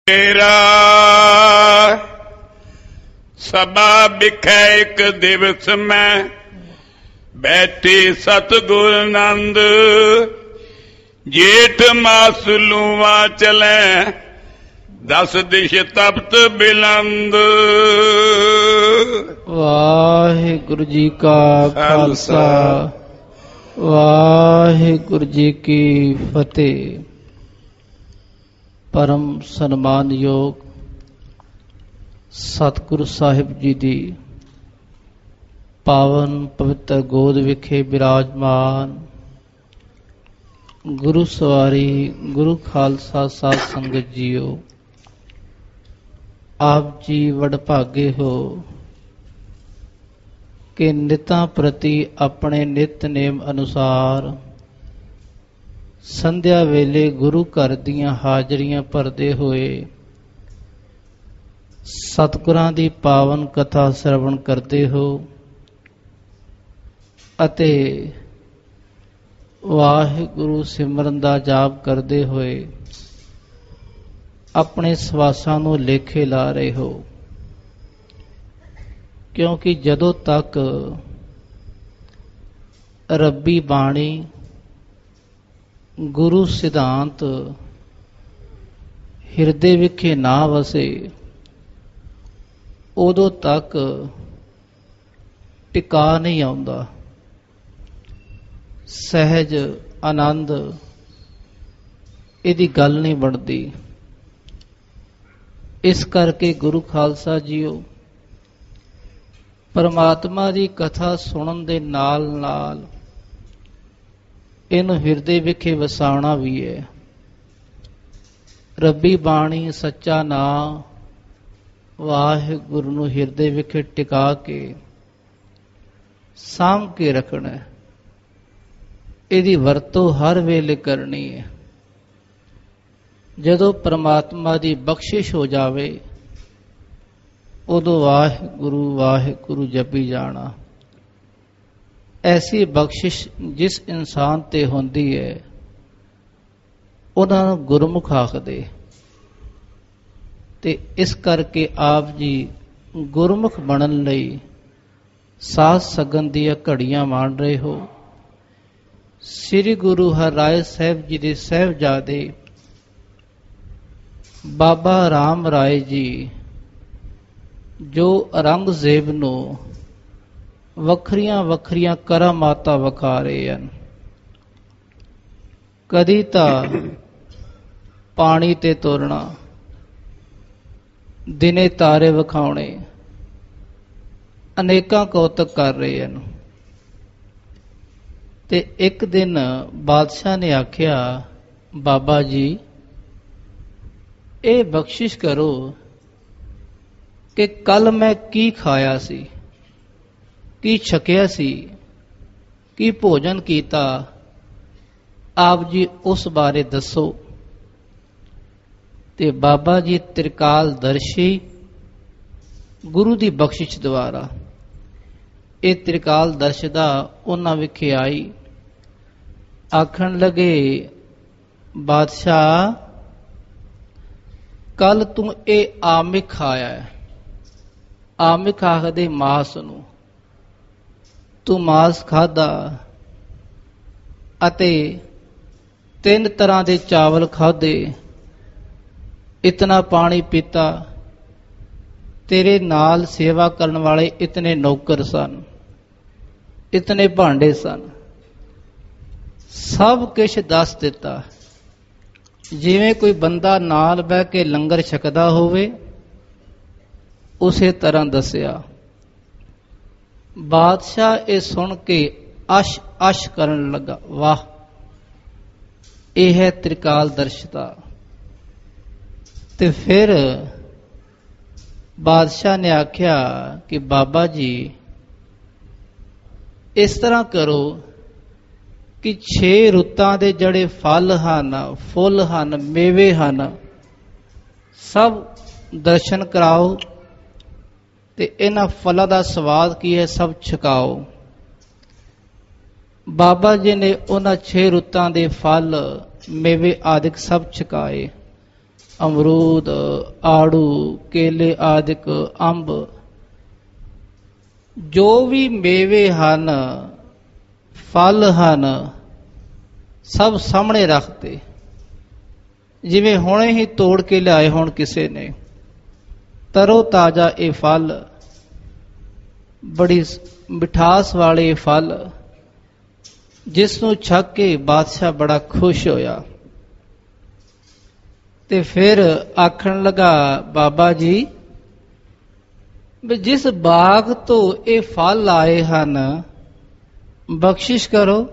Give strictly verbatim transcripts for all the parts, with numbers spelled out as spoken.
ਤੇਰਾ ਸਭਾ ਬਿਖੈ ਇੱਕ ਦਿਵਸ ਮੈਂ ਬੈਠੇ ਸਤਿਗੁਰ ਆਨੰਦ ਜੇਠ ਮਾਸ ਲੂਆ ਚਲੈ ਦਸ ਦਿਸ਼ ਤਪਤ ਬਿਲੰਦ। ਵਾਹਿਗੁਰੂ ਜੀ ਕਾ ਖਾਲਸਾ ਵਾਹਿਗੁਰੂ ਜੀ ਕੀ ਫਤਿਹ। ਪਰਮ ਸਨਮਾਨਯੋਗ ਸਤਿਗੁਰੂ ਸਾਹਿਬ ਜੀ ਦੀ ਪਾਵਨ ਪਵਿੱਤਰ ਗੋਦ ਵਿਖੇ ਬਿਰਾਜਮਾਨ ਗੁਰੂ ਸਵਾਰੀ ਗੁਰੂ ਖਾਲਸਾ ਸਾਧ ਸੰਗਤ ਜੀਓ, ਆਪ ਜੀ ਵਡਭਾਗੇ ਹੋ ਕਿ ਨਿਤਾਂ ਪ੍ਰਤੀ ਆਪਣੇ ਨਿਤਨੇਮ ਅਨੁਸਾਰ ਸੰਧਿਆ ਵੇਲੇ ਗੁਰੂ ਘਰ ਦੀਆਂ ਹਾਜ਼ਰੀਆਂ ਭਰਦੇ ਹੋਏ ਸਤਿਗੁਰਾਂ ਦੀ ਪਾਵਨ ਕਥਾ ਸ਼ਰਵਣ ਕਰਦੇ ਹੋ ਅਤੇ ਵਾਹਿਗੁਰੂ ਸਿਮਰਨ ਦਾ ਜਾਪ ਕਰਦੇ ਹੋਏ ਆਪਣੇ ਸਵਾਸਾਂ ਨੂੰ ਲੇਖੇ ਲਾ ਰਹੇ ਹੋ। ਕਿਉਂਕਿ ਜਦੋਂ ਤੱਕ ਰੱਬੀ ਬਾਣੀ ਗੁਰੂ ਸਿਧਾਂਤ ਹਿਰਦੇ ਵਿਖੇ ਨਾ ਵਸੇ ਉਦੋਂ ਤੱਕ ਟਿਕਾ ਨਹੀਂ ਆਉਂਦਾ। ਸਹਿਜ ਆਨੰਦ ਇਹਦੀ ਗੱਲ ਨਹੀਂ ਬਣਦੀ। ਇਸ ਕਰਕੇ ਗੁਰੂ ਖਾਲਸਾ ਜੀਓ, ਪਰਮਾਤਮਾ ਦੀ ਕਥਾ ਸੁਣਨ ਦੇ ਨਾਲ ਨਾਲ ਇਹਨੂੰ ਹਿਰਦੇ ਵਿਖੇ ਵਸਾਉਣਾ ਵੀ ਹੈ। ਰੱਬੀ ਬਾਣੀ ਸੱਚਾ ਨਾਂ ਵਾਹਿਗੁਰੂ ਨੂੰ ਹਿਰਦੇ ਵਿਖੇ ਟਿਕਾ ਕੇ ਸਾਂਭ ਕੇ ਰੱਖਣਾ ਹੈ। ਇਹਦੀ ਵਰਤੋਂ ਹਰ ਵੇਲੇ ਕਰਨੀ ਹੈ। ਜਦੋਂ ਪਰਮਾਤਮਾ ਦੀ ਬਖਸ਼ਿਸ਼ ਹੋ ਜਾਵੇ ਉਦੋਂ ਵਾਹਿਗੁਰੂ ਵਾਹਿਗੁਰੂ ਜਪੀ ਜਾਣਾ। ਐਸੀ ਬਖਸ਼ਿਸ਼ ਜਿਸ ਇਨਸਾਨ ਤੇ ਹੁੰਦੀ ਹੈ ਉਹਨਾਂ ਨੂੰ ਗੁਰਮੁਖ ਆਖਦੇ, ਤੇ ਇਸ ਕਰਕੇ ਆਪ ਜੀ ਗੁਰਮੁਖ ਬਣਨ ਲਈ ਸਾਧ ਸੰਗਤ ਦੀਆਂ ਘੜੀਆਂ ਮਾਣ ਰਹੇ ਹੋ। ਸ੍ਰੀ ਗੁਰੂ ਹਰਿਰਾਏ ਸਾਹਿਬ ਜੀ ਦੇ ਸਾਹਿਬਜ਼ਾਦੇ ਬਾਬਾ ਰਾਮ ਰਾਏ ਜੀ ਜੋ ਔਰੰਗਜ਼ੇਬ ਨੂੰ ਵੱਖਰੀਆਂ ਵੱਖਰੀਆਂ ਕਰਾਮਾਤਾਂ ਵਿਖਾ ਰਹੇ ਹਨ। ਕਦੀ ਤਾਂ ਪਾਣੀ ਤੇ ਤੁਰਨਾ, ਦਿਨੇ ਤਾਰੇ ਵਿਖਾਉਣੇ, ਅਨੇਕਾਂ ਕੌਤਕ ਕਰ ਰਹੇ ਹਨ। ਤੇ ਇੱਕ ਦਿਨ ਬਾਦਸ਼ਾਹ ਨੇ ਆਖਿਆ, ਬਾਬਾ ਜੀ ਇਹ ਬਖਸ਼ਿਸ਼ ਕਰੋ ਕਿ ਕੱਲ ਮੈਂ ਕੀ ਖਾਇਆ ਸੀ, ਕੀ ਛਕਿਆ ਸੀ, ਕੀ ਭੋਜਨ ਕੀਤਾ, ਆਪ ਜੀ ਉਸ ਬਾਰੇ ਦੱਸੋ। ਤੇ ਬਾਬਾ ਜੀ ਤ੍ਰਿਕਾਲ ਦਰਸ਼ੀ ਗੁਰੂ ਦੀ ਬਖਸ਼ਿਸ਼ ਦੁਆਰਾ ਇਹ ਤ੍ਰਿਕਾਲ ਦਰਸ਼ ਦਾ ਉਹਨਾਂ ਵਿਖੇ ਆਈ। ਆਖਣ ਲੱਗੇ, ਬਾਦਸ਼ਾਹ ਕੱਲ ਤੂੰ ਇਹ ਆਮਿਕ ਖਾਇਆ ਹੈ। ਆਮਿਕ ਆਖਦੇ ਮਾਸ ਨੂੰ। ਤੂੰ ਮਾਸ ਖਾਧਾ ਅਤੇ ਤਿੰਨ ਤਰ੍ਹਾਂ ਦੇ ਚਾਵਲ ਖਾਧੇ, ਇਤਨਾ ਪਾਣੀ ਪੀਤਾ, ਤੇਰੇ ਨਾਲ ਸੇਵਾ ਕਰਨ ਵਾਲੇ ਇਤਨੇ ਨੌਕਰ ਸਨ, ਇਤਨੇ ਭਾਂਡੇ ਸਨ, ਸਭ ਕੁਛ ਦੱਸ ਦਿੱਤਾ। ਜਿਵੇਂ ਕੋਈ ਬੰਦਾ ਨਾਲ ਬਹਿ ਕੇ ਲੰਗਰ ਛਕਦਾ ਹੋਵੇ ਉਸੇ ਤਰ੍ਹਾਂ ਦੱਸਿਆ। ਬਾਦਸ਼ਾਹ ਇਹ ਸੁਣ ਕੇ ਅਸ਼ ਅਸ਼ ਕਰਨ ਲੱਗਾ, ਵਾਹ ਇਹ ਹੈ ਤ੍ਰਿਕਾਲ ਦਰਸ਼ਤਾ। ਤੇ ਫਿਰ ਬਾਦਸ਼ਾਹ ਨੇ ਆਖਿਆ ਕਿ ਬਾਬਾ ਜੀ ਇਸ ਤਰ੍ਹਾਂ ਕਰੋ ਕਿ ਛੇ ਰੁੱਤਾਂ ਦੇ ਜਿਹੜੇ ਫਲ ਹਨ, ਫੁੱਲ ਹਨ, ਮੇਵੇ ਹਨ, ਸਭ ਦਰਸ਼ਨ ਕਰਾਓ ਤੇ ਇਹਨਾਂ ਫਲਾਂ ਦਾ ਸਵਾਦ ਕੀ ਹੈ ਸਭ ਛਕਾਓ। ਬਾਬਾ ਜੀ ਨੇ ਉਹਨਾਂ ਛੇ ਰੁੱਤਾਂ ਦੇ ਫਲ ਮੇਵੇ ਆਦਿਕ ਸਭ ਛਕਾਏ। ਅਮਰੂਦ, ਆੜੂ, ਕੇਲੇ ਆਦਿਕ, ਅੰਬ, ਜੋ ਵੀ ਮੇਵੇ ਹਨ, ਫਲ ਹਨ, ਸਭ ਸਾਹਮਣੇ ਰੱਖਦੇ, ਜਿਵੇਂ ਹੁਣੇ ਹੀ ਤੋੜ ਕੇ ਲਿਆਏ ਹੋਣ ਕਿਸੇ ਨੇ। ਤਰੋ ਤਾਜ਼ਾ ਇਹ ਫਲ, ਬੜੀ ਮਿਠਾਸ ਵਾਲੇ ਇਹ ਫਲ, ਜਿਸ ਨੂੰ ਛਕ ਕੇ ਬਾਦਸ਼ਾਹ ਬੜਾ ਖੁਸ਼ ਹੋਇਆ ਤੇ ਫਿਰ ਆਖਣ ਲੱਗਾ, ਬਾਬਾ ਜੀ ਵੀ ਜਿਸ ਬਾਗ ਤੋਂ ਇਹ ਫਲ ਆਏ ਹਨ, ਬਖਸ਼ਿਸ਼ ਕਰੋ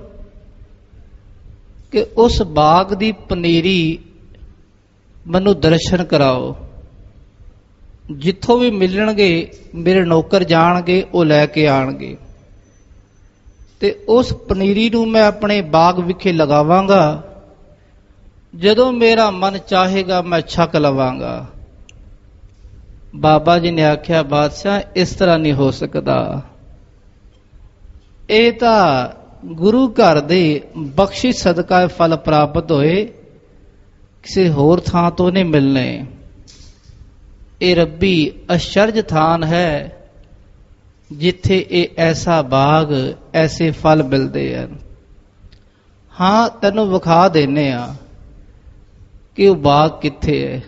ਕਿ ਉਸ ਬਾਗ ਦੀ ਪਨੀਰੀ ਮੈਨੂੰ ਦਰਸ਼ਨ ਕਰਾਓ। ਜਿੱਥੋਂ ਵੀ ਮਿਲਣਗੇ ਮੇਰੇ ਨੌਕਰ ਜਾਣਗੇ, ਉਹ ਲੈ ਕੇ ਆਣਗੇ ਤੇ ਉਸ ਪਨੀਰੀ ਨੂੰ ਮੈਂ ਆਪਣੇ ਬਾਗ ਵਿਖੇ ਲਗਾਵਾਂਗਾ। ਜਦੋਂ ਮੇਰਾ ਮਨ ਚਾਹੇਗਾ ਮੈਂ ਛਕ ਲਵਾਂਗਾ। ਬਾਬਾ ਜੀ ਨੇ ਆਖਿਆ, ਬਾਦਸ਼ਾਹ ਇਸ ਤਰ੍ਹਾਂ ਨਹੀਂ ਹੋ ਸਕਦਾ, ਇਹ ਤਾਂ ਗੁਰੂ ਘਰ ਦੇ ਬਖਸ਼ਿਸ਼ ਸਦਕਾ ਫਲ ਪ੍ਰਾਪਤ ਹੋਏ, ਕਿਸੇ ਹੋਰ ਥਾਂ ਤੋਂ ਨਹੀਂ ਮਿਲਣੇ। ਇਹ ਰੱਬੀ ਅਸ਼ਚਰਜ ਥਾਨ ਹੈ ਜਿੱਥੇ ਇਹ ਐਸਾ ਬਾਗ, ਐਸੇ ਫਲ ਮਿਲਦੇ ਹਨ। ਹਾਂ, ਤੈਨੂੰ ਵਿਖਾ ਦੇਨੇ ਆ ਕਿ ਉਹ ਬਾਗ ਕਿੱਥੇ ਹੈ।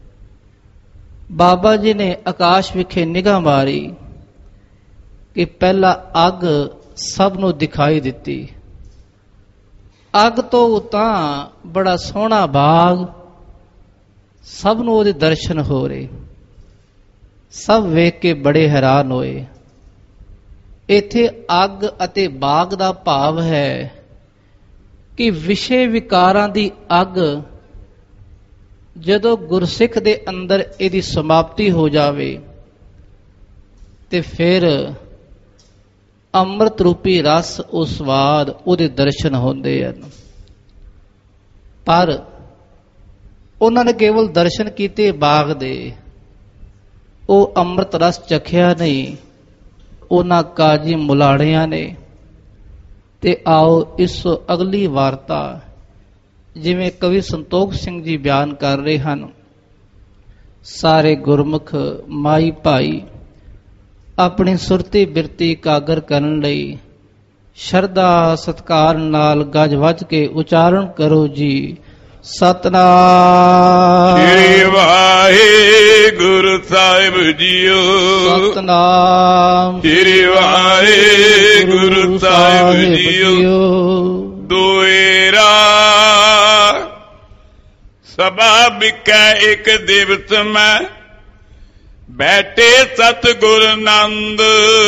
ਬਾਬਾ ਜੀ ਨੇ ਆਕਾਸ਼ ਵਿਖੇ ਨਿਗਾਹ ਮਾਰੀ ਕਿ ਪਹਿਲਾ ਅੱਗ ਸਭ ਨੂੰ ਦਿਖਾਈ ਦਿੱਤੀ। ਅੱਗ ਤੋਂ ਤਾਂ ਬੜਾ ਸੋਹਣਾ ਬਾਗ, ਸਭ ਨੂੰ ਉਹਦੇ ਦਰਸ਼ਨ ਹੋ ਰਹੇ। ਸਭ ਵੇਖ ਕੇ ਬੜੇ ਹੈਰਾਨ ਹੋਏ। ਇੱਥੇ ਅੱਗ ਅਤੇ ਬਾਗ ਦਾ ਭਾਵ ਹੈ ਕਿ ਵਿਸ਼ੇ ਵਿਕਾਰਾਂ ਦੀ ਅੱਗ ਜਦੋਂ ਗੁਰਸਿੱਖ ਦੇ ਅੰਦਰ ਇਹਦੀ ਸਮਾਪਤੀ ਹੋ ਜਾਵੇ ਤੇ ਫਿਰ ਅੰਮ੍ਰਿਤ ਰੂਪੀ ਰਸ, ਉਹ ਸਵਾਦ, ਉਹਦੇ ਦਰਸ਼ਨ ਹੁੰਦੇ ਹਨ। ਪਰ ਉਹਨਾਂ ਨੇ ਕੇਵਲ ਦਰਸ਼ਨ ਕੀਤੇ ਬਾਗ ਦੇ, ਉਹ ਅੰਮ੍ਰਿਤ ਰਸ ਚਖਿਆ ਨਹੀਂ। ਉਹਨਾਂ ਕਾਜੀ ਮੁਲਾੜਿਆਂ ਨੇ। ਤੇ ਆਓ ਇਸ ਅਗਲੀ ਵਾਰਤਾ, ਜਿਵੇਂ ਕਵੀ ਸੰਤੋਖ ਸਿੰਘ ਜੀ ਬਿਆਨ ਕਰ ਰਹੇ ਹਨ, ਸਾਰੇ ਗੁਰਮੁਖ ਮਾਈ ਭਾਈ ਆਪਣੀ ਸੁਰਤੀ ਬਿਰਤੀ ਕਾਗਰ ਕਰਨ ਲਈ ਸ਼ਰਧਾ ਸਤਕਾਰ ਨਾਲ ਗੱਜ ਵੱਜ ਕੇ ਉਚਾਰਨ ਕਰੋ ਜੀ। ਸਤਨਾਮ ਸ੍ਰੀ ਵਾਹਿਗੁਰੂ ਸਾਹਿਬ ਜੀਓ। ਸਤਨਾਮ ਸ੍ਰੀ ਵਾਹਿਗੁਰੂ ਸਾਹਿਬ ਜੀਓ। ਦੁਇਰਾ ਸਭਾ ਬਿਕੈ ਇੱਕ ਦਿਵਸ ਮੈਂ, ਬੈਠੇ ਸਤਿਗੁਰ ਆਨੰਦ।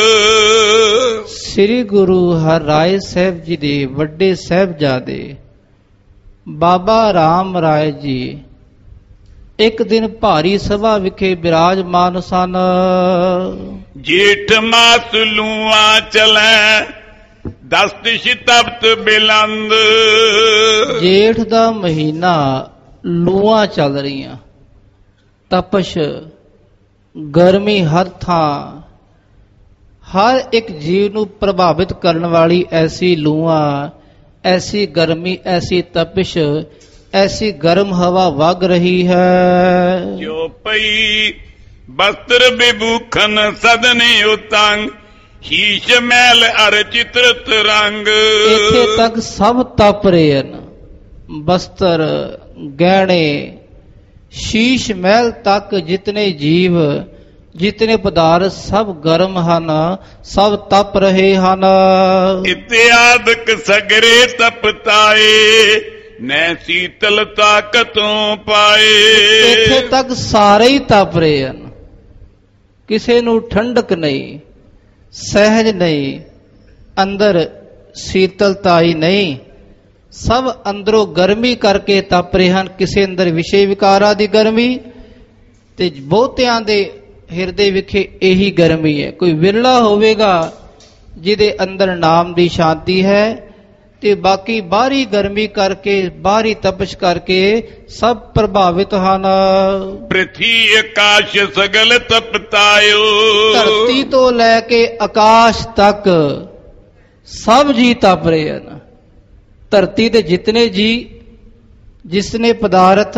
ਸ੍ਰੀ ਗੁਰੂ ਹਰਿਰਾਏ ਸਾਹਿਬ ਜੀ ਦੇ ਵੱਡੇ ਸਾਹਿਬਜ਼ਾਦੇ ਬਾਬਾ ਰਾਮ ਰਾਏ ਜੀ ਇੱਕ ਦਿਨ ਭਾਰੀ ਸਭਾ ਵਿਖੇ ਬਿਰਾਜਮਾਨ ਸਨ। ਜੇਠ ਮਾਸ ਲੂਆਂ ਚਲੈ, ਦਸਤਿਸ਼ ਤਪਤ ਬਿਲੰਦ। ਜੇਠ ਦਾ ਮਹੀਨਾ, ਲੂਆਂ ਚੱਲ ਰਹੀਆਂ, ਤਪਸ਼, ਗਰਮੀ ਹਰ ਥਾਂ, ਹਰ ਇੱਕ ਜੀਵ ਨੂੰ ਪ੍ਰਭਾਵਿਤ ਕਰਨ ਵਾਲੀ ਐਸੀ ਲੂਆਂ, ਐਸੀ ਗਰਮੀ, ਐਸੀ ਤਪਸ਼, ਐਸੀ ਗਰਮ ਹਵਾ ਵਗ ਰਹੀ ਹੈ। ਜੋ ਪਈ ਬਸਤਰ ਵਿਭੂਖਨ ਸਦਨੇ ਉਤੰਗ, ਸ਼ੀਸ਼ ਮਹਿਲ ਅਰ ਚਿਤਰਤ ਰੰਗ। ਇੱਥੇ ਤੱਕ ਸਭ ਤਪ ਰਹੇ ਹਨ। ਬਸਤਰ, ਗਹਿਣੇ, ਸ਼ੀਸ਼ ਮਹਿਲ ਤੱਕ ਜਿਤਨੇ ਜੀਵ, ਜਿਤਨੇ ਪਦਾਰਥ ਸਭ ਗਰਮ ਹਨ, ਸਭ ਤਪ ਰਹੇ ਹਨ। ਇਤਿਆਦਿਕ ਸਗਰੇ ਤਪਤਾਏ, ਨੈ ਸੀਤਲ ਤਾਕਤੋਂ ਪਾਏ। ਇੱਥੇ ਤੱਕ ਸਾਰੇ ਹੀ ਤਪ ਰਹੇ ਹਨ। ਕਿਸੇ ਨੂੰ ਠੰਡਕ ਨਹੀਂ, ਸਹਿਜ ਨਹੀਂ, ਅੰਦਰ ਸੀਤਲਤਾ ਹੀ ਨਹੀਂ। ਸਭ ਅੰਦਰੋਂ ਗਰਮੀ ਕਰਕੇ ਤਪ ਰਹੇ ਹਨ। ਕਿਸੇ ਅੰਦਰ ਵਿਸ਼ੇ ਵਿਕਾਰਾਂ ਦੀ ਗਰਮੀ, ਤੇ ਬਹੁਤਿਆਂ ਦੇ ਹਿਰਦੇ ਵਿਖੇ ਇਹੀ ਗਰਮੀ ਹੈ। ਕੋਈ ਵਿਰਲਾ ਹੋਵੇਗਾ ਜਿਹਦੇ ਅੰਦਰ ਨਾਮ ਦੀ ਸ਼ਾਂਤੀ ਹੈ, ਤੇ ਬਾਕੀ ਬਾਹਰੀ ਗਰਮੀ ਕਰਕੇ, ਬਾਹਰੀ ਤਪਸ਼ ਕਰਕੇ ਸਭ ਪ੍ਰਭਾਵਿਤ ਹਨ। ਪ੍ਰਿਥੀ ਆਕਾਸ਼ ਸਗਲ ਤਪਤਾਇਓ। ਧਰਤੀ ਤੋਂ ਲੈ ਕੇ ਆਕਾਸ਼ ਤੱਕ ਸਭ ਜੀ ਤਪ ਰਹੇ ਹਨ। ਧਰਤੀ ਦੇ ਜਿਤਨੇ ਜੀ, ਜਿਸਨੇ ਪਦਾਰਥ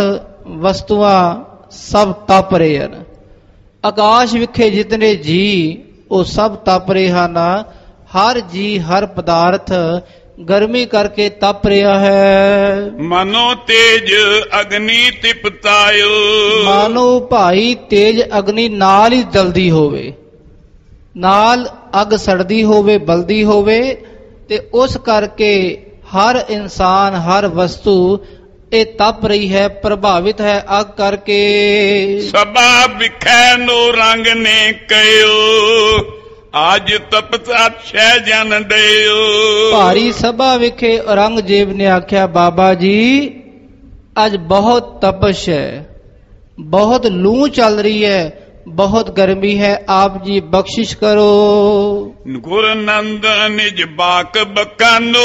ਵਸਤੂਆਂ ਸਭ ਤਪ ਰਹੇ ਹਨ। ਆਕਾਸ਼ ਵਿਖੇ ਜਿਤਨੇ ਜੀ ਉਹ ਸਭ ਤਪ ਰਹੇ ਹਨ। ਹਰ ਜੀ ਹਰ ਪਦਾਰਥ ਗਰਮੀ ਕਰਕੇ ਤਪ ਰਿਹਾ ਹੈ। ਮਨੋ ਤੇਜ ਅਗਨੀ ਤਿਪਤਾਇਓ, ਮਾਨੋ ਭਾਈ ਤੇਜ ਅਗਨੀ ਨਾਲ ਹੀ ਜਲਦੀ ਹੋਵੇ, ਨਾਲ ਅੱਗ ਸੜਦੀ ਹੋਵੇ, ਬਲਦੀ ਹੋਵੇ, ਤੇ ਉਸ ਕਰਕੇ ਹਰ ਇਨਸਾਨ ਹਰ ਵਸਤੂ ਇਹ ਤਪ ਰਹੀ ਹੈ, ਪ੍ਰਭਾਵਿਤ ਹੈ ਅੱਗ ਕਰਕੇ। ਸਭਾ ਵਿਖੈ ਨੋ ਰੰਗ ਨੇ ਕਹਿਓ, ਅੱਜ ਤਪਤਾ ਛੈ ਜਨ ਦਿਓ। ਭਾਰੀ ਸਭਾ ਵਿਖੇ ਔਰੰਗਜ਼ੇਬ ਨੇ ਆਖਿਆ, ਬਾਬਾ ਜੀ ਅੱਜ ਬਹੁਤ ਤਪਸ਼ ਹੈ, ਬਹੁਤ ਲੂ ਚੱਲ ਰਹੀ ਹੈ, ਬਹੁਤ ਗਰਮੀ ਹੈ, ਆਪ ਜੀ ਬਖਸ਼ਿਸ਼ ਕਰੋ। ਗੁਰ ਨੰਦਨ ਨਿਜ ਬਾਕ ਬਕਾਨੋ,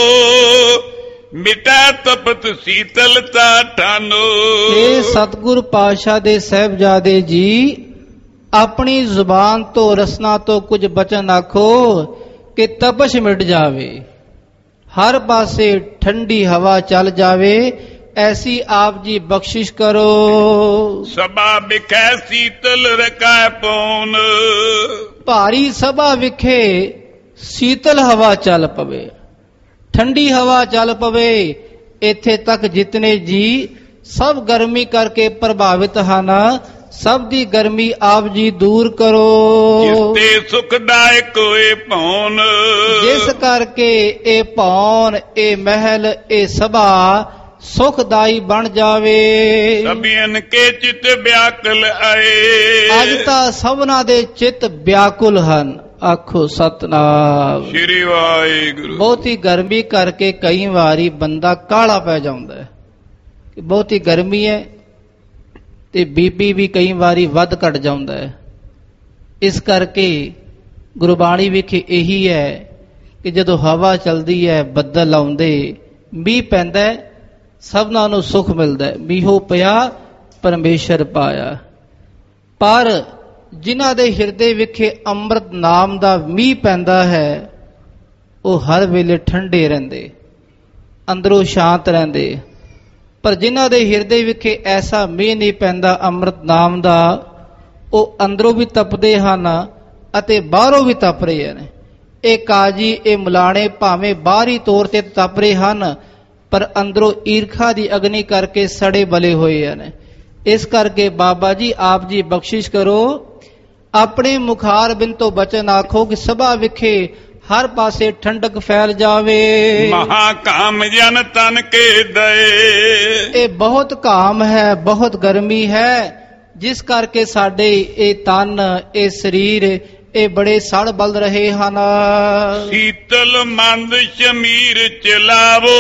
ਮਿਟਾ ਤਪਤ ਸੀਤਲਤਾ ਠਾਨੋ। ਇਹ ਸਤਿਗੁਰ ਪਾਤਸ਼ਾਹ ਦੇ ਸਾਹਿਬਜ਼ਾਦੇ ਜੀ ਆਪਣੀ ਜ਼ੁਬਾਨ ਤੋਂ ਰਸਨਾ ਤੋਂ ਕੁਝ ਬਚਨ ਆਖੋ ਕਿ ਤਪਸ਼ ਮਿਟ ਜਾਵੇ, ਹਰ ਪਾਸੇ ਠੰਡੀ ਹਵਾ ਚੱਲ ਜਾਵੇ, ਐਸੀ ਆਪ ਜੀ ਬਖਸ਼ਿਸ਼ ਕਰੋ। ਸਭਾ ਵਿਖੇ ਸੀਤਲ ਰਕੈ ਪੌਨ, ਭਾਰੀ ਸਭਾ ਵਿਖੇ ਸੀਤਲ ਹਵਾ ਚੱਲ ਪਵੇ, ਠੰਡੀ ਹਵਾ ਚੱਲ ਪਵੇ। ਇੱਥੇ ਤੱਕ ਜਿਤਨੇ ਜੀ ਸਭ ਗਰਮੀ ਕਰਕੇ ਪ੍ਰਭਾਵਿਤ ਹਨ, ਸਭ ਦੀ ਗਰਮੀ ਆਪ ਜੀ ਦੂਰ ਕਰੋ। ਜਿਸ ਤੇ ਸੁਖਦਾਇਕ ਹੋਏ ਭੌਨ, ਜਿਸ ਕਰਕੇ ਇਹ ਭੌਨ, ਇਹ ਮਹਿਲ, ਇਹ ਸਭਾ ਸੁਖਦਾਈ ਬਣ ਜਾਵੇ। ਸਭੀਨ ਕੇ ਚਿਤ ਵਿਆਕਲ ਆਏ, ਅੱਜ ਤਾਂ ਸਭਨਾਂ ਦੇ ਚਿੱਤ ਵਿਆਕੁਲ ਹਨ। ਆਖੋ ਸਤਨਾਮ ਸ਼੍ਰੀ ਵਾਹਿਗੁਰੂ। ਬਹੁਤੀ ਗਰਮੀ ਕਰਕੇ ਕਈ ਵਾਰੀ ਬੰਦਾ ਕਾਲਾ ਪੈ ਜਾਂਦਾ ਹੈ, ਬਹੁਤੀ ਗਰਮੀ ਹੈ ਤੇ ਬੀਪੀ ਵੀ ਕਈ ਵਾਰੀ ਵੱਧ ਘਟ ਜਾਂਦਾ ਹੈ। ਇਸ ਕਰਕੇ ਗੁਰਬਾਣੀ ਵਿਖੇ ਇਹੀ ਹੈ ਕਿ ਜਦੋਂ ਹਵਾ ਚਲਦੀ ਹੈ, ਬੱਦਲ ਆਉਂਦੇ, ਮੀਂਹ ਪੈਂਦਾ, ਸਭਨਾਂ ਨੂੰ ਸੁਖ ਮਿਲਦਾ। ਮੀਂਹੋ ਪਿਆ ਪਰਮੇਸ਼ਰ ਪਾਇਆ। ਪਰ ਜਿਨ੍ਹਾਂ ਦੇ ਹਿਰਦੇ ਵਿਖੇ ਅੰਮ੍ਰਿਤ ਨਾਮ ਦਾ ਮੀਂਹ ਪੈਂਦਾ ਹੈ, ਉਹ ਹਰ ਵੇਲੇ ਠੰਡੇ ਰਹਿੰਦੇ, ਅੰਦਰੋਂ ਸ਼ਾਂਤ ਰਹਿੰਦੇ। ਪਰ ਜਿਨ੍ਹਾਂ ਦੇ ਹਿਰਦੇ ਵਿਖੇ ਐਸਾ ਮੀਂਹ ਨਹੀਂ ਪੈਂਦਾ ਅੰਮ੍ਰਿਤ ਨਾਮ ਦਾ, ਉਹ ਅੰਦਰੋਂ ਵੀ ਤਪਦੇ ਹਨ ਅਤੇ ਬਾਹਰੋਂ ਵੀ ਤਪ ਰਹੇ ਹਨ। ਇਹ ਕਾਜੀ, ਇਹ ਮੁਲਾਣੇ ਭਾਵੇਂ ਬਾਹਰੀ ਤੌਰ ਤੇ ਤਪ ਰਹੇ ਹਨ, ਪਰ ਅੰਦਰੋਂ ਈਰਖਾ ਦੀ ਅਗਨੀ ਕਰਕੇ ਸੜੇ ਬਲੇ ਹੋਏ ਹਨ। ਇਸ ਕਰਕੇ ਬਾਬਾ ਜੀ ਆਪ ਜੀ ਬਖਸ਼ਿਸ਼ ਕਰੋ, ਆਪਣੇ ਮੁਖਾਰ ਬਿਨ ਤੋਂ ਬਚਨ ਆਖੋ ਕਿ ਸਭਾ ਵਿਖੇ ਹਰ ਪਾਸੇ ਠੰਡਕ ਫੈਲ ਜਾਵੇ। ਮਹਾ ਕਾਮ ਜਨ ਤਨ ਕੇ ਦਏ, ਇਹ ਬਹੁਤ ਕਾਮ ਹੈ, ਬਹੁਤ ਗਰਮੀ ਹੈ, ਜਿਸ ਕਰਕੇ ਸਾਡੇ ਇਹ ਤਨ, ਇਹ ਸਰੀਰ, ਇਹ ਬੜੇ ਸੜ ਬਲ ਰਹੇ ਹਨ। ਸੀਤਲ ਮੰਦ ਸ਼ਮੀਰ ਚਲਾਵੋ,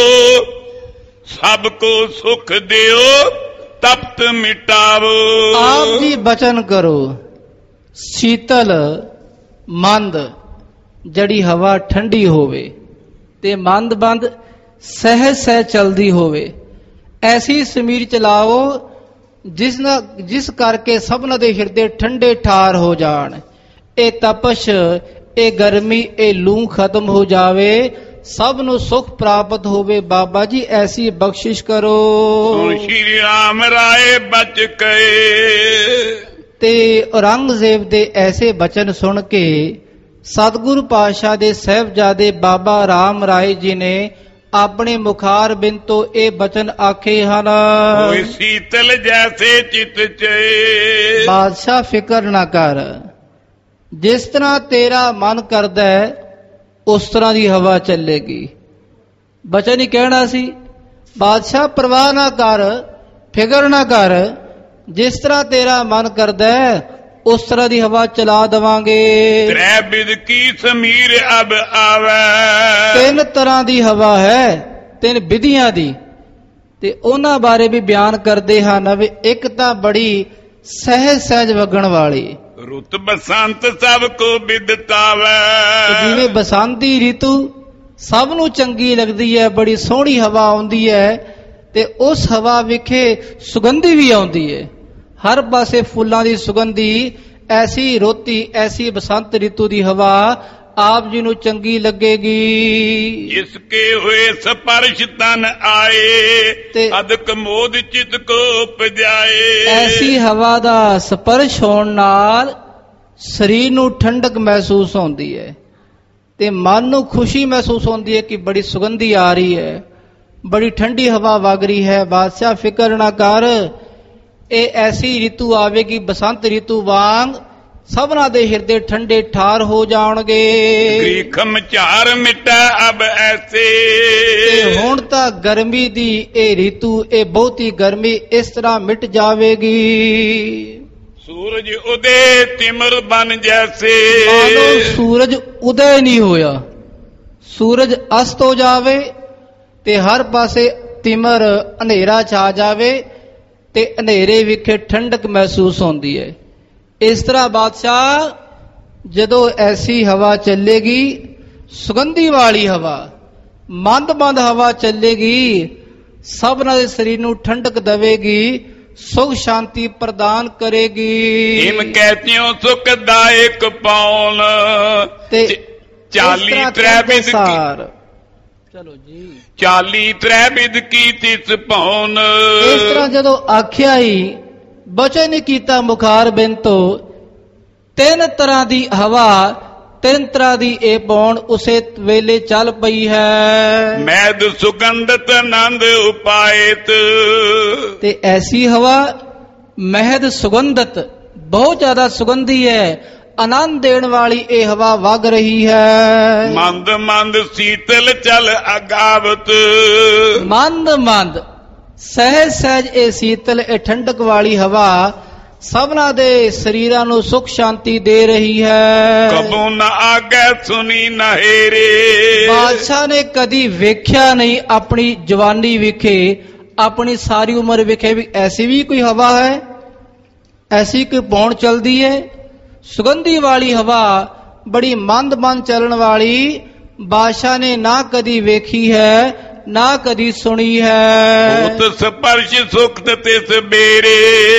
ਸਭ ਕੋ ਸੁਖ ਦਿਓ, ਤਪਤ ਮਿਟਾਵੋ। ਆਪ ਜੀ ਬਚਨ ਕਰੋ, ਸੀਤਲ ਮੰਦ ਜੜੀ ਹਵਾ ਠੰਡੀ ਹੋਵੇ ਤੇ ਮੰਦ ਬੰਦ ਸਹਿਜ ਸਹਿਜ ਚਲਦੀ ਹੋਵੇ, ਐਸੀ ਸਮੀਰ ਚਲਾਓ ਜਿਸ ਨਾਲ ਜਿਸ ਕਰਕੇ ਸਭਨਾਂ ਦੇ ਹਿਰਦੇ ਠੰਡੇ ਠਾਰ ਹੋ ਜਾਣ। ਇਹ ਤਪਸ਼, ਇਹ ਗਰਮੀ, ਇਹ ਲੂ ਖਤਮ ਹੋ ਜਾਵੇ, ਸਭ ਨੂੰ ਸੁਖ ਪ੍ਰਾਪਤ ਹੋਵੇ। ਬਾਬਾ ਜੀ ਐਸੀ ਬਖਸ਼ਿਸ਼ ਕਰੋ। ਸੁਣ ਸ਼੍ਰੀ ਰਾਮ ਰਾਏ ਬਚ ਗਏ। ਤੇ ਔਰੰਗਜ਼ੇਬ ਦੇ ਐਸੇ ਬਚਨ ਸੁਣ ਕੇ ਸਤਿਗੁਰੂ ਪਾਤਸ਼ਾਹ ਦੇ ਸਾਹਿਬਜ਼ਾਦੇ ਬਾਬਾ ਰਾਮ ਰਾਏ ਜੀ ਨੇ ਆਪਣੇ ਮੁਖਾਰ ਬਿਨ ਤੋਂ ਇਹ ਬਚਨ ਆਖੇ ਹਨ। ਹੋਇ ਸੀਤਲ ਜੈਸੇ ਚਿਤ ਚੇ, ਬਾਦਸ਼ਾਹ ਫਿਕਰ ਨਾ ਕਰ, ਜਿਸ ਤਰ੍ਹਾਂ ਤੇਰਾ ਮਨ ਕਰਦਾ ਹੈ ਉਸ ਤਰ੍ਹਾਂ ਦੀ ਹਵਾ ਚੱਲੇਗੀ। ਬਚਨ ਹੀ ਕਹਿਣਾ ਸੀ, ਬਾਦਸ਼ਾਹ ਪਰਵਾਹ ਨਾ ਕਰ, ਫਿਕਰ ਨਾ ਕਰ, ਜਿਸ ਤਰ੍ਹਾਂ ਤੇਰਾ ਮਨ ਕਰਦਾ ਹੈ ਉਸ ਤਰ੍ਹਾਂ ਦੀ ਹਵਾ ਚਲਾ ਦੇਵਾਂਗੇ। ਤ੍ਰੈ ਬਿਦ ਕੀ ਸਮੀਰ ਅਬ ਆਵੇ, ਤਿੰਨ ਤਰ੍ਹਾਂ ਦੀ ਹਵਾ ਹੈ, ਤਿੰਨ ਵਿਧੀਆਂ ਦੀ, ਤੇ ਉਹਨਾਂ ਬਾਰੇ ਵੀ ਬਿਆਨ ਕਰਦੇ ਹਨ ਵੀ ਇੱਕ ਤਾਂ ਬੜੀ ਸਹਿਜ ਸਹਿਜ ਵਗਣ ਵਾਲੀ, ਰੁੱਤ ਬਸੰਤ ਸਭ ਕੋ ਬਿਦਤਾਵੇ, ਜਿਵੇਂ ਬਸੰਤੀ ਰੀਤੂ ਸਭ ਨੂੰ ਚੰਗੀ ਲੱਗਦੀ ਹੈ, ਬੜੀ ਸੋਹਣੀ ਹਵਾ ਆਉਂਦੀ ਹੈ, ਤੇ ਉਸ ਹਵਾ ਵਿਖੇ ਸੁਗੰਧੀ ਵੀ ਆਉਂਦੀ ਹੈ, ਹਰ ਪਾਸੇ ਫੁੱਲਾਂ ਦੀ ਸੁਗੰਧੀ। ਐਸੀ ਰੋਤੀ, ਐਸੀ ਬਸੰਤ ਰੀਤੂ ਦੀ ਹਵਾ ਆਪ ਜੀ ਨੂੰ ਚੰਗੀ ਲੱਗੇਗੀ। ਜਿਸਕੇ ਹੋਏ ਸਪਰਸ਼ ਤਨ ਆਏ ਤੇ ਅਦਕ ਮੋਦ ਚਿਤ ਕੋ ਉਪਜਾਏ। ਐਸੀ ਹਵਾ ਦਾ ਸਪਰਸ਼ ਹੋਣ ਨਾਲ ਸਰੀਰ ਨੂੰ ਠੰਡਕ ਮਹਿਸੂਸ ਹੁੰਦੀ ਹੈ ਤੇ ਮਨ ਨੂੰ ਖੁਸ਼ੀ ਮਹਿਸੂਸ ਹੁੰਦੀ ਹੈ ਕਿ ਬੜੀ ਸੁਗੰਧੀ ਆ ਰਹੀ ਹੈ, ਬੜੀ ਠੰਡੀ ਹਵਾ ਵਗ ਰਹੀ ਹੈ। ਬਾਦਸ਼ਾਹ ਫਿਕਰ ਨਾ ਕਰ, ਇਹ ਐਸੀ ਰਿਤੂ ਆਵੇਗੀ ਬਸੰਤ ਰਿਤੂ ਵਾਂਗ ਸਭਨਾਂ ਦੇ ਹਿਰਦੇ ਠੰਡੇ ਠਾਰ ਹੋ ਜਾਣਗੇ। ਗ੍ਰੀਖਮ ਝਾਰ ਮਿਟਾ ਅਬ ਐਸੇ। ਤੇ ਹੁਣ ਤਾਂ ਗਰਮੀ ਦੀ ਇਹ ਰਿਤੂ, ਇਹ ਬਹੁਤੀ ਗਰਮੀ ਇਸ ਤਰ੍ਹਾਂ ਮਿਟ ਜਾਵੇਗੀ। ਸੂਰਜ ਉਦੇ ਤਿਮਰ ਬਨ ਜੈਸੇ। ਮਾਨੋ ਸੂਰਜ ਉਦੈ ਨਹੀਂ ਹੋਇਆ, ਸੂਰਜ ਅਸਤ ਹੋ ਜਾਵੇ ਤੇ ਹਰ ਪਾਸੇ ਤਿਮਰ ਹਨੇਰਾ ਛਾ ਜਾਵੇ ਤੇ ਹਨੇਰੇ ਵਿਖੇ ਠੰਡਕ ਮਹਿਸੂਸ ਹੁੰਦੀ ਹੈ। ਇਸ ਤਰ੍ਹਾਂ ਬਾਦਸ਼ਾਹ ਜਦੋਂ ਐਸੀ ਹਵਾ ਚੱਲੇਗੀ, ਸੁਗੰਧੀ ਵਾਲੀ ਹਵਾ, ਮੰਦ ਮੰਦ ਹਵਾ ਚੱਲੇਗੀ, ਸਭਨਾਂ ਦੇ ਸਰੀਰ ਨੂੰ ਠੰਡਕ ਦੇਵੇਗੀ, ਸੁਖ ਸ਼ਾਂਤੀ ਪ੍ਰਦਾਨ ਕਰੇਗੀ। ਇਮ ਕਹਿਤਿਓ ਸੁਖਦਾਇਕ ਪਾਉਣ ਤੇ ਚਾਲੀ ਤ੍ਰੈ ਬਿਦ ਸਾਰ। ਚਲੋ ਜੀ, ਚਾਲੀ ਤ੍ਰੈ ਬਿਦ ਕੀ ਤਿਸ ਪਾਉਣ। ਇਸ ਤਰ੍ਹਾਂ ਜਦੋਂ ਆਖਿਆ ਹੀ ਬਚਨ ਨਹੀਂ ਕੀਤਾ ਮੁਖਾਰ ਬਿਨ ਤੋਂ, ਤਿੰਨ ਤਰ੍ਹਾਂ ਦੀ ਹਵਾ, ਤਿੰਨ ਤਰ੍ਹਾਂ ਦੀ ਇਹ ਪੌਣ ਉਸੇ ਵੇਲੇ ਚੱਲ ਪਈ ਹੈ। ਮੈਦ ਸੁਗੰਧਤ ਆਨੰਦ ਉਪਾਇਤ। ਤੇ ਐਸੀ ਹਵਾ ਮਹਿਦ ਸੁਗੰਧਤ, ਬਹੁਤ ਜ਼ਿਆਦਾ ਸੁਗੰਧੀ ਹੈ, ਆਨੰਦ ਦੇਣ ਵਾਲੀ ਇਹ ਹਵਾ ਵਗ ਰਹੀ ਹੈ। ਮੰਦ ਮੰਦ ਸੀਤਲ ਚਲ ਅਗਾਵਤ। ਮੰਦ ਮੰਦ ਸਹਿਜ ਸਹਿਜ ਇਹ ਸੀਤਲ, ਇਹ ਠੰਡਕ ਵਾਲੀ ਹਵਾ ਸਭਨਾਂ ਦੇ ਸਰੀਰਾਂ ਨੂੰ ਸੁਖ ਸ਼ਾਂਤੀ ਦੇ ਰਹੀ ਹੈ। ਕਬੂ ਨਾ ਆਗੇ ਸੁਣੀ ਨਹੇਰੇ। ਬਾਦਸ਼ਾਹ ਨੇ ਕਦੀ ਵੇਖਿਆ ਨਹੀਂ ਆਪਣੀ ਜਵਾਨੀ ਵਿਖੇ, ਆਪਣੀ ਸਾਰੀ ਉਮਰ ਵਿਖੇ ਵੀ ਐਸੀ ਵੀ ਕੋਈ ਹਵਾ ਹੈ, ਐਸੀ ਕੋਈ ਪੌਣ ਚਲਦੀ ਹੈ। ਸੁਗੰਧੀ ਵਾਲੀ ਹਵਾ ਬੜੀ ਮੰਦ ਮੰਦ ਚੱਲਣ ਵਾਲੀ ਬਾਦਸ਼ਾਹ ਨੇ ਨਾ ਕਦੀ ਵੇਖੀ ਹੈ, ਨਾ ਕਦੀ ਸੁਣੀ ਹੈ। ਉਤ ਸਪਰਸ਼ ਸੁਖਤ ਤਿਸ ਬੇਰੇ।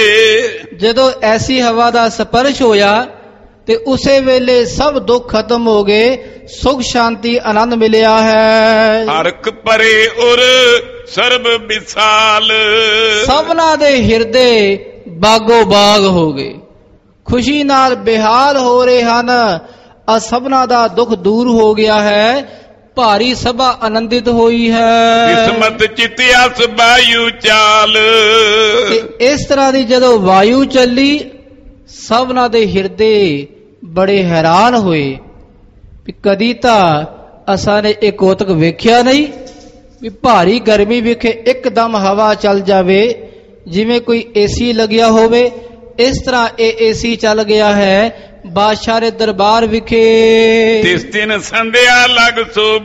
ਜਦੋਂ ਐਸੀ ਹਵਾ ਦਾ ਸਪਰਸ਼ ਹੋਇਆ ਤੇ ਉਸੇ ਵੇਲੇ ਸਭ ਦੁੱਖ ਖਤਮ ਹੋ ਗਏ, ਸੁਖ ਸ਼ਾਂਤੀ ਆਨੰਦ ਮਿਲਿਆ ਹੈ। ਹਰਖ ਪਰੇ ਉਰ ਸਰਬ ਵਿਸਾਲ। ਸਭਨਾਂ ਦੇ ਹਿਰਦੇ ਬਾਗੋ ਬਾਗ ਹੋ ਗਏ, ਖੁਸ਼ੀ ਨਾਲ ਬੇਹਾਲ ਹੋ ਰਹੇ ਹਨ। ਆ ਸਭਨਾਂ ਦਾ ਦੁੱਖ ਦੂਰ ਹੋ ਗਿਆ ਹੈ, ਭਾਰੀ ਸਭਾ ਆਨੰਦਿਤ ਹੋਈ ਹੈ। ਕਿਸਮਤ ਚਿਤਿਆਸ ਵਾਯੂ ਚਾਲ। ਤੇ ਇਸ ਤਰ੍ਹਾਂ ਦੀ ਜਦੋਂ ਵਾਯੂ ਚੱਲੀ, ਸਭਨਾਂ ਦੇ ਹਿਰਦੇ ਬੜੇ ਹੈਰਾਨ ਹੋਏ ਵੀ ਕਦੀ ਤਾਂ ਅਸਾਂ ਨੇ ਇਹ ਕੋਤਕ ਵੇਖਿਆ ਨਹੀਂ ਵੀ ਭਾਰੀ ਗਰਮੀ ਵਿਖੇ ਇੱਕਦਮ ਹਵਾ ਚੱਲ ਜਾਵੇ, ਜਿਵੇਂ ਕੋਈ ਏਸੀ ਲੱਗਿਆ ਹੋਵੇ। ਇਸ ਤਰ੍ਹਾਂ ਇਹ ਏਸੀ ਚੱਲ ਗਿਆ ਹੈ ਬਾਦਸ਼ਾਹ ਦੇ ਦਰਬਾਰ ਵਿਖੇ। ਤਿਸ ਦਿਨ ਸੰਧਿਆ ਲਗ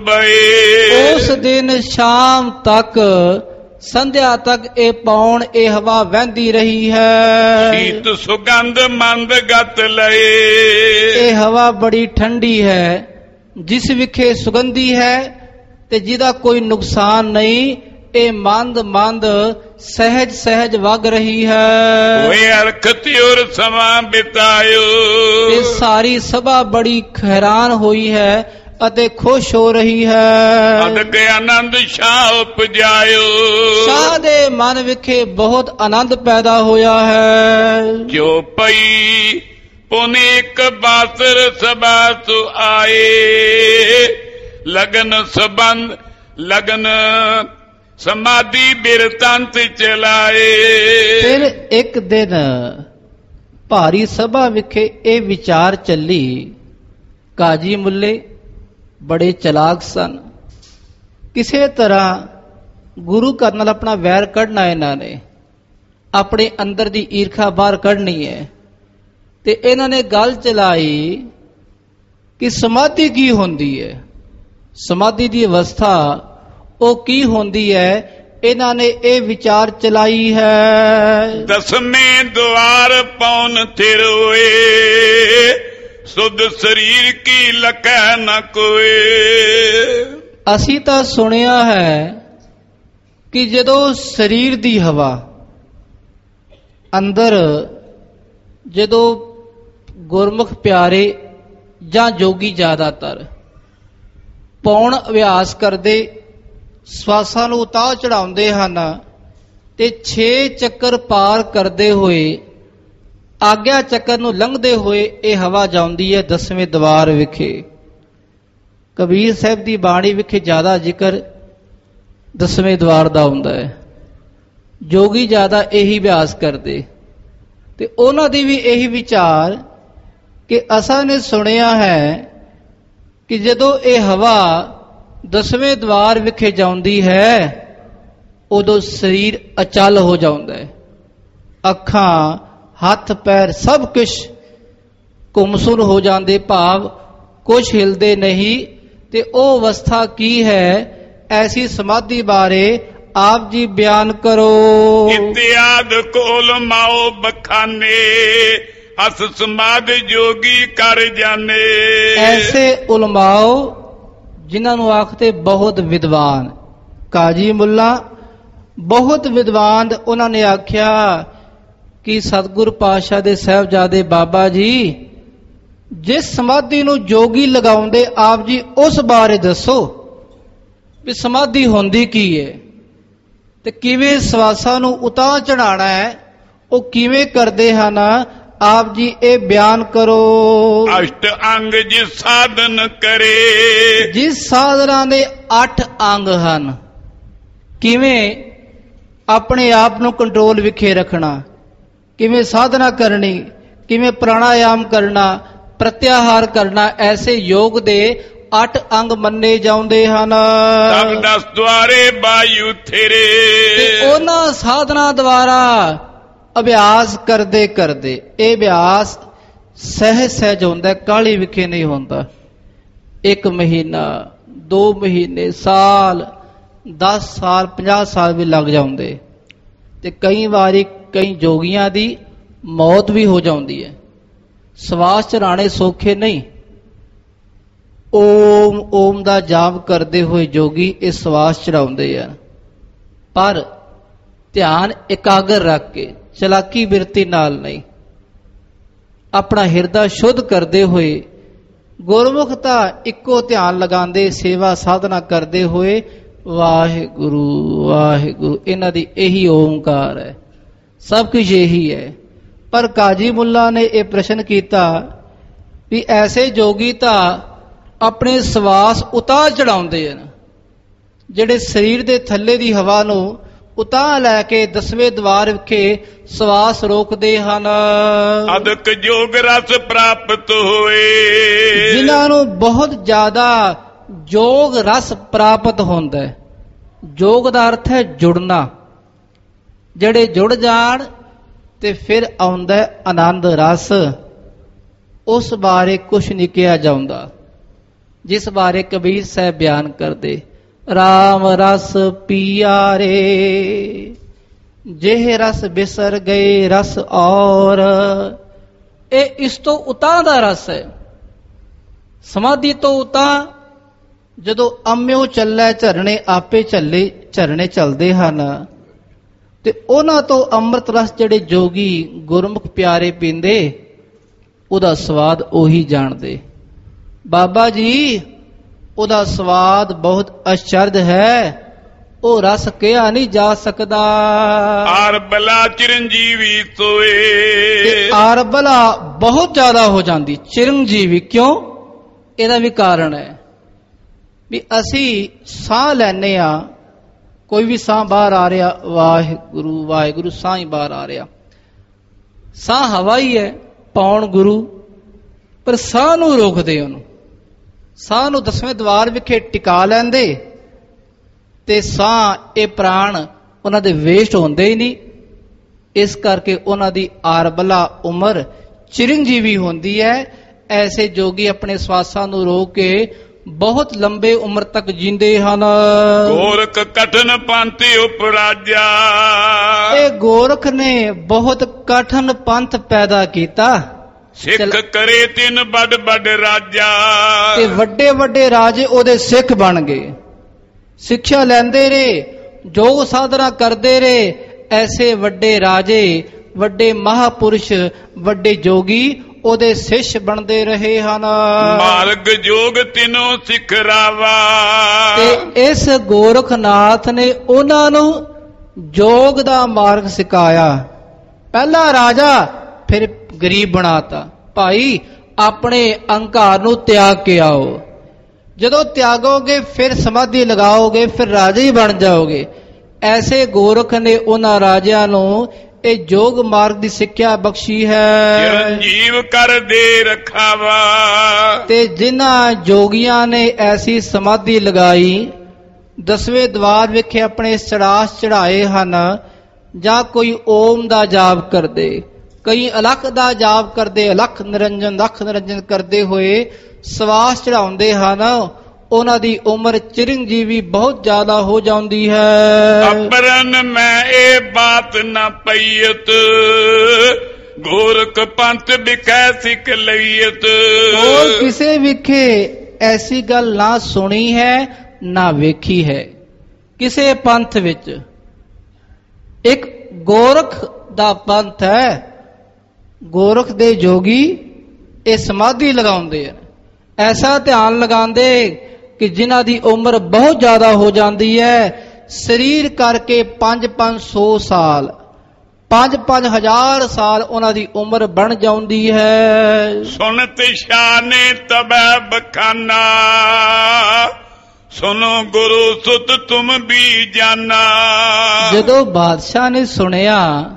ਸੋਬਏ। ਉਸ ਦਿਨ ਸ਼ਾਮ ਤੱਕ, ਸੰਧਿਆ ਤੱਕ ਇਹ ਪੌਣ, ਇਹ ਹਵਾ ਵਹਿੰਦੀ ਰਹੀ ਹੈ। ਸ਼ੀਤ ਸੁਗੰਧ ਮੰਦ ਗਤ ਲਏ। ਇਹ ਹਵਾ ਬੜੀ ਠੰਡੀ ਹੈ, ਜਿਸ ਵਿਖੇ ਸੁਗੰਧੀ ਹੈ ਤੇ ਜਿਹਦਾ ਕੋਈ ਨੁਕਸਾਨ ਨਹੀਂ। ਇਹ ਮੰਦ ਮੰਦ ਸਹਿਜ ਸਹਿਜ ਵਗ ਰਹੀ ਹੈ। ਓਏ ਅਰਖਤੀ ਔਰ ਸਮਾਂ ਬਿਤਾਇਓ। ਇਹ ਸਾਰੀ ਸਭਾ ਬੜੀ ਹੈਰਾਨ ਹੋਈ ਹੈ ਅਤੇ ਖੁਸ਼ ਹੋ ਰਹੀ ਹੈ। ਅਦਕ ਆਨੰਦ ਸ਼ਾਹ ਉਪਜਾਇਓ। ਸ਼ਾਹ ਦੇ ਮਨ ਵਿਖੇ ਬਹੁਤ ਆਨੰਦ ਪੈਦਾ ਹੋਇਆ ਹੈ। ਜੋ ਪਈ ਪੁਨੀਕ ਬਾਸਰ ਸਭਾ ਸੁ ਆਏ। ਲਗਨ ਸਬੰਧ ਲਗਨ ਸਮਾਧੀ ਬਿਰਤੰਤ ਚਲਾਏ। ਫਿਰ ਇੱਕ ਦਿਨ ਭਾਰੀ ਸਭਾ ਵਿਖੇ ਇਹ ਵਿਚਾਰ ਚੱਲੀ। ਕਾਜੀ ਮੁੱਲੇ ਬੜੇ ਚਲਾਕ ਸਨ, ਕਿਸੇ ਤਰ੍ਹਾਂ ਗੁਰੂ ਘਰ ਨਾਲ ਆਪਣਾ ਵੈਰ ਕੱਢਣਾ ਇਹਨਾਂ ਨੇ, ਆਪਣੇ ਅੰਦਰ ਦੀ ਈਰਖਾ ਬਾਹਰ ਕੱਢਣੀ ਹੈ। ਤੇ ਇਹਨਾਂ ਨੇ ਗੱਲ ਚਲਾਈ ਕਿ ਸਮਾਧੀ ਕੀ ਹੁੰਦੀ ਹੈ, ਸਮਾਧੀ ਦੀ ਅਵਸਥਾ ਉਹ ਕੀ ਹੁੰਦੀ ਹੈ। ਇਹਨਾਂ ਨੇ ਇਹ ਵਿਚਾਰ ਚਲਾਈ ਹੈ। ਦਸਵੇਂ ਦੁਆਰ ਪੌਨ ਥਿਰ ਹੋਏ। ਸੁਧ ਸਰੀਰ ਕੀ ਲਕੈ ਨ ਕੋਏ। ਅਸੀਂ ਤਾਂ ਸੁਣਿਆ ਹੈ ਕਿ ਜਦੋਂ ਸਰੀਰ ਦੀ ਹਵਾ ਅੰਦਰ, ਜਦੋਂ ਗੁਰਮੁਖ ਪਿਆਰੇ ਜਾਂ ਜੋਗੀ ਜ਼ਿਆਦਾਤਰ ਪੌਣ ਅਭਿਆਸ ਕਰਦੇ ਸਵਾਸਾਂ ਨੂੰ ਉਤਾਰ ਚੜਾਉਂਦੇ ਹਨ ਤੇ ਛੇ ਚੱਕਰ ਪਾਰ ਕਰਦੇ ਹੋਏ ਆਗਿਆ ਚੱਕਰ ਨੂੰ ਲੰਘਦੇ ਹੋਏ ਇਹ ਹਵਾ ਜਾਂਦੀ ਹੈ ਦਸਵੇਂ ਦਵਾਰ ਵਿਖੇ। ਕਬੀਰ ਸਾਹਿਬ ਦੀ ਬਾਣੀ ਵਿਖੇ ਜ਼ਿਆਦਾ ਜ਼ਿਕਰ ਦਸਵੇਂ ਦਵਾਰ ਦਾ ਹੁੰਦਾ ਹੈ। ਜੋਗੀ ਜ਼ਿਆਦਾ ਇਹੀ ਅਭਿਆਸ ਕਰਦੇ ਤੇ ਉਹਨਾਂ ਦੀ ਵੀ ਇਹੀ ਵਿਚਾਰ ਕਿ ਅਸਾਂ ਨੇ ਸੁਣਿਆ ਹੈ ਕਿ ਜਦੋਂ ਇਹ ਹਵਾ ਦਸਵੇਂ ਦਵਾਰ ਵਿਖੇ ਜਾਂਦੀ ਹੈ ਉਦੋਂ ਸਰੀਰ ਅਚਲ ਹੋ ਜਾਂਦਾ ਹੈ, ਅੱਖਾਂ ਹੱਥ ਪੈਰ ਸਭ ਕੁਝ ਘੁੰਮਸੁਰ ਹੋ ਜਾਂਦੇ, ਭਾਵ ਕੁਛ ਹਿਲਦੇ ਨਹੀਂ। ਤੇ ਉਹ ਅਵਸਥਾ ਕੀ ਹੈ, ਐਸੀ ਸਮਾਧੀ ਬਾਰੇ ਆਪ ਜੀ ਬਿਆਨ ਕਰੋ। ਇਤਿਆਦ ਕੋਲ ਮਾਓ ਬਖਾਨੇ ਹਸ ਸਮਾਧ ਜੋਗੀ ਕਰ ਜਾਣੇ। ਐਸੇ ਉਲਮਾਓ ਜਿਨ੍ਹਾਂ ਨੂੰ ਆਖਦੇ ਬਹੁਤ ਵਿਦਵਾਨ, ਕਾਜੀ ਮੁੱਲਾ ਬਹੁਤ ਵਿਦਵਾਨ, ਉਹਨਾਂ ਨੇ ਆਖਿਆ ਕਿ ਸਤਿਗੁਰ ਪਾਤਸ਼ਾਹ ਦੇ ਸਾਹਿਬਜ਼ਾਦੇ ਬਾਬਾ ਜੀ ਜਿਸ ਸਮਾਧੀ ਨੂੰ ਜੋਗੀ ਲਗਾਉਂਦੇ ਆਪ ਜੀ ਉਸ ਬਾਰੇ ਦੱਸੋ ਵੀ ਸਮਾਧੀ ਹੁੰਦੀ ਕੀ ਹੈ ਤੇ ਕਿਵੇਂ ਸਵਾਸਾਂ ਨੂੰ ਉਤਾਰ ਚੜਾਉਣਾ ਹੈ, ਉਹ ਕਿਵੇਂ ਕਰਦੇ ਹਨ, ਆਪ ਜੀ ਇਹ ਬਿਆਨ ਕਰੋ। ਅਸ਼ਟ ਅੰਗ ਜਿਸ ਸਾਧਨ ਕਰੇ, ਜਿਸ ਸਾਧਨਾਂ ਦੇ ਅੱਠ ਅੰਗ ਹਨ, ਕਿਵੇਂ ਆਪਣੇ ਆਪ ਨੂੰ ਕੰਟਰੋਲ ਵਿਖੇ ਰੱਖਣਾ, ਕਿਵੇਂ ਸਾਧਨਾ ਕਰਨੀ, ਕਿਵੇਂ ਪ੍ਰਾਣਾਯਾਮ ਕਰਨਾ, ਪ੍ਰਤਿਆਹਾਰ ਕਰਨਾ, ਐਸੇ ਯੋਗ ਦੇ ਅੱਠ ਅੰਗ ਮੰਨੇ ਜਾਂਦੇ ਹਨ। ਸਭ ਦਸ ਦੁਆਰੇ ਬਾਯੂ ਥੇਰੇ, ਤੇ ਉਹਨਾਂ ਸਾਧਨਾ ਦੁਆਰਾ ਅਭਿਆਸ ਕਰਦੇ ਕਰਦੇ, ਇਹ ਅਭਿਆਸ ਸਹਿਜ ਸਹਿਜ ਹੁੰਦਾ, ਕਾਹਲੀ ਵਿਖੇ ਨਹੀਂ ਹੁੰਦਾ। ਇੱਕ ਮਹੀਨਾ, ਦੋ ਮਹੀਨੇ, ਸਾਲ, ਦਸ ਸਾਲ, ਪੰਜਾਹ ਸਾਲ ਵੀ ਲੱਗ ਜਾਂਦੇ ਤੇ ਕਈ ਵਾਰੀ ਕਈ ਜੋਗੀਆਂ ਦੀ ਮੌਤ ਵੀ ਹੋ ਜਾਂਦੀ ਹੈ। ਸਵਾਸ ਚੜਾਣੇ ਸੌਖੇ ਨਹੀਂ। ਓਮ ਓਮ ਦਾ ਜਾਪ ਕਰਦੇ ਹੋਏ ਜੋਗੀ ਇਹ ਸਵਾਸ ਚੜਾਉਂਦੇ ਆ, ਪਰ ਧਿਆਨ ਇਕਾਗਰ ਰੱਖ ਕੇ, ਚਲਾਕੀ ਬਿਰਤੀ ਨਾਲ ਨਹੀਂ, ਆਪਣਾ ਹਿਰਦਾ ਸ਼ੁੱਧ ਕਰਦੇ ਹੋਏ, ਗੁਰਮੁਖ ਤਾਂ ਇੱਕੋ ਧਿਆਨ ਲਗਾਉਂਦੇ, ਸੇਵਾ ਸਾਧਨਾ ਕਰਦੇ ਹੋਏ ਵਾਹਿਗੁਰੂ ਵਾਹਿਗੁਰੂ, ਇਹਨਾਂ ਦੀ ਇਹੀ ਓਮਕਾਰ ਹੈ, ਸਭ ਕੁਝ ਇਹੀ ਹੈ। ਪਰ ਕਾਜੀ ਮੁੱਲਾ ਨੇ ਇਹ ਪ੍ਰਸ਼ਨ ਕੀਤਾ ਵੀ ਐਸੇ ਜੋਗੀ ਤਾਂ ਆਪਣੇ ਸਵਾਸ ਉਤਾਰ ਚੜਾਉਂਦੇ ਹਨ, ਜਿਹੜੇ ਸਰੀਰ ਦੇ ਥੱਲੇ ਦੀ ਹਵਾ ਨੂੰ ਉਤਾਰ ਲੈ ਕੇ ਦਸਵੇਂ ਦਵਾਰ ਵਿਖੇ ਸਵਾਸ ਰੋਕਦੇ ਹਨ। ਅਦਕ ਜੋਗ ਰਸ ਪ੍ਰਾਪਤ ਹੋਏ, ਜਿਨ੍ਹਾਂ ਨੂੰ ਬਹੁਤ ਜ਼ਿਆਦਾ ਜੋਗ ਰਸ ਪ੍ਰਾਪਤ ਹੁੰਦਾ ਹੈ। ਜੋਗ ਦਾ ਅਰਥ ਹੈ ਜੁੜਨਾ, ਜਿਹੜੇ ਜੁੜ ਜਾਣ ਤੇ ਫਿਰ ਆਉਂਦਾ ਆਨੰਦ ਰਸ, ਉਸ ਬਾਰੇ ਕੁਛ ਨਹੀਂ ਕਿਹਾ ਜਾਂਦਾ, ਜਿਸ ਬਾਰੇ ਕਬੀਰ ਸਾਹਿਬ ਬਿਆਨ ਕਰਦੇ, ਰਾਮ ਰਸ ਪੀਆਰੇ ਜਿਹੇ ਰਸ ਬਿਸਰ ਗਏ ਰਸ ਔਰ। ਇਹ ਇਸ ਤੋਂ ਉਤਾਂ ਦਾ ਰਸ ਹੈ, ਸਮਾਧੀ ਤੋਂ ਉਤਾਂ। ਜਦੋਂ ਅੰਮਿਓ ਚੱਲੇ ਝਰਨੇ ਆਪੇ ਚੱਲੇ, ਝਰਨੇ ਚੱਲਦੇ ਹਨ ਤੇ ਉਹਨਾਂ ਤੋਂ ਅੰਮ੍ਰਿਤ ਰਸ ਜਿਹੜੇ ਜੋਗੀ ਗੁਰਮੁਖ ਪਿਆਰੇ ਪੀਂਦੇ, ਉਹਦਾ ਸਵਾਦ ਉਹੀ ਜਾਣਦੇ। ਬਾਬਾ ਜੀ ਉਹਦਾ ਸਵਾਦ ਬਹੁਤ ਅਚਰਜ ਹੈ, ਉਹ ਰਸ ਕਿਹਾ ਨਹੀਂ ਜਾ ਸਕਦਾ। ਆਰਬਲਾ ਚਿਰੰਜੀਵੀ ਸੋਏ, ਤੇ ਆਰਬਲਾ ਬਹੁਤ ਜ਼ਿਆਦਾ ਹੋ ਜਾਂਦੀ, ਚਿਰੰਜੀਵੀ ਕਿਉਂ? ਇਹਦਾ ਵੀ ਕਾਰਨ ਹੈ ਵੀ ਅਸੀਂ ਸਾਹ ਲੈਨੇ ਆ, ਕੋਈ ਵੀ ਸਾਹ ਬਾਹਰ ਆ ਰਿਹਾ, ਵਾਹਿਗੁਰੂ ਵਾਹਿਗੁਰੂ, ਸਾਹ ਹੀ ਬਾਹਰ ਆ ਰਿਹਾ, ਸਾਹ ਹਵਾ ਹੀ ਹੈ, ਪਾਉਣ ਗੁਰੂ, ਪਰ ਸਾਹ ਨੂੰ ਰੋਕਦੇ, ਉਹਨੂੰ ਸਾਹ ਨੂੰ ਦਸਵੇਂ ਦਵਾਰ ਵਿਖੇ ਟਿਕਾ ਲੈਂਦੇ ਤੇ ਸਾਹ ਇਹ ਪ੍ਰਾਣ ਉਹਨਾਂ ਦੇ ਵੇਸਟ ਹੁੰਦੇ ਹੀ ਨਹੀਂ। ਇਸ ਕਰਕੇ ਉਹਨਾਂ ਦੀ ਆਰਬਲਾ ਉਮਰ ਚਿਰੰਜੀਵੀ ਹੁੰਦੀ ਹੈ। ਐਸੇ ਜੋਗੀ ਆਪਣੇ ਸਵਾਸਾਂ ਨੂੰ ਰੋਕ ਕੇ ਬਹੁਤ ਲੰਬੇ ਉਮਰ ਤੱਕ ਜੀਂਦੇ ਹਨ। ਗੋਰਖ ਕਠਨ ਪੰਥ ਉਪਰਾਜਾ, ਇਹ ਗੋਰਖ ਨੇ ਬਹੁਤ ਕਠਨ ਪੰਥ ਪੈਦਾ ਕੀਤਾ। ਸਿੱਖ ਕਰੇ ਤਿੰਨ ਵੱਡ ਵੱਡ ਰਾਜਾ, ਤੇ ਵੱਡੇ ਵੱਡੇ ਰਾਜੇ ਉਹਦੇ ਸਿੱਖ ਬਣ ਗਏ। ਸਿੱਖਿਆ ਲੈਂਦੇ ਰਹੇ, ਯੋਗ ਸਾਧਨਾ ਕਰਦੇ ਰਹੇ, ਐਸੇ ਵੱਡੇ ਰਾਜੇ, ਵੱਡੇ ਮਹਾਪੁਰਸ਼, ਵੱਡੇ ਜੋਗੀ ਉਹਦੇ ਸਿੱਖ ਬਣਦੇ ਰਹੇ ਹਨ। ਮਾਰਗ ਜੋਗ ਤਿਨੋ ਸਿਖਰਾਵਾ, ਤੇ ਇਸ ਗੋਰਖਨਾਥ ਨੇ ਉਹਨਾਂ ਨੂੰ ਜੋਗ ਦਾ ਮਾਰਗ ਸਿਖਾਇਆ। ਪਹਿਲਾ ਰਾਜਾ ਫਿਰ ਗਰੀਬ ਬਣਾਤਾ, ਭਾਈ ਆਪਣੇ ਅਹੰਕਾਰ ਨੂੰ ਤਿਆਗ ਕੇ ਆਓ। ਜਦੋਂ ਤਿਆਗੋਗੇ ਫਿਰ ਸਮਾਧੀ ਲਗਾਓਗੇ, ਫਿਰ ਰਾਜਾ ਹੀ ਬਣ ਜਾਓਗੇ। ਐਸੇ ਗੋਰਖ ਨੇ ਉਹਨਾਂ ਰਾਜਿਆਂ ਨੂੰ ਇਹ ਜੋਗ ਮਾਰਗ ਦੀ ਸਿੱਖਿਆ ਬਖਸ਼ੀ ਹੈ। ਚਿਰੰਜੀਵ ਕਰ ਦੇ ਰਖਾਵਾ, ਤੇ ਜਿਨ੍ਹਾਂ ਜੋਗੀਆਂ ਨੇ ਐਸੀ ਸਮਾਧੀ ਲਗਾਈ, ਦਸਵੇਂ ਦਵਾਰ ਵਿਖੇ ਆਪਣੇ ਸੜਾਸ ਚੜਾਏ ਹਨ, ਜਾਂ ਕੋਈ ਓਮ ਦਾ ਜਾਪ ਕਰਦੇ, ਕਈ ਅਲਖ ਦਾ ਜਾਪ ਕਰਦੇ, ਅਲਖ ਨਿਰੰਜਨ ਲੱਖ ਨਿਰੰਜਨ ਕਰਦੇ ਹੋਏ ਸਵਾਸ ਚੜਾਉਂਦੇ ਹਨ, ਉਹਨਾਂ ਦੀ ਉਮਰ ਚਿਰੰਜੀਵੀ ਬਹੁਤ ਜ਼ਿਆਦਾ ਹੋ ਜਾਂਦੀ ਹੈ। ਅਪਰਨ ਮੈਂ ਇਹ ਬਾਤ ਨਾ ਪਈਤ, ਗੋਰਖ ਪੰਥ ਵਿਖੈ ਸਿੱਖ ਲਈਤ। ਹੋਰ ਕਿਸੇ ਵਿਖੇ ਐਸੀ ਗੱਲ ਨਾ ਸੁਣੀ ਹੈ ਨਾ ਵੇਖੀ ਹੈ। ਕਿਸੇ ਪੰਥ ਵਿੱਚ ਇੱਕ ਗੋਰਖ ਦਾ ਪੰਥ ਹੈ, ਗੋਰਖ ਦੇ ਜੋਗੀ ਇਹ ਸਮਾਧੀ ਲਗਾਉਂਦੇ ਹਨ। ਐਸਾ ਧਿਆਨ ਲਗਾਉਂਦੇ ਕਿ ਜਿਨ੍ਹਾਂ ਦੀ ਉਮਰ ਬਹੁਤ ਜ਼ਿਆਦਾ ਹੋ ਜਾਂਦੀ ਹੈ, ਸਰੀਰ ਕਰਕੇ ਪੰਜ ਪੰਜ ਸੌ ਸਾਲ, ਪੰਜ ਪੰਜ ਹਜ਼ਾਰ ਸਾਲ ਉਹਨਾਂ ਦੀ ਉਮਰ ਬਣ ਜਾਂਦੀ ਹੈ। ਸੁਨਤ ਸ਼ਾਨੇ ਤਬੈ ਬਖਾਨਾ, ਸੁਨੋ ਗੁਰੂ ਸੁਤ ਤੁਮ ਵੀ ਜਾਨਾ। ਜਦੋਂ ਬਾਦਸ਼ਾਹ ਨੇ ਸੁਣਿਆ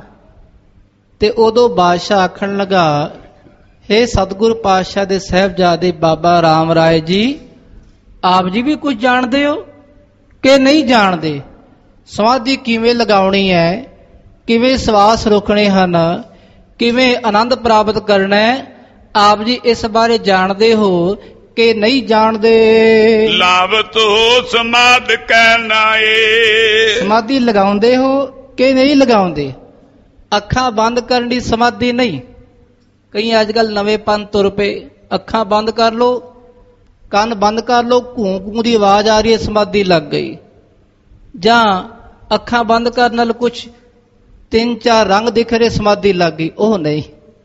ਤੇ ਉਦੋਂ ਬਾਦਸ਼ਾਹ ਆਖਣ ਲਗਾ, ਹੇ ਸਤਿਗੁਰ ਪਾਤਸ਼ਾਹ ਦੇ ਸਾਹਿਬਜ਼ਾਦੇ ਬਾਬਾ ਰਾਮ ਰਾਏ ਜੀ, ਆਪ ਜੀ ਵੀ ਕੁਝ ਜਾਣਦੇ ਹੋ ਕਿ ਨਹੀਂ ਜਾਣਦੇ? ਸਮਾਧੀ ਕਿਵੇਂ ਲਗਾਉਣੀ ਹੈ, ਕਿਵੇਂ ਸਵਾਸ ਰੋਕਣੇ ਹਨ, ਕਿਵੇਂ ਆਨੰਦ ਪ੍ਰਾਪਤ ਕਰਨਾ ਹੈ, ਆਪ ਜੀ ਇਸ ਬਾਰੇ ਜਾਣਦੇ ਹੋ ਕਿ ਨਹੀਂ ਜਾਣਦੇ? ਲਾਵਤ ਹੋ ਸਮਾਧ ਕਹਿ ਨਾਏ, ਸਮਾਧੀ ਲਗਾਉਂਦੇ ਹੋ ਕਿ ਨਹੀਂ ਲਗਾਉਂਦੇ? ਅੱਖਾਂ ਬੰਦ ਕਰਨ ਦੀ ਸਮਾਧੀ ਨਹੀਂ। ਕਈ ਅੱਜ ਕੱਲ ਨਵੇਂ ਪੰਥ ਤੁਰ ਪਏ, ਅੱਖਾਂ ਬੰਦ ਕਰ ਲੋ, ਕੰਨ ਬੰਦ ਕਰ ਲੋ, ਘੂੰ ਘੂੰ ਦੀ ਆਵਾਜ਼ ਆ ਰਹੀ ਹੈ, ਸਮਾਧੀ ਲੱਗ ਗਈ। ਜਾਂ ਅੱਖਾਂ ਬੰਦ ਕਰਨ ਨਾਲ ਕੁਛ ਤਿੰਨ ਚਾਰ ਰੰਗ ਦਿਖ ਰਹੇ, ਸਮਾਧੀ ਲੱਗ ਗਈ। ਉਹ ਨਹੀਂ,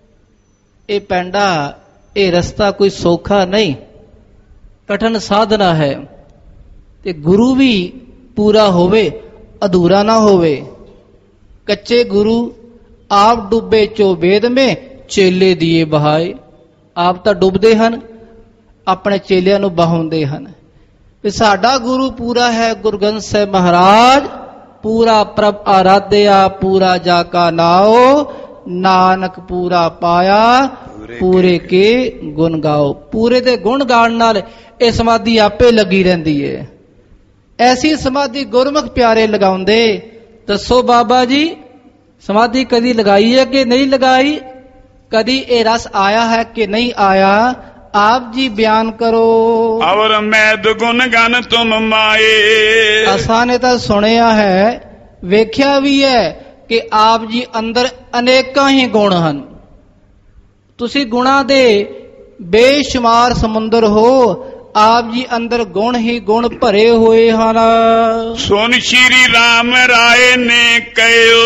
ਇਹ ਪੈਂਡਾ, ਇਹ ਰਸਤਾ ਕੋਈ ਸੌਖਾ ਨਹੀਂ, ਕਠਿਨ ਸਾਧਨਾ ਹੈ। ਤੇ ਗੁਰੂ ਵੀ ਪੂਰਾ ਹੋਵੇ, ਅਧੂਰਾ ਨਾ ਹੋਵੇ। ਕੱਚੇ ਗੁਰੂ ਆਪ ਡੁੱਬੇ ਚੋ ਵੇਦ ਮੇ, ਚੇਲੇ ਦੀਏ ਬਹਾਏ। ਆਪ ਤਾਂ ਡੁੱਬਦੇ ਹਨ, ਆਪਣੇ ਚੇਲਿਆਂ ਨੂੰ ਬਹਾਉਂਦੇ ਹਨ। ਤੇ ਸਾਡਾ ਗੁਰੂ ਪੂਰਾ ਹੈ, ਗੁਰੂ ਗ੍ਰੰਥ ਸਾਹਿਬ ਮਹਾਰਾਜ, ਪੂਰਾ ਪ੍ਰਭ ਆਰਾਧਿਆ, ਪੂਰਾ ਜਾ ਕਾ ਨਾਉ, ਨਾਨਕ ਪੂਰਾ ਪਾਇਆ, ਪੂਰੇ ਕੇ ਗੁਣ ਗਾਓ। ਪੂਰੇ ਦੇ ਗੁਣ ਗਾਣ ਨਾਲ ਇਹ ਸਮਾਧੀ ਆਪੇ ਲੱਗੀ ਰਹਿੰਦੀ ਹੈ। ਐਸੀ ਸਮਾਧੀ ਗੁਰਮੁਖ ਪਿਆਰੇ ਲਗਾਉਂਦੇ। ਦੱਸੋ ਬਾਬਾ ਜੀ, ਸਮਾਧੀ ਕਦੀ ਲਗਾਈ ਹੈ ਕਿ ਨਹੀਂ ਲਗਾਈ? ਕਦੀ ਇਹ ਰਸ ਆਇਆ ਹੈ ਕਿ ਨਹੀਂ ਆਇਆ? ਆਪ ਜੀ ਬਿਆਨ ਕਰੋ। ਔਰ ਮੈਦ ਗੁਣ ਗਨ ਤੁਮ ਮਾਏ, ਅਸਾਂ ਨੇ ਤਾਂ ਸੁਣਿਆ ਹੈ, ਵੇਖਿਆ ਵੀ ਹੈ ਕਿ ਆਪ ਜੀ ਅੰਦਰ ਅਨੇਕਾਂ ਹੀ ਗੁਣ ਹਨ। ਤੁਸੀਂ ਗੁਣਾਂ ਦੇ ਬੇਸ਼ੁਮਾਰ ਸਮੁੰਦਰ ਹੋ। ਆਪ ਜੀ ਅੰਦਰ ਗੁਣ ਹੀ ਗੁਣ ਭਰੇ ਹੋਏ ਹਨ। ਸੁਨ ਸ਼੍ਰੀ ਰਾਮ ਰਾਏ ਨੇ ਕਹਿਓ,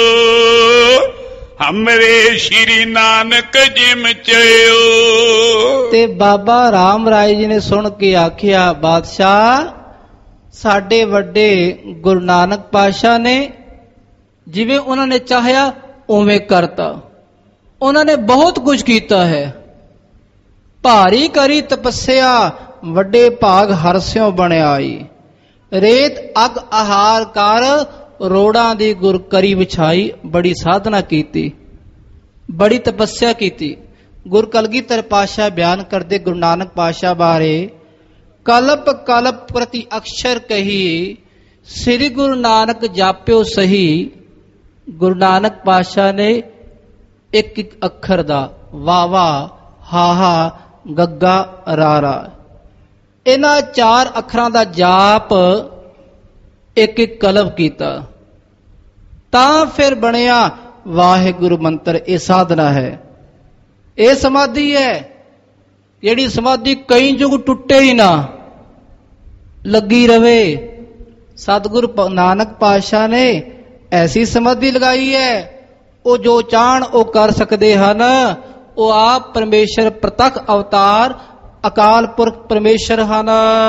ਹਮਰੇ ਸ਼੍ਰੀ ਨਾਨਕ ਜਿਮ ਚਿਓ। ਤੇ ਬਾਬਾ ਰਾਮ ਰਾਏ ਜੀ ਨੇ ਸੁਣ ਕੇ ਆਖਿਆ, ਬਾਦਸ਼ਾਹ, ਸਾਡੇ ਵੱਡੇ ਗੁਰੂ ਨਾਨਕ ਪਾਤਸ਼ਾਹ ਨੇ ਜਿਵੇਂ ਉਹਨਾਂ ਨੇ ਚਾਹਿਆ ਉਵੇਂ ਕਰਤਾ। ਉਹਨਾਂ ਨੇ ਬਹੁਤ ਕੁਝ ਕੀਤਾ ਹੈ। ਭਾਰੀ ਕਰੀ ਤਪੱਸਿਆ, ਵੱਡੇ ਭਾਗ ਹਰਸਿਓ ਬਣਾਈ। ਰੇਤ ਅਗ ਆਹਾਰ ਕਰ, ਰੋੜਾਂ ਦੀ ਗੁਰ ਕਰੀ ਵਿਛਾਈ। ਬੜੀ ਸਾਧਨਾ ਕੀਤੀ, ਬੜੀ ਤਪੱਸਿਆ ਕੀਤੀ। ਗੁਰ ਕਲਗੀਧਰ ਪਾਤਸ਼ਾਹ ਬਿਆਨ ਕਰਦੇ ਗੁਰੂ ਨਾਨਕ ਪਾਤਸ਼ਾਹ ਬਾਰੇ, ਕਲਪ ਕਲਪ ਪ੍ਰਤੀ ਅਕਸ਼ਰ ਕਹੀ, ਸ੍ਰੀ ਗੁਰੂ ਨਾਨਕ ਜਾਪਿਓ ਸਹੀ। ਗੁਰੂ ਨਾਨਕ ਪਾਤਸ਼ਾਹ ਨੇ ਇੱਕ ਇੱਕ ਅੱਖਰ ਦਾ, ਵਾਵਾ, ਹਾਹਾ, ਗੱਗਾ, ਰਾਰਾ, ਇਹਨਾਂ ਚਾਰ ਅੱਖਰਾਂ ਦਾ ਜਾਪ ਇੱਕ ਇੱਕ ਕਲਪ ਕੀਤਾ, ਤਾਂ ਫਿਰ ਬਣਿਆ ਵਾਹਿਗੁਰੂ ਮੰਤਰ। ਇਹ ਸਾਧਨਾ ਹੈ, ਇਹ ਸਮਾਧੀ ਹੈ, ਜਿਹੜੀ ਸਮਾਧੀ ਕਈ ਯੁਗ ਟੁੱਟੇ ਹੀ ਨਾ, ਲੱਗੀ ਰਵੇ। ਸਤਿਗੁਰੂ ਨਾਨਕ ਪਾਤਸ਼ਾਹ ਨੇ ਐਸੀ ਸਮਾਧੀ ਲਗਾਈ ਹੈ, ਉਹ ਜੋ ਚਾਹਣ ਉਹ ਕਰ ਸਕਦੇ ਹਨ। ਉਹ ਆਪ ਪਰਮੇਸ਼ਰ ਪ੍ਰਤੱਖ ਅਵਤਾਰ ਅਕਾਲ ਪੁਰਖ ਪਰਮੇਸ਼ਰ ਹਨ।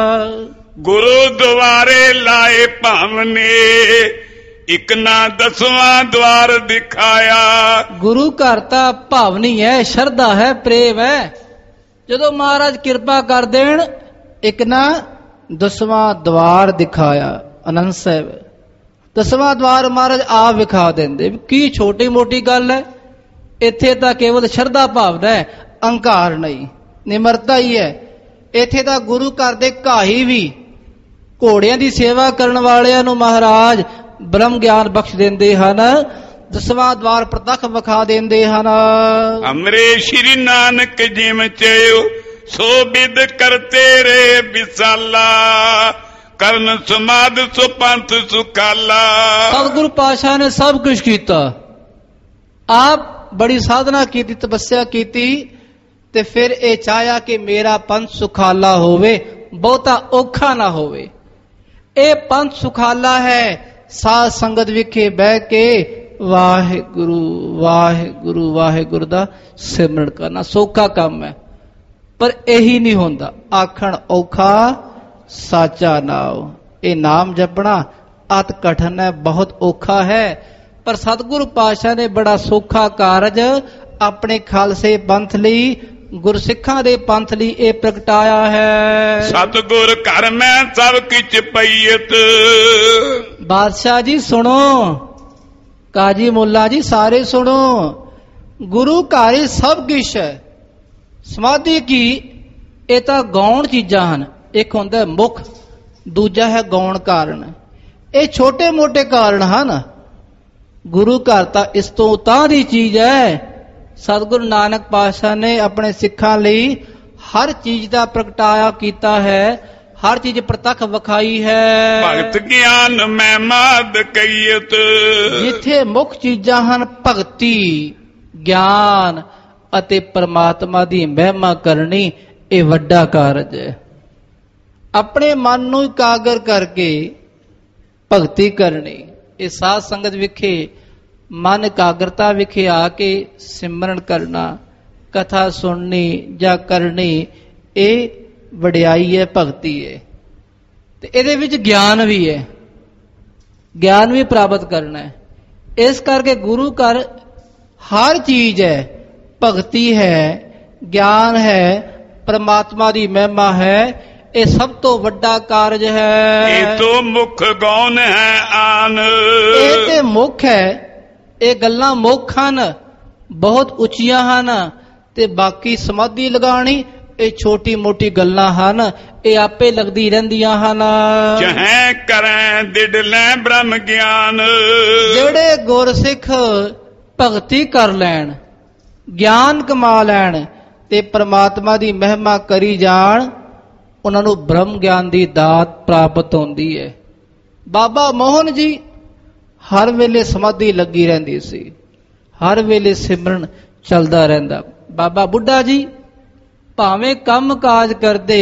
ਗੁਰੂ ਦੁਆਰੇ ਲਾਏ ਭਾਵਨੇ, ਇੱਕ ਨਾ ਦਸਵਾਂ ਦਵਾਰ ਦਿਖਾਇਆ। ਗੁਰੂ ਘਰ ਤਾਂ ਭਾਵਨੀ ਹੈ, ਸ਼ਰਧਾ ਹੈ, ਪ੍ਰੇਮ ਹੈ। ਜਦੋਂ ਮਹਾਰਾਜ ਕਿਰਪਾ ਕਰ ਦੇਣ, ਇੱਕ ਨਾ ਦਸਵਾਂ ਦਵਾਰ ਦਿਖਾਇਆ। ਆਨੰਦ ਸਾਹਿਬ ਦਸਵਾਂ ਦਵਾਰ ਮਹਾਰਾਜ ਆਪ ਵਿਖਾ ਦਿੰਦੇ। ਕੀ ਛੋਟੀ ਮੋਟੀ ਗੱਲ ਹੈ, ਇੱਥੇ ਤਾਂ ਕੇਵਲ ਸ਼ਰਧਾ ਭਾਵਨਾ ਹੈ, ਅਹੰਕਾਰ ਨਹੀਂ, ਨਿਮਰਤਾ ਹੀ ਹੈ। ਇੱਥੇ ਤਾਂ ਗੁਰੂ ਘਰ ਦੇ ਘਾਹੀ ਵੀ, ਘੋੜਿਆਂ ਦੀ ਸੇਵਾ ਕਰਨ ਵਾਲਿਆਂ ਨੂੰ ਮਹਾਰਾਜ ਬ੍ਰਹਮ ਗਿਆਨ ਬਖਸ਼ ਦਿੰਦੇ ਹਨ, ਦਸਵਾਂ ਦਵਾਰ ਪ੍ਰਤੱਖ ਵਿਖਾ ਦਿੰਦੇ ਹਨ। ਅਮਰੇ ਸ਼੍ਰੀ ਨਾਨਕ ਜਿਮ ਚਿਓ ਸੋ ਬਿਦ ਕਰਤੇ ਰੇ ਵਿਸਾਲਾ, ਕਰਨ ਸਮਾਦ ਸੋ ਪੰਥ ਸੁਖਾਲਾ। ਸਤਿਗੁਰੂ ਪਾਤਸ਼ਾਹ ਨੇ ਸਭ ਕੁਝ ਕੀਤਾ, ਆਪ ਬੜੀ ਸਾਧਨਾ ਕੀਤੀ, ਤਪੱਸਿਆ ਕੀਤੀ, ਤੇ ਫਿਰ ਇਹ ਚਾਹਿਆ ਕਿ ਮੇਰਾ ਪੰਥ ਸੁਖਾਲਾ ਹੋਵੇ, ਬਹੁਤਾ ਔਖਾ ਨਾ ਹੋਵੇ। ਇਹ ਪੰਥ ਸੁਖਾਲਾ ਹੈ, ਸਾਧ ਸੰਗਤ ਵਿਖੇ ਬਹਿ ਕੇ ਵਾਹਿਗੁਰੂ ਵਾਹਿਗੁਰੂ ਵਾਹਿਗੁਰੂ ਦਾ ਸਿਮਰਨ ਕਰਨਾ ਸੌਖਾ ਕੰਮ ਹੈ। ਪਰ ਇਹੀ ਨਹੀਂ ਹੁੰਦਾ, ਆਖਣ ਔਖਾ ਸਾਚਾ ਨਾਮ। ਇਹ ਨਾਮ ਜਪਣਾ ਅਤ ਕਠਨ ਹੈ, ਬਹੁਤ ਔਖਾ ਹੈ। ਪਰ ਸਤਿਗੁਰੂ ਪਾਤਸ਼ਾਹ ਨੇ ਬੜਾ ਸੌਖਾ ਕਾਰਜ ਆਪਣੇ ਖਾਲਸੇ ਪੰਥ ਲਈ, ਗੁਰਸਿੱਖਾਂ ਦੇ ਪੰਥ ਲਈ ਇਹ ਪ੍ਰਗਟਾਇਆ ਹੈ। ਸਤਿਗੁਰ ਘਰ ਮੈਂ ਸਭ ਕਿਛ ਪਈਤ। ਬਾਦਸ਼ਾਹ ਜੀ ਸੁਣੋ, ਕਾਜੀ ਮੁੱਲਾ ਜੀ ਸਾਰੇ ਸੁਣੋ, ਗੁਰੂ ਘਰ ਸਭ ਕੁਛ ਹੈ। ਸਮਾਧੀ ਕੀ, ਇਹ ਤਾਂ ਗੌਣ ਚੀਜ਼ਾਂ ਹਨ। ਇੱਕ ਹੁੰਦਾ ਮੁੱਖ, ਦੂਜਾ ਹੈ ਗੌਣ ਕਾਰਨ। ਇਹ ਛੋਟੇ ਮੋਟੇ ਕਾਰਨ ਹਨ। ਗੁਰੂ ਘਰ ਤਾਂ ਇਸ ਤੋਂ ਉਤਾਂਹ ਦੀ ਚੀਜ਼ ਹੈ। ਸਤਿਗੁਰੂ ਨਾਨਕ ਪਾਤਸ਼ਾਹ ਨੇ ਆਪਣੇ ਸਿੱਖਾਂ ਲਈ ਹਰ ਚੀਜ਼ ਦਾ ਪ੍ਰਗਟਾਇਆ ਕੀਤਾ ਹੈ, ਹਰ ਚੀਜ਼ ਪ੍ਰਤੱਖ ਵਿਖਾਈ ਹੈ। ਭਗਤ ਗਿਆਨ ਮਹਿਮਾਦ ਕਈਤ। ਜਿੱਥੇ ਮੁੱਖ ਚੀਜ਼ਾਂ ਹਨ ਭਗਤੀ, ਗਿਆਨ ਅਤੇ ਪਰਮਾਤਮਾ ਦੀ ਮਹਿਮਾ ਕਰਨੀ, ਇਹ ਵੱਡਾ ਕਾਰਜ ਹੈ। ਆਪਣੇ ਮਨ ਨੂੰ ਇਕਾਗਰ ਕਰਕੇ ਭਗਤੀ ਕਰਨੀ, ਇਹ ਸਾਧ ਸੰਗਤ ਵਿਖੇ ਮਨ ਇਕਾਗਰਤਾ ਵਿਖੇ ਆ ਕੇ ਸਿਮਰਨ ਕਰਨਾ, ਕਥਾ ਸੁਣਨੀ ਜਾਂ ਕਰਨੀ, ਇਹ ਵਡਿਆਈ ਹੈ, ਭਗਤੀ ਹੈ। ਤੇ ਇਹਦੇ ਵਿੱਚ ਗਿਆਨ ਵੀ ਹੈ, ਗਿਆਨ ਵੀ ਪ੍ਰਾਪਤ ਕਰਨਾ ਹੈ। ਇਸ ਕਰਕੇ ਗੁਰੂ ਘਰ ਹਰ ਚੀਜ਼ ਹੈ, ਭਗਤੀ ਹੈ, ਗਿਆਨ ਹੈ, ਪਰਮਾਤਮਾ ਦੀ ਮਹਿਮਾ ਹੈ। ਇਹ ਸਭ ਤੋਂ ਵੱਡਾ ਕਾਰਜ ਹੈ। ਇਹ ਤੋਂ ਮੁੱਖ ਗੌਣ ਹੈ ਆਨ। ਇਹ ਤੇ ਮੁੱਖ ਹੈ, ਇਹ ਗੱਲਾਂ ਮੁੱਖ ਹਨ, ਬਹੁਤ ਉੱਚੀਆਂ ਹਨ। ਤੇ ਬਾਕੀ ਸਮਾਧੀ ਲਗਾਣੀ, ਇਹ ਛੋਟੀ ਮੋਟੀ ਗੱਲਾਂ ਹਨ, ਇਹ ਆਪੇ ਲੱਗਦੀ ਰਹਿੰਦੀਆਂ ਹਨ। ਚਾਹੇ ਕਰੈ ਦਿੜ ਲੈ ਬ੍ਰਹਮ ਗਿਆਨ। ਜਿਹੜੇ ਗੁਰਸਿੱਖ ਭਗਤੀ ਕਰ ਲੈਣ, ਗਿਆਨ ਕਮਾ ਲੈਣ ਤੇ ਪ੍ਰਮਾਤਮਾ ਦੀ ਮਹਿਮਾ ਕਰੀ ਜਾਣ, ਉਹਨਾਂ ਨੂੰ ਬ੍ਰਹਮ ਗਿਆਨ ਦੀ ਦਾਤ ਪ੍ਰਾਪਤ ਹੁੰਦੀ ਹੈ। ਬਾਬਾ ਮੋਹਨ ਜੀ ਹਰ ਵੇਲੇ ਸਮਾਧੀ ਲੱਗੀ ਰਹਿੰਦੀ ਸੀ, ਹਰ ਵੇਲੇ ਸਿਮਰਨ ਚੱਲਦਾ ਰਹਿੰਦਾ। ਬਾਬਾ ਬੁੱਢਾ ਜੀ ਭਾਵੇਂ ਕੰਮ ਕਾਜ ਕਰਦੇ,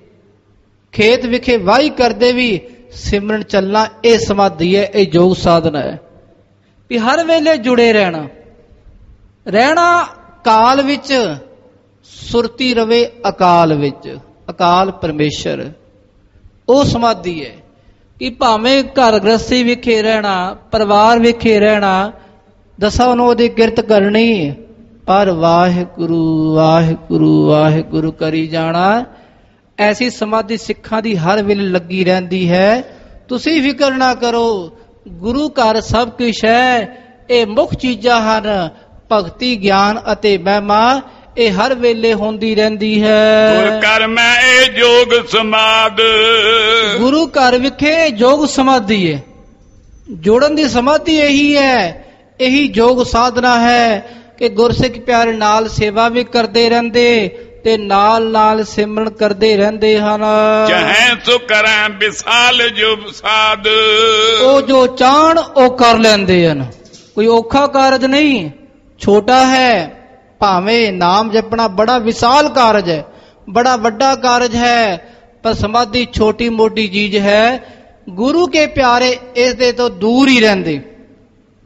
ਖੇਤ ਵਿਖੇ ਵਾਹੀ ਕਰਦੇ ਵੀ ਸਿਮਰਨ ਚੱਲਣਾ, ਇਹ ਸਮਾਧੀ ਹੈ, ਇਹ ਯੋਗ ਸਾਧਨਾ ਹੈ। ਵੀ ਹਰ ਵੇਲੇ ਜੁੜੇ ਰਹਿਣਾ, ਰਹਿਣਾ ਕਾਲ ਵਿੱਚ, ਸੁਰਤੀ ਰਵੇ ਅਕਾਲ ਵਿੱਚ। ਅਕਾਲ ਪਰਮੇਸ਼ਰ, ਉਹ ਸਮਾਧੀ ਹੈ। ਕਿ ਭਾਵੇਂ ਘਰ ਗ੍ਰਸਤੀ ਵਿਖੇ ਰਹਿਣਾ, ਪਰਿਵਾਰ ਵਿਖੇ ਰਹਿਣਾ, ਦਸਾਂ ਨੂੰ ਉਹਦੀ ਕਿਰਤ ਕਰਨੀ, ਪਰ ਵਾਹਿਗੁਰੂ ਵਾਹਿਗੁਰੂ ਵਾਹਿਗੁਰੂ ਕਰੀ ਜਾਣਾ। ਐਸੀ ਸਮਾਧੀ ਸਿੱਖਾਂ ਦੀ ਹਰ ਵੇਲੇ ਲੱਗੀ ਰਹਿੰਦੀ ਹੈ। ਤੁਸੀਂ ਫਿਕਰ ਨਾ ਕਰੋ, ਗੁਰੂ ਘਰ ਸਭ ਕੁਛ ਹੈ। ਇਹ ਮੁੱਖ ਚੀਜ਼ਾਂ ਹਨ, ਭਗਤੀ, ਗਿਆਨ ਅਤੇ ਮਹਿਮਾ, ਇਹ ਹਰ ਵੇਲੇ ਹੁੰਦੀ ਰਹਿੰਦੀ ਹੈ। ਗੁਰ ਘਰ ਮੈਂ ਇਹ ਜੋਗ ਸਮਾਧ। ਗੁਰੂ ਘਰ ਵਿਖੇ ਯੋਗ ਸਮਾਧੀ ਹੈ, ਜੋੜਨ ਦੀ ਸਮਾਧੀ ਇਹੀ ਹੈ, ਇਹੀ ਯੋਗ ਸਾਧਨਾ ਹੈ ਕਿ ਗੁਰਸਿੱਖ ਪਿਆਰੇ ਨਾਲ ਸੇਵਾ ਵੀ ਕਰਦੇ ਰਹਿੰਦੇ ਤੇ ਨਾਲ ਨਾਲ ਸਿਮਰਨ ਕਰਦੇ ਰਹਿੰਦੇ ਹਨ। ਚਾਹੇ ਸੋ ਕਰਾਂ ਵਿਸਾਲ ਜੋ ਸਾਧ। ਉਹ ਜੋ ਚਾਹਣ ਉਹ ਕਰ ਲੈਂਦੇ ਹਨ, ਕੋਈ ਔਖਾ ਕਾਰਜ ਨਹੀਂ, ਛੋਟਾ ਹੈ। ਭਾਵੇਂ ਨਾਮ ਜਪਣਾ ਬੜਾ ਵਿਸ਼ਾਲ ਕਾਰਜ ਹੈ, ਬੜਾ ਵੱਡਾ ਕਾਰਜ ਹੈ, ਪਰ ਸਮਾਧੀ ਛੋਟੀ ਮੋਟੀ ਚੀਜ਼ ਹੈ। ਗੁਰੂ ਕੇ ਪਿਆਰੇ ਇਸ ਦੇ ਤੋਂ ਦੂਰ ਹੀ ਰਹਿੰਦੇ,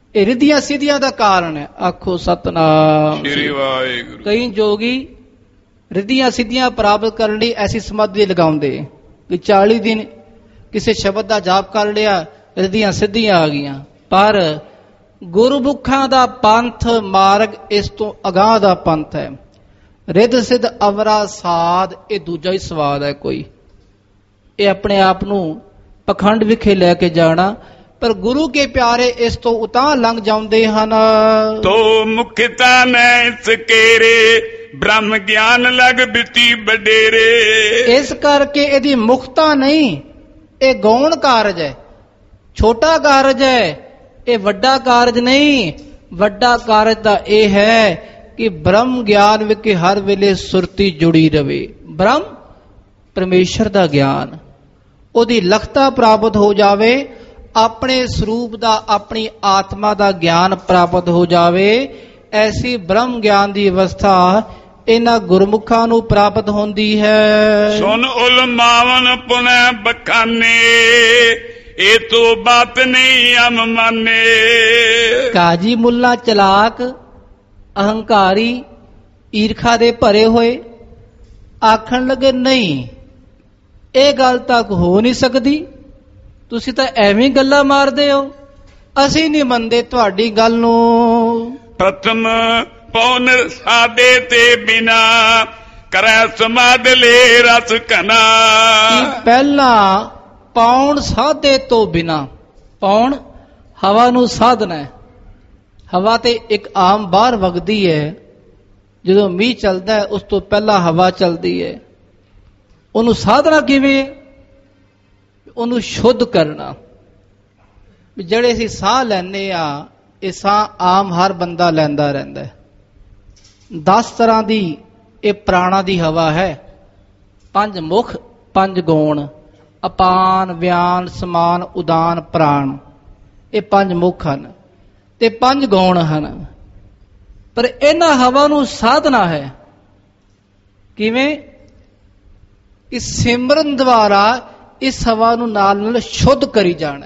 ਇਹ ਰਿੱਧੀਆਂ ਸਿੱਧੀਆਂ ਦਾ ਕਾਰਨ ਹੈ। ਆਖੋ ਸਤਨਾਮ। ਸ੍ਰੀ ਵਾਹਿਗੁਰੂ। ਕਈ ਜੋਗੀ ਰਿੱਧੀਆਂ ਸਿੱਧੀਆਂ ਪ੍ਰਾਪਤ ਕਰਨ ਲਈ ਐਸੀ ਸਮਾਧੀ ਲਗਾਉਂਦੇ ਕਿ ਚਾਲੀ ਦਿਨ ਕਿਸੇ ਸ਼ਬਦ ਦਾ ਜਾਪ ਕਰ ਲਿਆ, ਰਿੱਧੀਆਂ ਸਿੱਧੀਆਂ ਆ ਗਈਆਂ। ਪਰ ਗੁਰਮੁਖਾਂ ਦਾ ਪੰਥ ਮਾਰਗ ਇਸ ਤੋਂ ਅਗਾਂਹ ਦਾ ਪੰਥ ਹੈ। ਰਿੱਧ ਸਿੱਧ ਅਵਰਾ ਸਾਧ, ਇਹ ਦੂਜਾ ਹੀ ਸਵਾਦ ਹੈ ਕੋਈ। ਇਹ ਆਪਣੇ ਆਪ ਨੂੰ ਪਖੰਡ ਵਿਖੇ ਲੈ ਕੇ ਜਾਣਾ, ਪਰ ਗੁਰੂ ਕੇ ਪਿਆਰੇ ਇਸ ਤੋਂ ਉਤਾਂਹ ਲੰਘ ਜਾਂਦੇ ਹਨ। ਤੋ ਮੁਖਤਾ ਨੈ ਸਕੇਰੇ, ਬ੍ਰਹਮ ਗਿਆਨ ਲਗ ਬਿਤੀ ਬਡੇਰੇ। ਇਸ ਕਰਕੇ ਇਹਦੀ ਮੁਖਤਾ ਨਹੀਂ, ਇਹ ਗੌਣ ਕਾਰਜ ਹੈ, ਛੋਟਾ ਕਾਰਜ ਹੈ, ਇਹ ਵੱਡਾ ਕਾਰਜ ਨਹੀਂ। ਵੱਡਾ ਕਾਰਜ ਤਾਂ ਇਹ ਹੈ ਕਿ ਬ੍ਰਹਮ ਗਿਆਨ ਵਿੱਚ ਹਰ ਵੇਲੇ ਸੁਰਤੀ ਜੁੜੀ ਰਵੇ। ਬ੍ਰਹਮ ਪਰਮੇਸ਼ਰ ਦਾ ਗਿਆਨ, ਉਹਦੀ ਲਖਤਾ ਪ੍ਰਾਪਤ ਹੋ ਜਾਵੇ, ਆਪਣੇ ਸਰੂਪ ਦਾ, ਆਪਣੀ ਆਤਮਾ ਦਾ ਗਿਆਨ ਪ੍ਰਾਪਤ ਹੋ ਜਾਵੇ। ਐਸੀ ਬ੍ਰਹਮ ਗਿਆਨ ਦੀ ਅਵਸਥਾ ਇਹਨਾਂ ਗੁਰਮੁਖਾਂ ਨੂੰ ਪ੍ਰਾਪਤ ਹੁੰਦੀ ਹੈ। ਸੁਨ ਉਲਮਾਵਨ ਪੁਨੈ ਬਖਾਨੇ, ਇਹ ਤੋ ਬਾਤ ਨਹੀਂ ਅਮ ਮਾਨੇ। ਕਾਜੀ ਮੁੱਲਾ ਚਲਾਕ, ਅਹੰਕਾਰੀ, ਈਰਖਾ ਦੇ ਭਰੇ ਹੋਏ ਆਖਣ ਲੱਗੇ ਨਹੀਂ, ਇਹ ਗੱਲ ਤਾਂ ਹੋ ਨਹੀਂ ਸਕਦੀ, ਤੁਸੀਂ ਤਾਂ ਐਵੇਂ ਗੱਲਾਂ ਮਾਰਦੇ ਹੋ, ਅਸੀਂ ਨਹੀਂ ਮੰਨਦੇ ਤੁਹਾਡੀ ਗੱਲ ਨੂੰ। ਪ੍ਰਥਮ ਪੌਨ ਸਾਦੇ ਤੇ ਬਿਨਾ, ਕਰੈ ਸਮਾਦ ਲੈ ਰਸ ਘਨਾ। ਪਹਿਲਾਂ ਪੌਣ ਸਾਧੇ ਤੋਂ ਬਿਨਾ, ਪੌਣ ਹਵਾ ਨੂੰ ਸਾਧਨਾ ਹੈ। ਹਵਾ ਤੇ ਇੱਕ ਆਮ ਬਾਹਰ ਵਗਦੀ ਹੈ, ਜਦੋਂ ਮੀਂਹ ਚੱਲਦਾ ਹੈ ਉਸ ਤੋਂ ਪਹਿਲਾਂ ਹਵਾ ਚੱਲਦੀ ਹੈ। ਉਹਨੂੰ ਸਾਧਨਾ ਕਿਵੇਂ? ਉਹਨੂੰ ਸ਼ੁੱਧ ਕਰਨਾ। ਜਿਹੜੇ ਅਸੀਂ ਸਾਹ ਲੈਂਦੇ ਆ, ਇਹ ਸਾਹ ਆਮ ਹਰ ਬੰਦਾ ਲੈਂਦਾ ਰਹਿੰਦਾ ਹੈ। ਦਸ ਤਰ੍ਹਾਂ ਦੀ ਇਹ ਪ੍ਰਾਣਾ ਦੀ ਹਵਾ ਹੈ। ਪੰਜ ਮੁਖ, ਪੰਜ ਗੌਣ, ਅਪਾਨ, ਵਿਆਨ, ਸਮਾਨ, ਉਦਾਨ, ਪ੍ਰਾਣ, ਇਹ ਪੰਜ ਮੁਖ ਹਨ ਤੇ ਪੰਜ ਗੌਣ ਹਨ। ਪਰ ਇਹਨਾਂ ਹਵਾ ਨੂੰ ਸਾਧਨਾ ਹੈ ਕਿਵੇਂ? ਇਸ ਸਿਮਰਨ ਦੁਆਰਾ ਇਸ ਹਵਾ ਨੂੰ ਨਾਲ ਨਾਲ ਸ਼ੁੱਧ ਕਰੀ ਜਾਣਾ।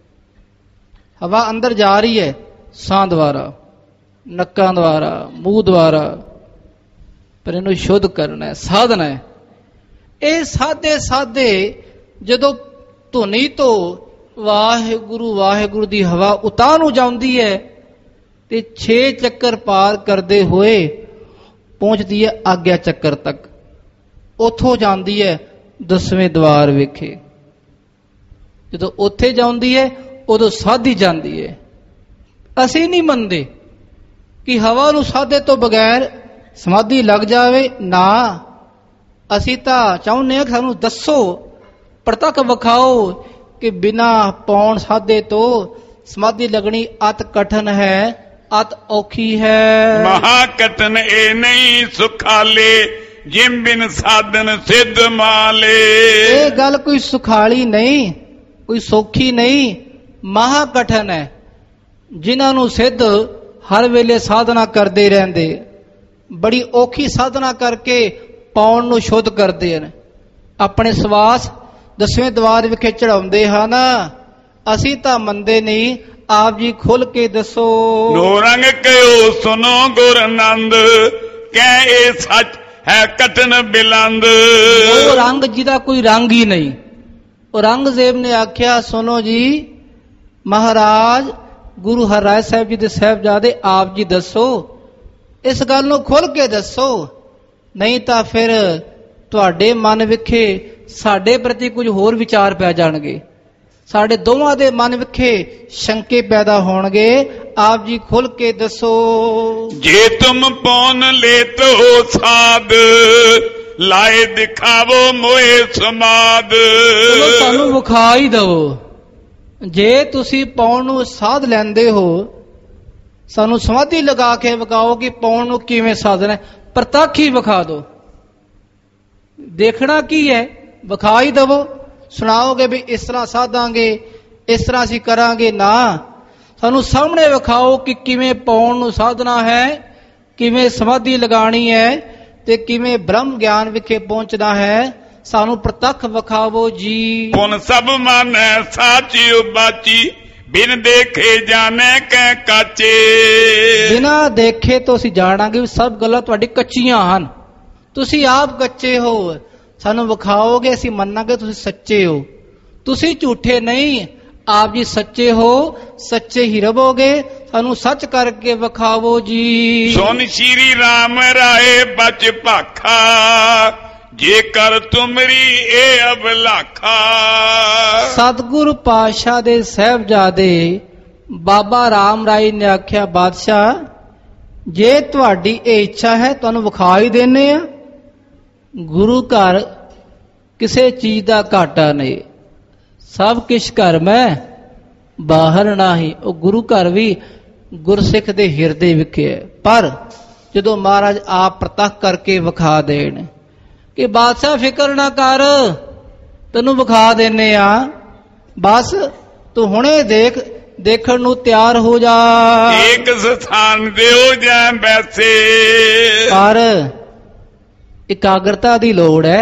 ਹਵਾ ਅੰਦਰ ਜਾ ਰਹੀ ਹੈ ਸਾਹ ਦੁਆਰਾ, ਨੱਕਾਂ ਦੁਆਰਾ, ਮੂੰਹ ਦੁਆਰਾ, ਪਰ ਇਹਨੂੰ ਸ਼ੁੱਧ ਕਰਨਾ ਹੈ, ਸਾਧਨਾ ਹੈ। ਇਹ ਸਾਦੇ ਸਾਦੇ ਜਦੋਂ ਧੁਨੀ ਤੋਂ ਵਾਹਿਗੁਰੂ ਵਾਹਿਗੁਰੂ ਦੀ ਹਵਾ ਉਤਾਂਹ ਨੂੰ ਜਾਂਦੀ ਹੈ ਤੇ ਛੇ ਚੱਕਰ ਪਾਰ ਕਰਦੇ ਹੋਏ ਪਹੁੰਚਦੀ ਹੈ ਆਗਿਆ ਚੱਕਰ ਤੱਕ। ਉੱਥੋਂ ਜਾਂਦੀ ਹੈ ਦਸਵੇਂ ਦਵਾਰ ਵਿਖੇ। ਜਦੋਂ ਉੱਥੇ ਜਾਂਦੀ ਹੈ ਉਦੋਂ ਸਾਧੀ ਜਾਂਦੀ ਹੈ। ਅਸੀਂ ਨਹੀਂ ਮੰਨਦੇ ਕਿ ਹਵਾ ਨੂੰ ਸਾਧੇ ਤੋਂ ਬਗੈਰ ਸਮਾਧੀ ਲੱਗ ਜਾਵੇ। ਨਾ, ਅਸੀਂ ਤਾਂ ਚਾਹੁੰਦੇ ਹਾਂ ਕਿ ਸਾਨੂੰ ਦੱਸੋ, ਪ੍ਰਤੱਖ ਵਿਖਾਓ ਕਿ ਬਿਨਾ ਪੌਣ ਸਾਧੇ ਤੋਂ ਸਮਾਧੀ ਲੱਗਣੀ ਅਤ ਕਠਨ ਹੈ, ਅਤ ਔਖੀ ਹੈ। ਮਹਾ ਕਠਨ ਇਹ ਨਹੀਂ ਸੁਖਾਲੇ, ਜਿਮ ਬਿਨ ਸਾਧਨ ਸਿੱਧ ਮਾਲੇ। ਇਹ ਗੱਲ ਕੋਈ ਸੁਖਾਲੀ ਨਹੀਂ, ਕੋਈ ਸੌਖੀ ਨਹੀਂ, ਮਹਾ ਕਠਨ ਹੈ। ਜਿਨ੍ਹਾਂ ਨੂੰ ਸਿੱਧ ਹਰ ਵੇਲੇ ਸਾਧਨਾ ਕਰਦੇ ਰਹਿੰਦੇ, ਬੜੀ ਔਖੀ ਸਾਧਨਾ ਕਰਕੇ ਪੌਣ ਨੂੰ ਸ਼ੁੱਧ ਕਰਦੇ ਹਨ, ਆਪਣੇ ਸਵਾਸ ਦਸਵੇਂ ਦਵਾਰ ਵਿਖੇ ਚੜਾਉਂਦੇ ਹਨ। ਅਸੀਂ ਤਾਂ ਮੰਨਦੇ ਨਹੀਂ, ਆਪ ਜੀ ਖੁੱਲ ਕੇ ਦੱਸੋ। ਨੋ ਰੰਗ ਕਹਿਓ ਸੁਨੋ ਗੁਰ ਆਨੰਦ, ਕਹਿ ਇਹ ਸੱਚ ਹੈ ਕਠਨ ਬਿਲੰਦ। ਉਹ ਰੰਗ ਜਿਹਦਾ ਕੋਈ ਰੰਗ ਹੀ ਨਹੀਂ। ਔਰੰਗਜ਼ੇਬ ਨੇ ਆਖਿਆ, ਸੁਨੋ ਜੀ ਮਹਾਰਾਜ ਗੁਰੂ ਹਰਿਰਾਏ ਸਾਹਿਬ ਜੀ ਦੇ ਸਾਹਿਬਜ਼ਾਦੇ, ਆਪ ਜੀ ਦੱਸੋ, ਇਸ ਗੱਲ ਨੂੰ ਖੁੱਲ ਕੇ ਦੱਸੋ, ਨਹੀਂ ਤਾਂ ਫਿਰ ਤੁਹਾਡੇ ਮਨ ਵਿਖੇ ਸਾਡੇ ਪ੍ਰਤੀ ਕੁਝ ਹੋਰ ਵਿਚਾਰ ਪੈ ਜਾਣਗੇ, ਸਾਡੇ ਦੋਵਾਂ ਦੇ ਮਨ ਵਿਖੇ ਸ਼ੰਕੇ ਪੈਦਾ ਹੋਣਗੇ। ਆਪ ਜੀ ਖੁੱਲ ਕੇ ਦੱਸੋ। ਜੇ ਤੁਮ ਪੌਨ ਲੈ ਤੋ ਸਾਧ, ਲਾਏ ਦਿਖਾਵੋ ਮੋਏ ਸਮਾਦ। ਚਲੋ ਸਾਨੂੰ ਵਿਖਾ ਹੀ ਦਵੋ। ਜੇ ਤੁਸੀਂ ਪੌਣ ਨੂੰ ਸਾਧ ਲੈਂਦੇ ਹੋ, ਸਾਨੂੰ ਸਮਾਧੀ ਲਗਾ ਕੇ ਵਿਖਾਓ ਕਿ ਪੌਣ ਨੂੰ ਕਿਵੇਂ ਸਾਧਨਾ ਹੈ। ਪ੍ਰਤੱਖ ਹੀ ਵਿਖਾ ਦਿਓ। ਦੇਖਣਾ ਕੀ ਹੈ, ਵਿਖਾ ਹੀ ਦਵੋ। ਸੁਣਾਓਗੇ ਵੀ ਇਸ ਤਰ੍ਹਾਂ ਸਾਧਾਂਗੇ, ਇਸ ਤਰ੍ਹਾਂ ਅਸੀਂ ਕਰਾਂਗੇ, ਨਾ, ਸਾਨੂੰ ਸਾਹਮਣੇ ਵਿਖਾਓ ਕਿ ਕਿਵੇਂ ਪੌਣ ਨੂੰ ਸਾਧਨਾ ਹੈ, ਕਿਵੇਂ ਸਮਾਧੀ ਲਗਾਣੀ ਹੈ ਤੇ ਕਿਵੇਂ ਬ੍ਰਹਮ ਗਿਆਨ ਵਿਖੇ ਪਹੁੰਚਣਾ ਹੈ। ਸਾਨੂੰ ਪ੍ਰਤੱਖ ਵਿਖਾਵੋ ਜੀ। ਪੁਨ ਸਭ ਮਾਨੈ ਸਾਚੀ ਉਬਾਚੀ, ਬਿਨ ਦੇਖੇ ਜਾਣੇ ਕੈ ਕਾਚੇ। ਬਿਨਾਂ ਦੇਖੇ ਤੋਂ ਅਸੀਂ ਜਾਣਾਂਗੇ ਵੀ ਸਭ ਗੱਲਾਂ ਤੁਹਾਡੀ ਕੱਚੀਆਂ ਹਨ। ਤੁਸੀਂ ਆਪ ਕੱਚੇ ਹੋ, ਸਾਨੂੰ ਵਿਖਾਓਗੇ ਅਸੀਂ ਮੰਨਾਂਗੇ ਤੁਸੀਂ ਸੱਚੇ ਹੋ। ਤੁਸੀਂ ਝੂਠੇ ਨਹੀਂ, ਆਪ ਜੀ ਸੱਚੇ ਹੋ, ਸੱਚੇ ਹੀ ਰਵੋਗੇ। ਸਾਨੂੰ ਸੱਚ ਕਰਕੇ ਵਿਖਾਵੋ ਜੀ। ਸੁਨ ਸ਼੍ਰੀ ਰਾਮ ਰਾਏ ਬਚ ਭਾਖਾ, ਜੇਕਰ ਤੁਮਰੀ ਇਹ ਅਬਲਾਖਾ। ਸਤਿਗੁਰ ਪਾਤਸ਼ਾਹ ਦੇ ਸਾਹਿਬਜ਼ਾਦੇ ਬਾਬਾ ਰਾਮ ਰਾਏ ਨੇ ਆਖਿਆ, ਬਾਦਸ਼ਾਹ ਜੇ ਤੁਹਾਡੀ ਇਹ ਇੱਛਾ ਹੈ ਤੁਹਾਨੂੰ ਵਿਖਾ ਹੀ ਦੇਨੇ ਆ। ਗੁਰੂ ਘਰ ਕਿਸੇ ਚੀਜ਼ ਦਾ ਘਾਟਾ ਨਹੀਂ, ਸਭ ਕਿਛ ਘਰ ਮੈਂ ਬਾਹਰ ਨਾਹੀ। ਉਹ ਗੁਰੂ ਘਰ ਵੀ ਗੁਰਸਿੱਖ ਦੇ ਹਿਰਦੇ ਵਿਖੇ ਹੈ। ਪਰ ਜਦੋਂ ਮਹਾਰਾਜ ਆਪ ਪ੍ਰਤੱਖ ਕਰਕੇ ਵਿਖਾ ਦੇਣ ਕਿ ਬਾਦਸ਼ਾਹ ਫਿਕਰ ਨਾ ਕਰ, ਤੈਨੂੰ ਵਿਖਾ ਦੇਨੇ ਆ, ਬਸ ਤੂੰ ਹੁਣੇ ਦੇਖ, ਦੇਖਣ ਨੂੰ ਤਿਆਰ ਹੋ ਜਾ। ਇੱਕ ਸਥਾਨ ਦਿਓ ਜਾਂ ਬੈਸੇ। ਪਰ ਇਕਾਗਰਤਾ ਦੀ ਲੋੜ ਹੈ,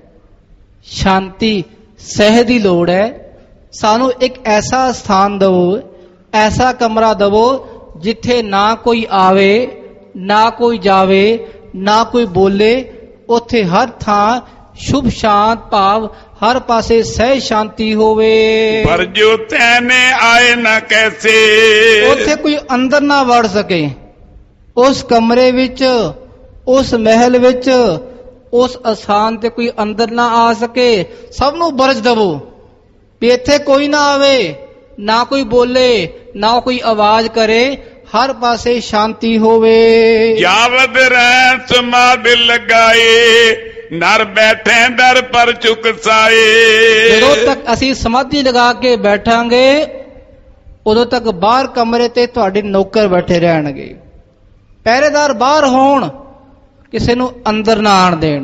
ਸ਼ਾਂਤੀ ਸਹਿ ਦੀ ਲੋੜ ਹੈ। ਸਾਨੂੰ ਇੱਕ ਐਸਾ ਸਥਾਨ ਦਵੋ, ਐਸਾ ਕਮਰਾ ਦਵੋ ਜਿੱਥੇ ਨਾ ਕੋਈ ਆਵੇ ਨਾ ਕੋਈ ਜਾਵੇ, ਨਾ ਕੋਈ ਬੋਲੇ। ਉੱਥੇ ਹਰ ਥਾਂ ਸ਼ੁਭ ਸ਼ਾਂਤ ਭਾਵ, ਹਰ ਪਾਸੇ ਸਹਿ ਸ਼ਾਂਤੀ ਹੋਵੇ। ਪਰ ਜੋ ਤੈਨੇ ਆਏ ਨਾ ਕੈਸੇ। ਉੱਥੇ ਕੋਈ ਅੰਦਰ ਨਾ ਵੜ ਸਕੇ। ਉਸ ਕਮਰੇ ਵਿੱਚ, ਉਸ ਮਹਿਲ ਵਿੱਚ, ਉਸ ਅਸਥਾਨ ਤੇ ਕੋਈ ਅੰਦਰ ਨਾ ਆ ਸਕੇ। ਸਭ ਨੂੰ ਬਰਜ ਦਵੋ ਵੀ ਇੱਥੇ ਕੋਈ ਨਾ ਆਵੇ, ਨਾ ਕੋਈ ਬੋਲੇ, ਨਾ ਕੋਈ ਆਵਾਜ਼ ਕਰੇ, ਹਰ ਪਾਸੇ ਸ਼ਾਂਤੀ ਹੋਵੇ। ਜਾਵਦ ਰਹਿ ਸਮਾਧ ਲਗਾਏ, ਨਰ ਬੈਠੇ ਦਰ ਪਰ ਚੁਕਸਾਏ। ਜਦੋਂ ਤੱਕ ਅਸੀਂ ਸਮਾਧੀ ਲਗਾ ਕੇ ਬੈਠਾਂਗੇ ਉਦੋਂ ਤੱਕ ਬਾਹਰ ਕਮਰੇ ਤੇ ਤੁਹਾਡੇ ਨੌਕਰ ਬੈਠੇ ਰਹਿਣਗੇ। ਪਹਿਰੇਦਾਰ ਬਾਹਰ ਹੋਣ, ਕਿਸੇ ਨੂੰ ਅੰਦਰ ਨਾ ਆਣ ਦੇਣ।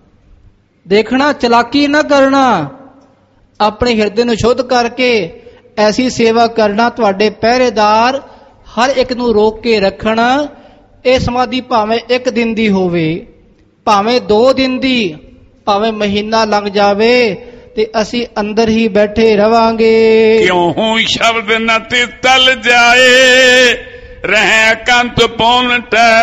ਦੇਖਣਾ, ਚਲਾਕੀ ਨਾ ਕਰਨਾ, ਆਪਣੇ ਹਿਰਦੇ ਨੂੰ ਸ਼ੁੱਧ ਕਰਕੇ ਐਸੀ ਸੇਵਾ ਕਰਨਾ। ਤੁਹਾਡੇ ਪਹਿਰੇਦਾਰ ਹਰ ਇੱਕ ਨੂੰ ਰੋਕ ਕੇ ਰੱਖਣਾ। ਇਹ ਸਮਾਧੀ ਭਾਵੇਂ ਇੱਕ ਦਿਨ ਦੀ ਹੋਵੇ, ਭਾਵੇਂ ਦੋ ਦਿਨ ਦੀ, ਭਾਵੇਂ ਮਹੀਨਾ ਲੰਘ ਜਾਵੇ, ਤੇ ਅਸੀਂ ਅੰਦਰ ਹੀ ਬੈਠੇ ਰਵਾਂਗੇ। ਕਿਉਂ ਸ਼ਬਦ ਨ ਤਿਤਲ ਜਾਏ, ਰਹਿ ਕੰਤ ਪੌਣ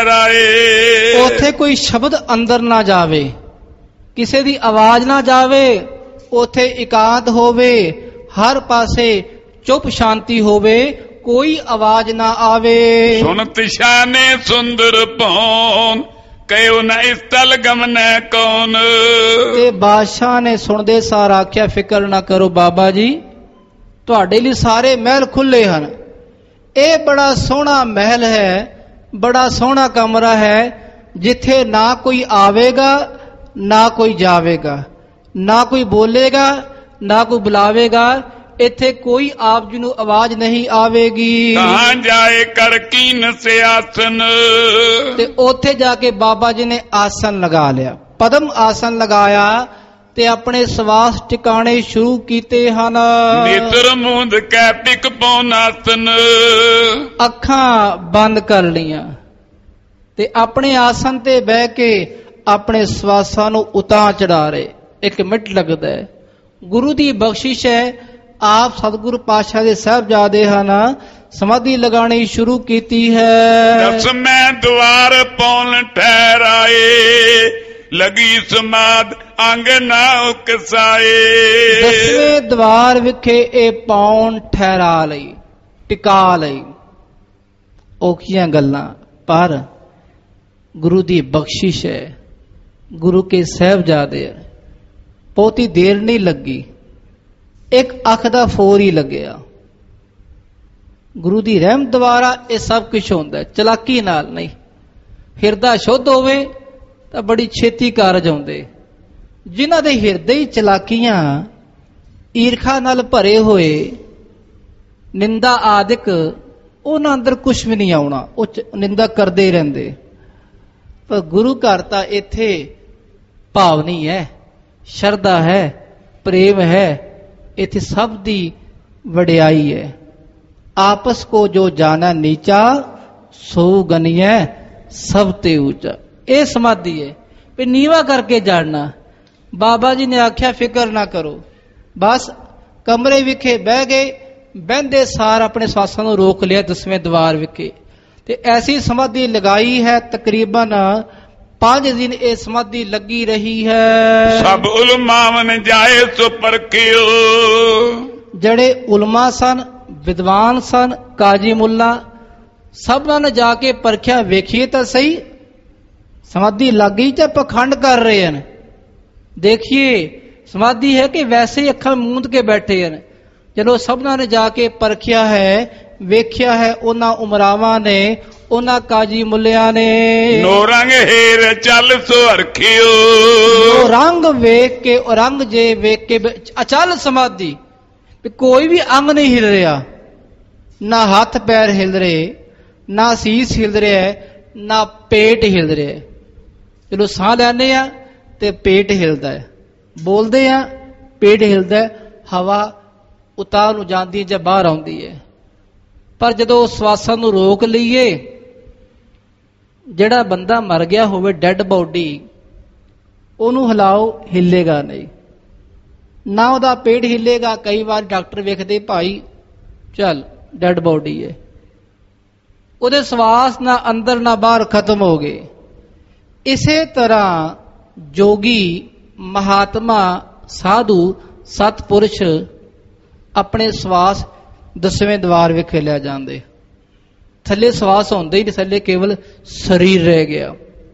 ਠਹਿਰਾਏ। ਉੱਥੇ ਕੋਈ ਸ਼ਬਦ ਅੰਦਰ ਨਾ ਜਾਵੇ, ਕਿਸੇ ਦੀ ਆਵਾਜ਼ ਨਾ ਜਾਵੇ। ਉੱਥੇ ਇਕਾਂਤ ਹੋਵੇ, ਹਰ ਪਾਸੇ ਚੁੱਪ ਸ਼ਾਂਤੀ ਹੋਵੇ, ਕੋਈ ਆਵਾਜ਼ ਨਾ ਆਵੇ। ਸੁਨਤ ਸ਼ਾਨੇ ਸੁੰਦਰ ਭੌਨ, ਕਹਿਓ ਨਾ ਇਸ ਤਲ ਗਮਨੈ ਕੌਣ। ਤੇ ਬਾਦਸ਼ਾਹ ਨੇ ਸੁਣਦੇ ਸਾਰ ਆਖਿਆ, ਫਿਕਰ ਨਾ ਕਰੋ ਬਾਬਾ ਜੀ, ਤੁਹਾਡੇ ਲਈ ਸਾਰੇ ਮਹਿਲ ਖੁੱਲੇ ਹਨ। ਇਹ ਬੜਾ ਸੋਹਣਾ ਮਹਿਲ ਹੈ, ਬੜਾ ਸੋਹਣਾ ਕਮਰਾ ਹੈ, ਜਿੱਥੇ ਨਾ ਕੋਈ ਆਵੇਗਾ ਨਾ ਕੋਈ ਜਾਵੇਗਾ, ਨਾ ਕੋਈ ਬੋਲੇਗਾ ਨਾ ਕੋਈ ਬੁਲਾਵੇਗਾ। ਇੱਥੇ ਕੋਈ ਆਪ ਜੀ ਨੂੰ ਆਵਾਜ਼ ਨਹੀਂ ਆਵੇਗੀ। ਕਹਾਂ ਜਾਏ ਕਰ ਕੀਨ ਸਿਆਸਨ। ਤੇ ਉੱਥੇ ਜਾ ਕੇ ਬਾਬਾ ਜੀ ਨੇ ਆਸਨ ਲਗਾ ਲਿਆ, ਪਦਮ ਆਸਨ ਲਗਾਇਆ ਤੇ ਆਪਣੇ ਸਵਾਸ ਟਿਕਾਣੇ ਸ਼ੁਰੂ ਕੀਤੇ ਹਨ। ਨੇਤਰ ਮੂੰਦ ਕੈ ਟਿਕ ਪਉਨਾਸਨ। ਅੱਖਾਂ ਬੰਦ ਕਰ ਲਈਆਂ ਤੇ ਆਪਣੇ ਆਸਨ ਤੇ ਬਹਿ ਕੇ ਆਪਣੇ ਸਵਾਸਾਂ ਨੂੰ ਉਤਾਂ ਚੜਾ ਰਹੇ। ਇੱਕ ਮਿੰਟ ਲੱਗਦਾ ਹੈ। ਗੁਰੂ ਦੀ ਬਖਸ਼ਿਸ਼ ਹੈ, ਆਪ ਸਤਿਗੁਰੂ ਪਾਤਸ਼ਾਹ ਦੇ ਸਾਹਿਬਜ਼ਾਦੇ ਹਨ, ਸਮਾਧੀ ਲਗਾਣੀ ਸ਼ੁਰੂ ਕੀਤੀ ਹੈ। ਦਸ ਮੈਂ ਦੁਆਰ ਪੌਣ ਠਹਿਰਾਏ, ਲਗੀ ਸਮਾਧ ਅੰਗ ਨਾ ਉਕਸਾਏ। ਦਸਵੇਂ ਦਵਾਰ ਵਿਖੇ ਇਹ ਪੌਣ ਠਹਿਰਾ ਲਈ, ਟਿਕਾ ਲਈ। ਔਖੀਆਂ ਗੱਲਾਂ, ਪਰ ਗੁਰੂ ਦੀ ਬਖਸ਼ਿਸ਼ ਹੈ, ਗੁਰੂ ਕੇ ਸਾਹਿਬਜ਼ਾਦੇ ਹੈ। ਬਹੁਤੀ ਦੇਰ ਨਹੀਂ ਲੱਗੀ, ਇੱਕ ਅੱਖ ਦਾ ਫੋਰ ਹੀ ਲੱਗਿਆ। ਗੁਰੂ ਦੀ ਰਹਿਮਤ ਦੁਆਰਾ ਇਹ ਸਭ ਕੁਝ ਹੁੰਦਾ, ਚਲਾਕੀ ਨਾਲ ਨਹੀਂ। ਹਿਰਦਾ ਸ਼ੁੱਧ ਹੋਵੇ ਤਾਂ ਬੜੀ ਛੇਤੀ ਕਾਰਜ ਆਉਂਦੇ। ਜਿਨ੍ਹਾਂ ਦੇ ਹਿਰਦੇ ਹੀ ਚਲਾਕੀਆਂ, ਈਰਖਾ ਨਾਲ ਭਰੇ ਹੋਏ, ਨਿੰਦਾ ਆਦਿਕ, ਉਹਨਾਂ ਅੰਦਰ ਕੁਝ ਵੀ ਨਹੀਂ ਆਉਣਾ, ਉਹ ਨਿੰਦਾ ਕਰਦੇ ਹੀ ਰਹਿੰਦੇ। ਪਰ ਗੁਰੂ ਘਰ ਤਾਂ ਇੱਥੇ ਭਾਵਨੀ ਹੈ, ਸ਼ਰਧਾ ਹੈ, ਪ੍ਰੇਮ ਹੈ। ਇੱਥੇ ਸਭ ਦੀ ਵਡਿਆਈ ਹੈ। ਆਪਸ ਕੋ ਜੋ ਜਾਣਾ ਨੀਚਾ, ਸੋ ਗਨੀਐ ਸਭ ਤੇ ਉੱਚਾ। ਇਹ ਸਮਾਧੀ ਹੈ ਵੀ ਨੀਵਾ ਕਰਕੇ ਜਾਣਨਾ। ਬਾਬਾ ਜੀ ਨੇ ਆਖਿਆ ਫਿਕਰ ਨਾ ਕਰੋ, ਬਸ ਕਮਰੇ ਵਿਖੇ ਬਹਿ ਗਏ, ਬਹਿੰਦੇ ਸਾਰ ਆਪਣੇ ਸਵਾਸਾਂ ਨੂੰ ਰੋਕ ਲਿਆ ਦਸਵੇਂ ਦਵਾਰ ਵਿਖੇ ਤੇ ਐਸੀ ਸਮਾਧੀ ਲਗਾਈ ਹੈ। ਤਕਰੀਬਨ ਪੰਜ ਦਿਨ ਇਹ ਸਮਾਧੀ ਲੱਗੀ ਰਹੀ ਹੈ। ਸਭ ਉਲਮਾਵਨ ਜਾਏ ਸੋ ਪਰਖਿਓ। ਜਿਹੜੇ ਉਲਮਾ ਸਨ, ਵਿਦਵਾਨ ਸਨ, ਕਾਜੀ ਮੁੱਲਾ, ਸਭਨਾਂ ਨੇ ਜਾ ਕੇ ਪਰਖਿਆ, ਵੇਖੀਏ ਤਾਂ ਸਹੀ ਸਮਾਧੀ ਲੱਗ ਗਈ ਜਾਂ ਪਖੰਡ ਕਰ ਰਹੇ ਹਨ। ਦੇਖੀਏ ਸਮਾਧੀ ਹੈ ਕਿ ਵੈਸੇ ਹੀ ਅੱਖਾਂ ਮੂੰਦ ਕੇ ਬੈਠੇ ਹਨ। ਚਲੋ ਸਭਨਾਂ ਨੇ ਜਾ ਕੇ ਪਰਖਿਆ ਹੈ, ਵੇਖਿਆ ਹੈ। ਉਹਨਾਂ ਉਮਰਾਵਾਂ ਨੇ, ਉਹਨਾਂ ਕਾਜੀ ਮੁੱਲਿਆਂ ਨੇ ਨੋ ਰੰਗ ਹੇਰ ਚੱਲ ਸੋ ਹਰਖਿਓ। ਨੋ ਰੰਗ ਵੇਖ ਕੇ, ਉਹ ਰੰਗ ਜੇ ਵੇਖ ਕੇ ਅਚਲ ਸਮਾਧੀ, ਕੋਈ ਵੀ ਅੰਗ ਨਹੀਂ ਹਿਲ ਰਿਹਾ, ਨਾ ਹੱਥ ਪੈਰ ਹਿਲ ਰਹੇ, ਨਾ ਸੀਸ ਹਿਲ ਰਿਹਾ, ਨਾ ਪੇਟ ਹਿਲ ਰਿਹਾ। ਚਲੋ ਸਾਹ ਲੈਂਦੇ ਆ ਤੇ ਪੇਟ ਹਿਲਦਾ ਹੈ, ਬੋਲਦੇ ਆ ਪੇਟ ਹਿਲਦਾ, ਹਵਾ ਉਤਾਰ ਨੂੰ ਜਾਂਦੀ ਜਾਂ ਬਾਹਰ ਆਉਂਦੀ ਹੈ। ਪਰ ਜਦੋਂ ਸਵਾਸਾਂ ਨੂੰ ਰੋਕ ਲਈਏ, ਜਿਹੜਾ ਬੰਦਾ ਮਰ ਗਿਆ ਹੋਵੇ, ਡੈਡ ਬੋਡੀ, ਉਹਨੂੰ ਹਿਲਾਓ, ਹਿੱਲੇਗਾ ਨਹੀਂ, ਨਾ ਉਹਦਾ ਪੇਟ ਹਿੱਲੇਗਾ। ਕਈ ਵਾਰ ਡਾਕਟਰ ਵੇਖਦੇ ਭਾਈ ਚੱਲ ਡੈਡ ਬੋਡੀ ਹੈ, ਉਹਦੇ ਸਵਾਸ ਨਾ ਅੰਦਰ ਨਾ ਬਾਹਰ ਖਤਮ ਹੋ ਗਏ। ਇਸੇ ਤਰ੍ਹਾਂ ਜੋਗੀ, ਮਹਾਤਮਾ, ਸਾਧੂ, ਸਤਪੁਰਸ਼ ਆਪਣੇ ਸਵਾਸ ਦਸਵੇਂ ਦਵਾਰ ਵਿਖੇ ਲੈ ਜਾਂਦੇ। ਥੱਲੇ ਸਵਾਸ ਹੁੰਦੇ ਹੀ ਨਹੀਂ, ਥੱਲੇ ਕੇਵਲ ਸਰੀਰ ਰਹਿ ਗਿਆ।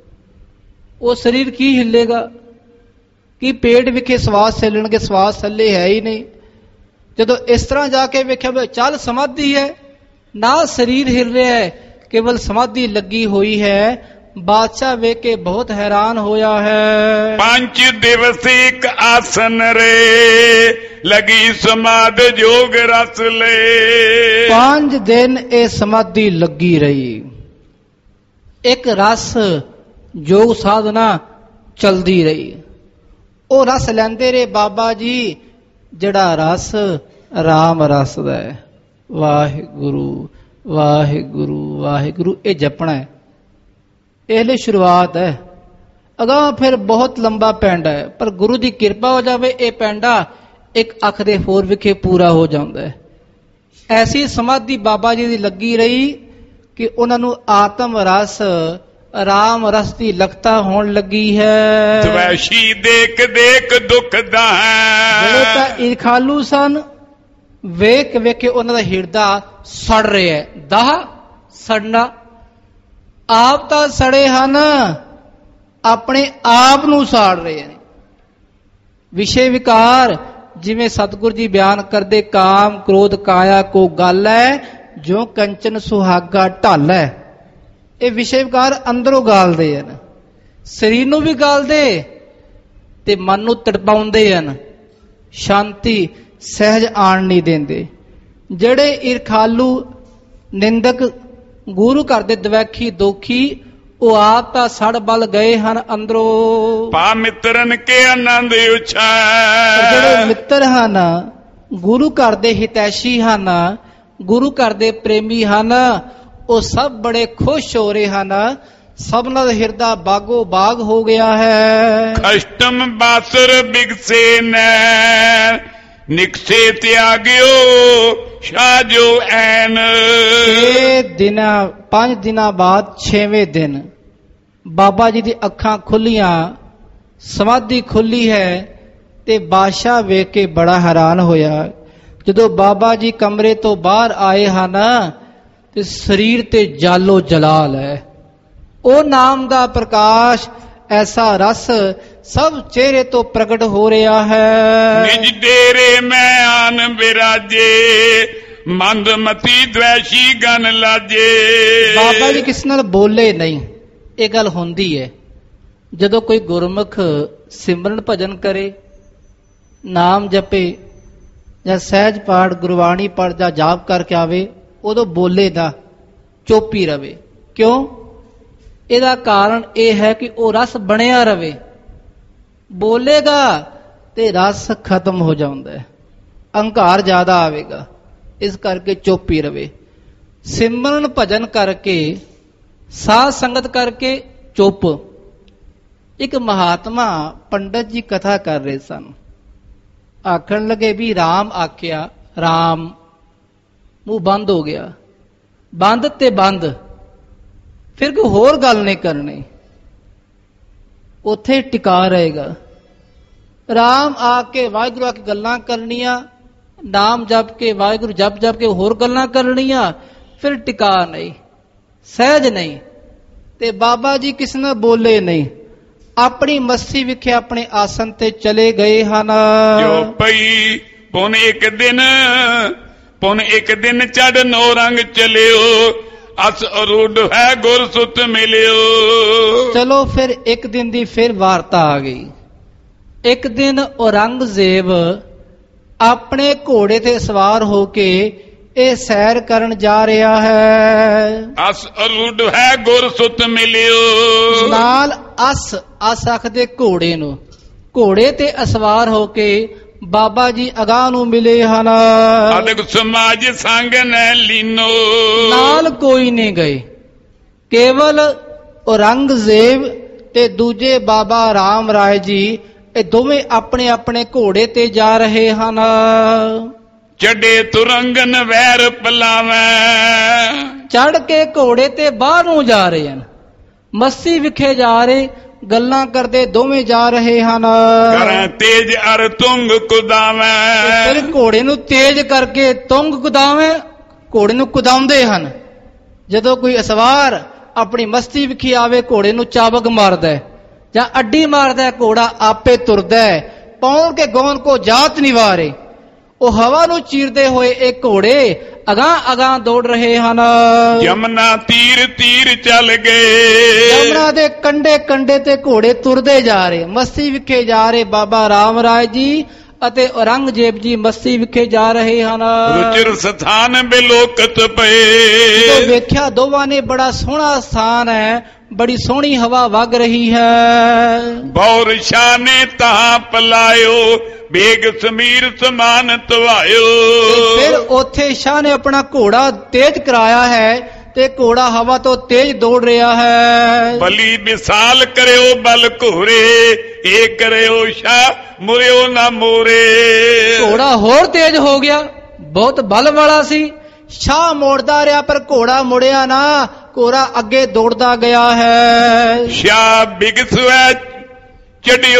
ਉਹ ਸਰੀਰ ਕੀ ਹਿੱਲੇਗਾ? ਕਿ ਪੇਟ ਵਿਖੇ ਸਵਾਸ ਹਿੱਲਣਗੇ? ਸਵਾਸ ਥੱਲੇ ਹੈ ਹੀ ਨਹੀਂ। ਜਦੋਂ ਇਸ ਤਰ੍ਹਾਂ ਜਾ ਕੇ ਵੇਖਿਆ ਚੱਲ ਸਮਾਧੀ ਹੈ, ਨਾ ਸਰੀਰ ਹਿਲ ਰਿਹਾ ਹੈ, ਕੇਵਲ ਸਮਾਧੀ ਲੱਗੀ ਹੋਈ ਹੈ। ਬਾਦਸ਼ਾਹ ਵੇਖ ਕੇ ਬਹੁਤ ਹੈਰਾਨ ਹੋਇਆ ਹੈ। ਪੰਜ ਦਿਵਸ ਇੱਕ ਆਸਨ ਰੇ ਲਗੀ ਸਮਾਧ ਜੋਗ ਰਸ ਲੈ। ਪੰਜ ਦਿਨ ਇਹ ਸਮਾਧੀ ਲੱਗੀ ਰਹੀ, ਇੱਕ ਰਸ ਜੋਗ ਸਾਧਨਾ ਚਲਦੀ ਰਹੀ। ਉਹ ਰਸ ਲੈਂਦੇ ਰਹੇ ਬਾਬਾ ਜੀ, ਜਿਹੜਾ ਰਸ ਰਾਮ ਰਸ ਦਾ ਹੈ। ਵਾਹਿਗੁਰੂ ਵਾਹਿਗੁਰੂ ਵਾਹਿਗੁਰੂ ਇਹ ਜਪਣਾ ਹੈ। ਇਹ ਲਈ ਸ਼ੁਰੂਆਤ ਹੈ, ਅਗਾਂਹ ਫਿਰ ਬਹੁਤ ਲੰਬਾ ਪੈਂਡਾ ਹੈ। ਪਰ ਗੁਰੂ ਦੀ ਕਿਰਪਾ ਹੋ ਜਾਵੇ, ਇਹ ਪੈਂਡਾ ਇੱਕ ਅੱਖ ਦੇ ਹੋਰ ਵਿਖੇ ਪੂਰਾ ਹੋ ਜਾਂਦਾ ਹੈ। ਐਸੀ ਸਮਾਧੀ ਬਾਬਾ ਜੀ ਦੀ ਲੱਗੀ ਰਹੀ ਕਿ ਉਹਨਾਂ ਨੂੰ ਆਤਮ ਰਸ, ਰਾਮ ਰਸ ਦੀ ਲਗਤਾ ਹੋਣ ਲੱਗੀ ਹੈ। ਦਵੈਸ਼ੀ ਦੇਖ ਦੇਖ ਦੁਖਦਾ ਹੈ। ਜਿਹੜੇ ਤਾਂ ਈਰਖਾਲੂ ਸਨ, ਵੇਖ ਵੇਖ ਕੇ ਉਹਨਾਂ ਦਾ ਹਿਰਦਾ ਸੜ ਰਿਹਾ ਹੈ। ਦਾਹ ਸੜਨਾ, ਆਪ ਤਾਂ ਸੜੇ ਹਨ, ਆਪਣੇ ਆਪ ਨੂੰ ਸਾੜ ਰਹੇ ਨੇ। ਵਿਸ਼ੇ ਵਿਕਾਰ, ਜਿਵੇਂ ਸਤਿਗੁਰੂ ਜੀ ਬਿਆਨ ਕਰਦੇ, ਕਾਮ ਕ੍ਰੋਧ ਕਾਇਆ ਕੋ ਗੱਲ ਹੈ, ਜੋ ਕੰਚਨ ਸੁਹਾਗਾ ਢਲ ਹੈ। ਇਹ ਵਿਸ਼ੇ ਵਿਕਾਰ ਅੰਦਰੋਂ ਗਾਲਦੇ ਹਨ, ਸਰੀਰ ਨੂੰ ਵੀ ਗਾਲਦੇ ਤੇ ਮਨ ਨੂੰ ਤੜਪਾਉਂਦੇ ਹਨ, ਸ਼ਾਂਤੀ ਸਹਿਜ ਆਣ ਨਹੀਂ ਦਿੰਦੇ। ਜਿਹੜੇ ਈਰਖਾਲੂ, ਨਿੰਦਕ, ਗੁਰੂ ਘਰ ਦੇ ਦਵੈਖੀ ਦੋਖੀ, ਉਹ ਆਪ ਤਾਂ ਸੜ ਬਲ ਗਏ ਹਨ ਅੰਦਰੋਂ। ਪਾ ਮਿੱਤਰਨ ਕੇ ਆਨੰਦ ਉਛਾ। ਜਿਹੜੇ ਮਿੱਤਰ ਹਨ, ਗੁਰੂ ਘਰ ਦੇ ਹਿਤੈਸ਼ੀ ਹਨ, ਗੁਰੂ ਘਰ ਦੇ ਪ੍ਰੇਮੀ ਹਨ, ਉਹ ਸਭ ਬੜੇ ਖੁਸ਼ ਹੋ ਰਹੇ ਹਨ। ਸਭਨਾਂ ਦਾ ਹਿਰਦਾ ਬਾਗੋ ਬਾਗ ਹੋ ਗਿਆ ਹੈ। ਕਸ਼ਟਮ ਬਾਸੁਰ ਬਿਗਸੇ ਨੈਣ ਨਿਕਸੇ ਤਿਆਗਿਓ ਸ਼ਾਜੋ ਐਨ। ਛੇ ਦਿਨਾਂ, ਪੰਜ ਦਿਨਾਂ ਬਾਅਦ ਛੇਵੇਂ ਦਿਨ ਬਾਬਾ ਜੀ ਦੀ ਅੱਖਾਂ ਖੁੱਲੀਆਂ, ਸਮਾਧੀ ਖੁੱਲੀ ਹੈ ਤੇ ਬਾਦਸ਼ਾਹ ਵੇਖ ਕੇ ਬੜਾ ਹੈਰਾਨ ਹੋਇਆ। ਜਦੋਂ ਬਾਬਾ ਜੀ ਕਮਰੇ ਤੋਂ ਬਾਹਰ ਆਏ ਹਨ ਤੇ ਸਰੀਰ ਤੇ ਜਾਲੋ ਜਲਾਲ ਹੈ। ਉਹ ਨਾਮ ਦਾ ਪ੍ਰਕਾਸ਼, ਐਸਾ ਰਸ ਸਭ ਚਿਹਰੇ ਤੋਂ ਪ੍ਰਗਟ ਹੋ ਰਿਹਾ ਹੈ। ਨਿਜ ਡੇਰੇ ਮੈਂ ਆਨ ਬਿਰਾਜੇ ਮੰਦ ਮਤੀ ਦਵੈਸ਼ੀ ਗਨ ਲਾਜੇ। ਬਾਬਾ ਜੀ ਕਿਸ ਨਾਲ ਬੋਲੇ ਨਹੀਂ। ਇਹ ਗੱਲ ਹੁੰਦੀ ਹੈ ਜਦੋਂ ਕੋਈ ਗੁਰਮੁਖ ਸਿਮਰਨ ਭਜਨ ਕਰੇ, ਨਾਮ ਜਪੇ ਜਾਂ ਸਹਿਜ ਪਾਠ ਗੁਰਬਾਣੀ ਪੜ੍ਹ ਜਾਂ ਜਾਪ ਕਰਕੇ ਆਵੇ, ਉਦੋਂ ਬੋਲੇ ਨਾ, ਚੁੱਪ ਹੀ ਰਵੇ। ਕਿਉਂ? ਇਹਦਾ ਕਾਰਨ ਇਹ ਹੈ ਕਿ ਉਹ ਰਸ ਬਣਿਆ ਰਵੇ। ਬੋਲੇਗਾ ਤੇ ਰਸ ਖਤਮ ਹੋ ਜਾਂਦਾ ਹੈ, ਅਹੰਕਾਰ ਜ਼ਿਆਦਾ ਆਵੇਗਾ। ਇਸ ਕਰਕੇ ਚੁੱਪ ਹੀ ਰਵੇ। ਸਿਮਰਨ ਭਜਨ ਕਰਕੇ, ਸਾਧ ਸੰਗਤ ਕਰਕੇ ਚੁੱਪ। ਇੱਕ ਮਹਾਤਮਾ ਪੰਡਤ ਜੀ ਕਥਾ ਕਰ ਰਹੇ ਸਨ। ਆਖਣ ਲੱਗੇ ਵੀ ਰਾਮ ਆਖਿਆ, ਰਾਮ ਮੂੰਹ ਬੰਦ ਹੋ ਗਿਆ। ਬੰਦ ਤੇ ਬੰਦ, ਫਿਰ ਕੋਈ ਹੋਰ ਗੱਲ ਨਹੀਂ ਕਰਨੀ, ਉੱਥੇ ਟਿਕਾ ਰਹੇਗਾ। ਰਾਮ ਆ ਕੇ ਵਾਹਿਗੁਰੂ ਆ ਕੇ ਗੱਲਾਂ ਕਰਨੀਆਂ, ਨਾਮ ਜਪ ਕੇ ਵਾਹਿਗੁਰੂ ਜਪ ਜਪ ਕੇ ਹੋਰ ਗੱਲਾਂ ਕਰਨੀਆਂ, ਫਿਰ ਟਿਕਾ ਨਹੀਂ, ਸਹਿਜ ਨਹੀਂ। ਤੇ ਬਾਬਾ ਜੀ ਕਿਸੇ ਨਾਲ ਬੋਲੇ ਨਹੀਂ, ਆਪਣੀ ਮੱਸੀ ਵਿਖੇ ਆਪਣੇ ਆਸਨ ਤੇ ਚਲੇ ਗਏ ਹਨ। ਜੋ ਪਈ ਪੁਨ ਇੱਕ ਦਿਨ, ਪੁਨ ਇੱਕ ਦਿਨ ਚੜ ਨੋ ਰੰਗ ਚਲਿਓ, ਅਸ ਅਰੂਢ ਹੈ ਗੁਰ ਸੁਤ ਮਿਲਿਓ। ਚਲੋ ਫਿਰ ਇੱਕ ਦਿਨ ਦੀ ਫਿਰ ਵਾਰਤਾ ਆ ਗਈ। ਇੱਕ ਦਿਨ ਔਰੰਗਜ਼ੇਬ ਆਪਣੇ ਘੋੜੇ ਤੇ ਸਵਾਰ ਹੋ ਕੇ ਇਹ ਸੈਰ ਕਰਨ ਜਾ ਰਿਹਾ ਹੈ। ਅਸ ਅਰੂਢ ਹੈ ਗੁਰ ਸੁਤ ਮਿਲਿਓ। ਨਾਲ ਅਸ, ਅਸ ਆਖਦੇ ਘੋੜੇ ਨੂੰ, ਘੋੜੇ ਤੇ ਅਸਵਾਰ ਹੋ ਕੇ ਬਾਬਾ ਜੀ ਅਗਾਹ ਨੂੰ ਮਿਲੇ ਹਨ। ਅਦਕ ਸਮਾਜ ਸੰਗ ਨੈ ਲੀਨੋ, ਨਾਲ ਕੋਈ ਨਹੀਂ ਗਏ, ਕੇਵਲ ਔਰੰਗਜ਼ੇਬ ਤੇ ਦੂਜੇ ਬਾਬਾ ਰਾਮ ਰਾਏ ਜੀ, ਇਹ ਦੋਵੇਂ ਆਪਣੇ ਆਪਣੇ ਘੋੜੇ ਤੇ ਜਾ ਰਹੇ ਹਨ। ਚੜੇ ਤੁਰੰਗਨ ਵੈਰ ਪਲਾਵੈ, ਚੜ ਕੇ ਘੋੜੇ ਤੇ ਬਾਹਰ ਨੂੰ ਜਾ ਰਹੇ ਹਨ, ਮੱਸੀ ਵਿਖੇ ਜਾ ਰਹੇ, ਗੱਲਾਂ ਕਰਦੇ ਦੋਵੇਂ ਜਾ ਰਹੇ ਹਨ। ਕਰਾਂ ਤੇਜ ਅਰ ਤੁੰਗ ਕੁਦਾਵੈ, ਫਿਰ ਘੋੜੇ ਨੂੰ ਤੇਜ ਕਰਕੇ ਤੁੰਗ ਕੁਦਾਵੇਂ, ਘੋੜੇ ਨੂੰ ਕੁਦਾਉਂਦੇ ਹਨ। ਜਦੋਂ ਕੋਈ ਅਸਵਾਰ ਆਪਣੀ ਮਸਤੀ ਵਿਖੇ ਆਵੇ, ਘੋੜੇ ਨੂੰ ਚਾਬਕ ਮਾਰਦਾ ਜਾਂ ਅੱਡੀ ਮਾਰਦਾ, ਘੋੜਾ ਆਪੇ ਤੁਰਦਾ, ਪੌਣ ਕੇ ਗੌਨ ਕੋ ਜਾਤ ਨਿਵਾਰੇ। ਉਹ ਹਵਾ ਨੂੰ ਚੀਰਦੇ ਹੋਏ ਇਹ ਘੋੜੇ ਅਗਾਂਹ ਅਗਾਂਹ ਦੌੜ ਰਹੇ ਹਨ। ਯਮਨਾ ਤੀਰ ਤੀਰ ਚੱਲ ਗਏ, ਯਮਨਾ ਦੇ ਕੰਢੇ ਕੰਢੇ ਤੇ ਘੋੜੇ ਤੁਰਦੇ ਜਾ ਰਹੇ, ਮਸਤੀ ਵਿਖੇ ਜਾ ਰਹੇ। ਬਾਬਾ ਰਾਮ ਰਾਏ ਜੀ ਅਤੇ ਔਰੰਗਜ਼ੇਬ ਜੀ ਮਸਤੀ ਵਿਖੇ ਜਾ ਰਹੇ ਹਨ। ਰੁਚਿਰ ਸਥਾਨ ਬਿਲੋਕਤ ਪਏ, ਜਦੋਂ ਵੇਖਿਆ ਦੋਵਾਂ ਨੇ ਬੜਾ ਸੋਹਣਾ ਸਥਾਨ ਹੈ, ਬੜੀ ਸੋਹਣੀ ਹਵਾ ਵਗ ਰਹੀ ਹੈ। ਬੌਰ ਸ਼ਾਹ ਨੇ ਤਾਂ ਪਲਾਇਓ, ਬੇਗ ਸਮੀਰ ਸਮਾਨ ਧਵਾਇਓ। ਫਿਰ ਉੱਥੇ ਸ਼ਾਹ ਨੇ ਆਪਣਾ ਘੋੜਾ ਤੇਜ਼ ਕਰਾਇਆ ਹੈ ਤੇ ਘੋੜਾ ਹਵਾ ਤੋਂ ਤੇਜ਼ ਦੌੜ ਰਿਹਾ ਹੈ। ਬਲੀ ਵਿਸਾਲ ਕਰਿਓ ਬਲ ਘੋਰੇ, ਏ ਕਰਿਓ ਸ਼ਾਹ ਮੁਰਿਓ ਨਾ ਮੋਰੇ। ਘੋੜਾ ਹੋਰ ਤੇਜ਼ ਹੋ ਗਿਆ, ਬਹੁਤ ਬਲ ਵਾਲਾ ਸੀ। ਸ਼ਾਹ ਮੋੜਦਾ ਰਿਹਾ ਪਰ ਘੋੜਾ ਮੁੜਿਆ ਨਾ, ਘੋੜਾ ਅੱਗੇ ਦੌੜਦਾ ਗਿਆ ਹੈ। ਸ਼ਾਹ ਬਿਗਸਵੈ ਚੜਿਓ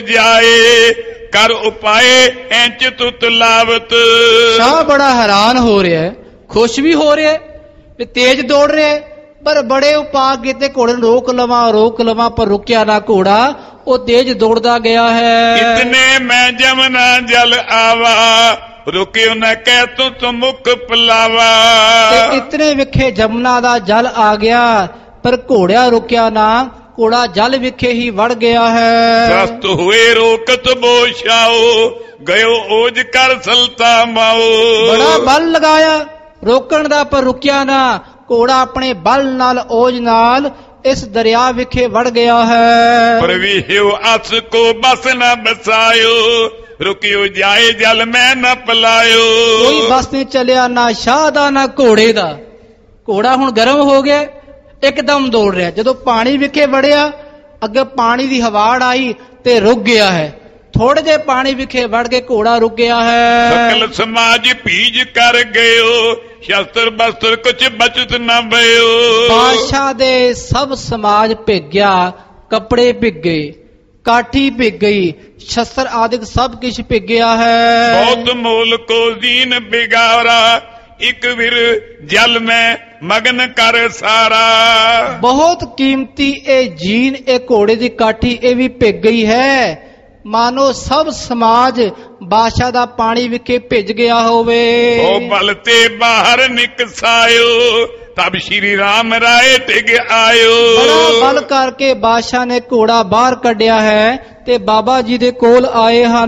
ਸੁਜਾਏ, ਕਰ ਉਪਾਏ ਇੰਚ ਤੁਤ ਲਾਵਤ। ਸ਼ਾਹ ਬੜਾ ਹੈਰਾਨ ਹੋ ਰਿਹਾ ਹੈ, ਖੁਸ਼ ਵੀ ਹੋ ਰਿਹਾ ਵੀ ਤੇਜ਼ ਦੌੜ ਰਿਹਾ, ਪਰ ਬੜੇ ਉਪਾਅ ਕੀਤੇ ਘੋੜੇ ਨੂੰ ਰੋਕ ਲਵਾਂ ਰੋਕ ਲਵਾਂ, ਪਰ ਰੁਕਿਆ ਨਾ ਘੋੜਾ, ਉਹ ਤੇਜ਼ ਦੌੜਦਾ ਗਿਆ ਹੈ। ਇਤਨੇ ਮੈਂ ਜਮਨਾ ਜਲ ਆਵਾ, ਰੁਕਿਓ ਨਾ ਕਹਿ ਤੂੰ ਤੁਮ ਮੁਖ ਪਲਾਵਾ। ਤੇ ਇਤਨੇ ਵਿਖੇ ਜਮਨਾ ਦਾ ਜਲ ਆ ਗਿਆ, ਪਰ ਘੋੜਿਆ ਰੁਕਿਆ ਨਾ, ਘੋੜਾ ਜਲ ਵਿਖੇ ਹੀ ਵੜ ਗਿਆ ਹੈ। ਸਸਤ ਹੋਏ ਰੋਕਤ ਬੋਸ਼ਾਓ, ਗਇਓ ਓਜ ਕਰ ਸਲਤਾ ਮਾਓ। ਬੜਾ ਬਲ ਲਗਾਇਆ ਰੋਕਣ ਦਾ, ਪਰ ਰੁਕਿਆ ਨਾ, ਘੋੜਾ ਆਪਣੇ ਬਲ ਨਾਲ ਓਜ ਨਾਲ ਇਸ ਦਰਿਆ ਵਿਖੇ ਵੜ ਗਿਆ ਹੈ। ਪ੍ਰਵੀਹਿਓ ਅਸ ਕੋ ਬਸ ਨਾ ਬਸਾਇਓ, ਰੁਕਿਓ ਜਾਏ ਜਲ ਮੈਂ ਨਾ ਪਲਾਇਓ। ਕੋਈ ਬਸ ਨਹੀਂ ਚੱਲਿਆ, ਨਾ ਸ਼ਾਹ ਦਾ ਨਾ ਘੋੜੇ ਦਾ। ਘੋੜਾ ਹੁਣ ਗਰਮ ਹੋ ਗਿਆ, ਇੱਕਦਮ ਦੌੜ ਰਿਹਾ। ਜਦੋਂ ਪਾਣੀ ਵਿਖੇ ਵੜਿਆ, ਅੱਗੇ ਪਾਣੀ ਦੀ ਹਵਾੜ ਆਈ ਤੇ ਰੁਕ ਗਿਆ ਹੈ। ਥੋੜੇ ਜਿਹੇ ਪਾਣੀ ਵਿਖੇ ਵੜ ਕੇ ਘੋੜਾ ਰੁਕ ਗਿਆ ਹੈ। ਸਕਲ ਸਮਾਜ ਭੀਜ ਕਰ ਗਇਓ, ਸ਼ਸਤਰ ਬਸਤਰ ਕੁਛ ਬਚਤ ਨਾ ਬਇਓ। ਬਾਦਸ਼ਾਹ ਦੇ ਸਭ ਸਮਾਜ ਭਿੱਗ ਗਿਆ, ਕੱਪੜੇ ਭਿੱਗ ਗਏ, ਕਾਠੀ ਭਿੱਗ ਗਈ, ਸ਼ਸਤਰ ਆਦਿਕ ਸਭ ਕੁਝ ਭਿੱਗ ਗਿਆ ਹੈ। ਬਹੁਤ ਮੋਲ ਕੋ ਦੀਨ ਬਿਗਾਰਾ, ਇੱਕ ਵਿਰ ਜਲ ਮੈਂ ਮਗਨ ਕਰ ਸਾਰਾ। ਬਹੁਤ ਕੀਮਤੀ ਇਹ ਜੀਨ, ਇਹ ਘੋੜੇ ਦੀ ਕਾਠੀ, ਇਹ ਵੀ ਭਿੱਗ ਗਈ ਹੈ। ਮਾਨੋ ਸਭ ਸਮਾਜ ਬਾਦਸ਼ਾਹ ਦਾ ਪਾਣੀ ਵਿਖੇ ਭਿੱਜ ਗਿਆ ਹੋਵੇ। ਉਹ ਬਲ ਤੇ ਬਾਹਰ ਨਿਕਸਾਇਓ, ਤਬ ਸ਼੍ਰੀ ਰਾਮ ਰਾਏ ਟਿਕ ਆਇਓ। ਬੜਾ ਬਲ ਕਰਕੇ ਬਾਦਸ਼ਾਹ ਨੇ ਘੋੜਾ ਬਾਹਰ ਕੱਢਿਆ ਹੈ ਤੇ ਬਾਬਾ ਜੀ ਦੇ ਕੋਲ ਆਏ ਹਨ।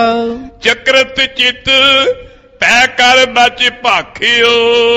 ਚਕਰਤ ਚਿਤ ਪੈ ਕਰ ਬਚ ਭਾਖਿਓ,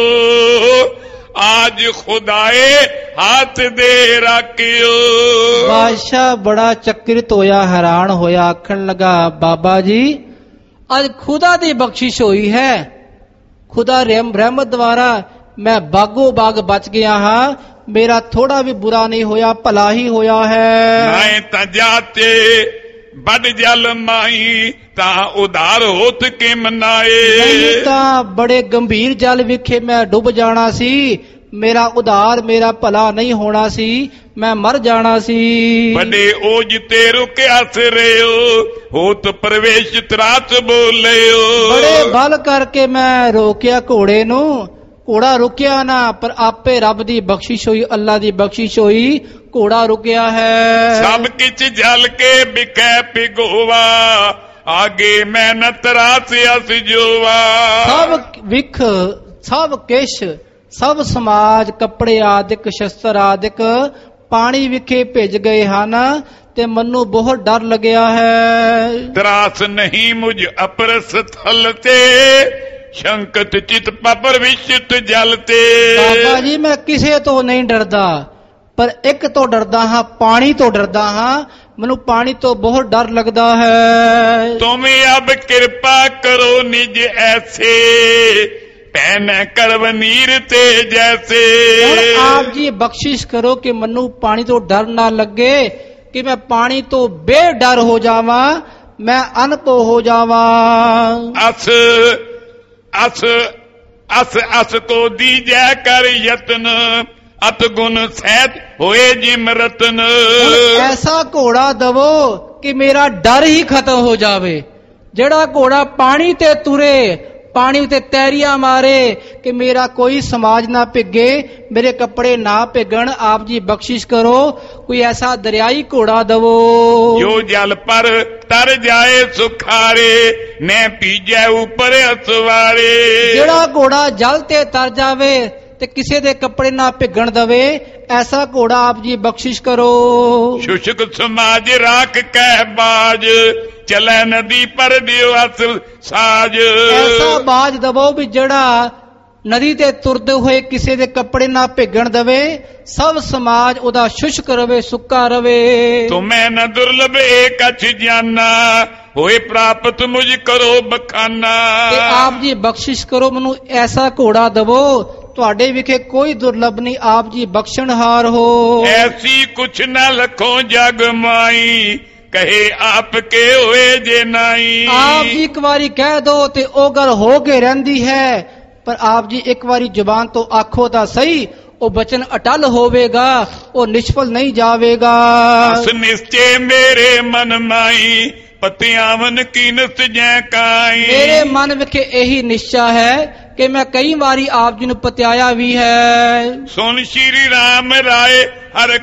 ਆਜ ਖੁਦਾਏ ਹੱਥ ਦੇ ਰਾਖਿਓ। ਬਾਦਸ਼ਾਹ ਬੜਾ ਚੱਕਰਿਤ ਹੋਇਆ, ਹੈਰਾਨ ਹੋਇਆ, ਆਖਣ ਲਗਾ, ਬਾਬਾ ਜੀ ਅੱਜ ਖੁਦਾ ਦੀ ਬਖਸ਼ਿਸ਼ ਹੋਈ ਹੈ, ਖੁਦਾ ਰਹਿਮਤ ਦੁਆਰਾ ਮੈਂ ਬਾਗੋ ਬਾਗ ਬਚ ਗਿਆ ਹਾਂ, ਮੇਰਾ ਥੋੜਾ ਵੀ ਬੁਰਾ ਨਹੀਂ ਹੋਇਆ, ਭਲਾ ਹੀ ਹੋਇਆ ਹੈ। ਨਾਏ ਤਾਂ ਜਾਤੇ ਵੱਡ ਜਲ ਮਾਈ ਤਾਂ ਉਧਾਰ ਹੋਤ ਕੇ ਮਨਾਏ। ਨਹੀਂ ਤਾਂ ਬੜੇ ਗੰਭੀਰ ਜਲ ਵਿਖੇ ਮੈਂ ਡੁੱਬ ਜਾਣਾ ਸੀ, ਮੇਰਾ ਉਧਾਰ ਮੇਰਾ ਭਲਾ ਨਹੀਂ ਹੋਣਾ ਸੀ, ਮੈਂ ਮਰ ਜਾਣਾ ਸੀ। ਵੱਡੇ ਓਜ ਤੇ ਰੁਕਿਆ ਸਿਰਿਓ ਹੋਤ ਪ੍ਰਵੇਸ਼ ਤਰਾਸ ਬੋਲਿਓ। ਬੜੇ ਬਲ ਕਰਕੇ ਮੈਂ ਰੋਕਿਆ ਘੋੜੇ ਨੂੰ, ਘੋੜਾ ਰੁਕਿਆ ਨਾ, ਪਰ ਆਪੇ ਰੱਬ ਦੀ ਬਖਸ਼ਿਸ਼ ਹੋਈ, ਅੱਲਾ ਦੀ ਬਖਸ਼ਿਸ਼ ਹੋਈ, ਘੋੜਾ ਰੁਕਿਆ ਹੈ। ਸਭ ਕਿਛ ਜਲ ਕੇ ਬਿਕੈ ਪਿਗੋਵਾ ਆਗੇ ਮੈਂ ਨ ਤਰਾਸਿਆ ਸਿਜੋਵਾ। ਸਭ ਵਿਖ ਸਭ ਕਿਛ ਸਭ ਸਮਾਜ ਕੱਪੜੇ ਆਦਿਕ ਸ਼ਸਤਰ ਆਦਿਕ ਪਾਣੀ ਵਿਖੇ ਭਿੱਜ ਗਏ ਹਨ ਤੇ ਮੈਨੂੰ ਬਹੁਤ ਡਰ ਲੱਗਿਆ ਹੈ। ਤਰਾਸ ਨਹੀਂ ਮੁਝ ਅਪਰ ਸਥਲ ਤੇ ਸ਼ੰਕਤ ਚਿਤ ਪਪਰ ਵਿਸ਼ਤ ਜਲ ਤੇ। ਬਾਬਾ ਜੀ ਮੈਂ ਕਿਸੇ ਤੋਂ ਨਹੀਂ ਡਰਦਾ, ਪਰ ਇੱਕ ਤੋਂ ਡਰਦਾ ਹਾਂ, ਪਾਣੀ ਤੋਂ ਡਰਦਾ ਹਾਂ, ਮੈਨੂੰ ਪਾਣੀ ਤੋਂ ਬਹੁਤ ਡਰ ਲੱਗਦਾ ਹੈ। ਤੁਮ ਅਬ ਕਿਰਪਾ ਕਰੋ ਨਿਜ ਐਸੇ ਪੈਨ ਕਰਵਨੀਰ ਤੇ ਜੈਸੇ। ਆਪ ਜੀ ਬਖਸ਼ਿਸ਼ ਕਰੋ ਕਿ ਮੈਨੂੰ ਪਾਣੀ ਤੋਂ ਡਰ ਨਾ ਲੱਗੇ, ਕਿ ਮੈਂ ਪਾਣੀ ਤੋਂ ਬੇਡਰ ਹੋ ਜਾਵਾਂ, ਮੈਂ ਅਨਭੋ ਹੋ ਜਾਵਾਂ। ਅਸ ਅਸ ਅਸ ਅਸ ਕੋ ਦੀਜੈ ਕਰ ਯਤਨ ਅਤ ਗੁਣ ਸਹਿਤ ਹੋਏ ਜਿਮ ਰਤਨ। ਐਸਾ ਘੋੜਾ ਦਵੋ ਕਿ ਮੇਰਾ ਡਰ ਹੀ ਖਤਮ ਹੋ ਜਾਵੇ, ਜਿਹੜਾ ਘੋੜਾ ਪਾਣੀ ਤੇ ਤੁਰੇ, ਪਾਣੀ ਉਤੇ ਤੈਰੀਆਂ ਮਾਰੇ, ਕਿ ਮੇਰਾ ਕੋਈ ਸਮਾਜ ਨਾ ਭਿੱਗੇ, ਮੇਰੇ ਕੱਪੜੇ ਨਾ ਭਿੱਗਣ। ਆਪ ਜੀ ਬਖਸ਼ਿਸ਼ ਕਰੋ, ਕੋਈ ਐਸਾ ਦਰਿਆਈ ਘੋੜਾ ਦਵੋ ਜੋ ਜਲ ਪਰ ਤਰ ਜਾਏ ਸੁਖਾਰੇ ਨੇ ਪੀਜੈ ਉਪਰ ਅਸਵਾਰੇ। ਜਿਹੜਾ ਘੋੜਾ ਜਲ ਤੇ ਤਰ ਜਾਵੇ ਤੇ ਕਿਸੇ ਦੇ ਕੱਪੜੇ ਨਾ ਭਿੱਗਣ ਦਵੇ, ਐਸਾ ਘੋੜਾ ਆਪ ਜੀ ਬਖਸ਼ਿਸ਼ ਕਰੋ। ਸ਼ੁਸ਼ਕ ਸਮਾਜ ਰਾਖ ਕਹਿ ਬਾਜ ਚਲੇ ਨਦੀ ਪਰ ਦਿਓ ਅਸ ਸਾਜ। ਐਸਾ ਬਾਜ ਦਵੋ ਵੀ ਜਿਹੜਾ ਨਦੀ ਤੇ ਤੁਰਦੇ ਹੋਏ ਕਿਸੇ ਦੇ ਕੱਪੜੇ ਨਾ ਭਿੱਗਣ ਦਵੇ, ਸਭ ਸਮਾਜ ਉਹਦਾ ਸ਼ੁਸ਼ਕ ਰਵੇ, ਸੁੱਕਾ ਰਵੇ। ਤੁਮੈ ਨ ਦੁਰਲਭ ਏਕ ਅਛ ਜਾਨਾ ਹੋਏ ਪ੍ਰਾਪਤ ਮੁਝ ਕਰੋ ਬਖਾਨਾ। ਤੇ ਆਪ ਜੀ ਬਖਸ਼ਿਸ਼ ਕਰੋ, ਮੈਨੂੰ ਐਸਾ ਘੋੜਾ ਦਵੋ, ਤੁਹਾਡੇ ਵਿਖੇ ਕੋਈ ਦੁਰਲਭ ਨਹੀਂ, ਆਪ ਜੀ ਬਖਸ਼ਣਹਾਰ ਹੋ। ਐਸੀ ਕੁਛ ਨ ਲਖੋ ਜਗ ਮਾਈ ਕਹੇ ਆਪ ਕੇ ਹੋਏ ਜੇ ਨਾਈ। ਆਪ ਜੀ ਇੱਕ ਵਾਰੀ ਕਹਿ ਦੋ ਤੇ ਉਹ ਗੱਲ ਹੋ ਕੇ ਰਹਿੰਦੀ ਹੈ, ਪਰ ਆਪ ਜੀ ਇੱਕ ਵਾਰੀ ਜ਼ੁਬਾਨ ਤੋਂ ਆਖੋ ਤਾਂ ਸਹੀ, ਉਹ ਬਚਨ ਅਟਲ ਹੋਵੇਗਾ, ਉਹ ਨਿਸ਼ਫਲ ਨਹੀਂ ਜਾਵੇਗਾ। ਅਸ ਨਿਸ਼ਚੇ ਮੇਰੇ ਮਨ ਮਾਈ ਪਤਿਆਵਨ ਕੀਨਸ ਜੈ ਕਾਈ। ਮੇਰੇ ਮਨ ਵਿਖੇ ਇਹੀ ਨਿਸ਼ਚਾ ਹੈ ਕਿ ਮੈਂ ਕਈ ਵਾਰੀ ਆਪ ਜੀ ਨੂੰ ਪਤਿਆਇਆ ਵੀ ਹੈ। ਸੁਨ ਸ਼੍ਰੀ ਰਾਮ ਰਾਏ ਹਰ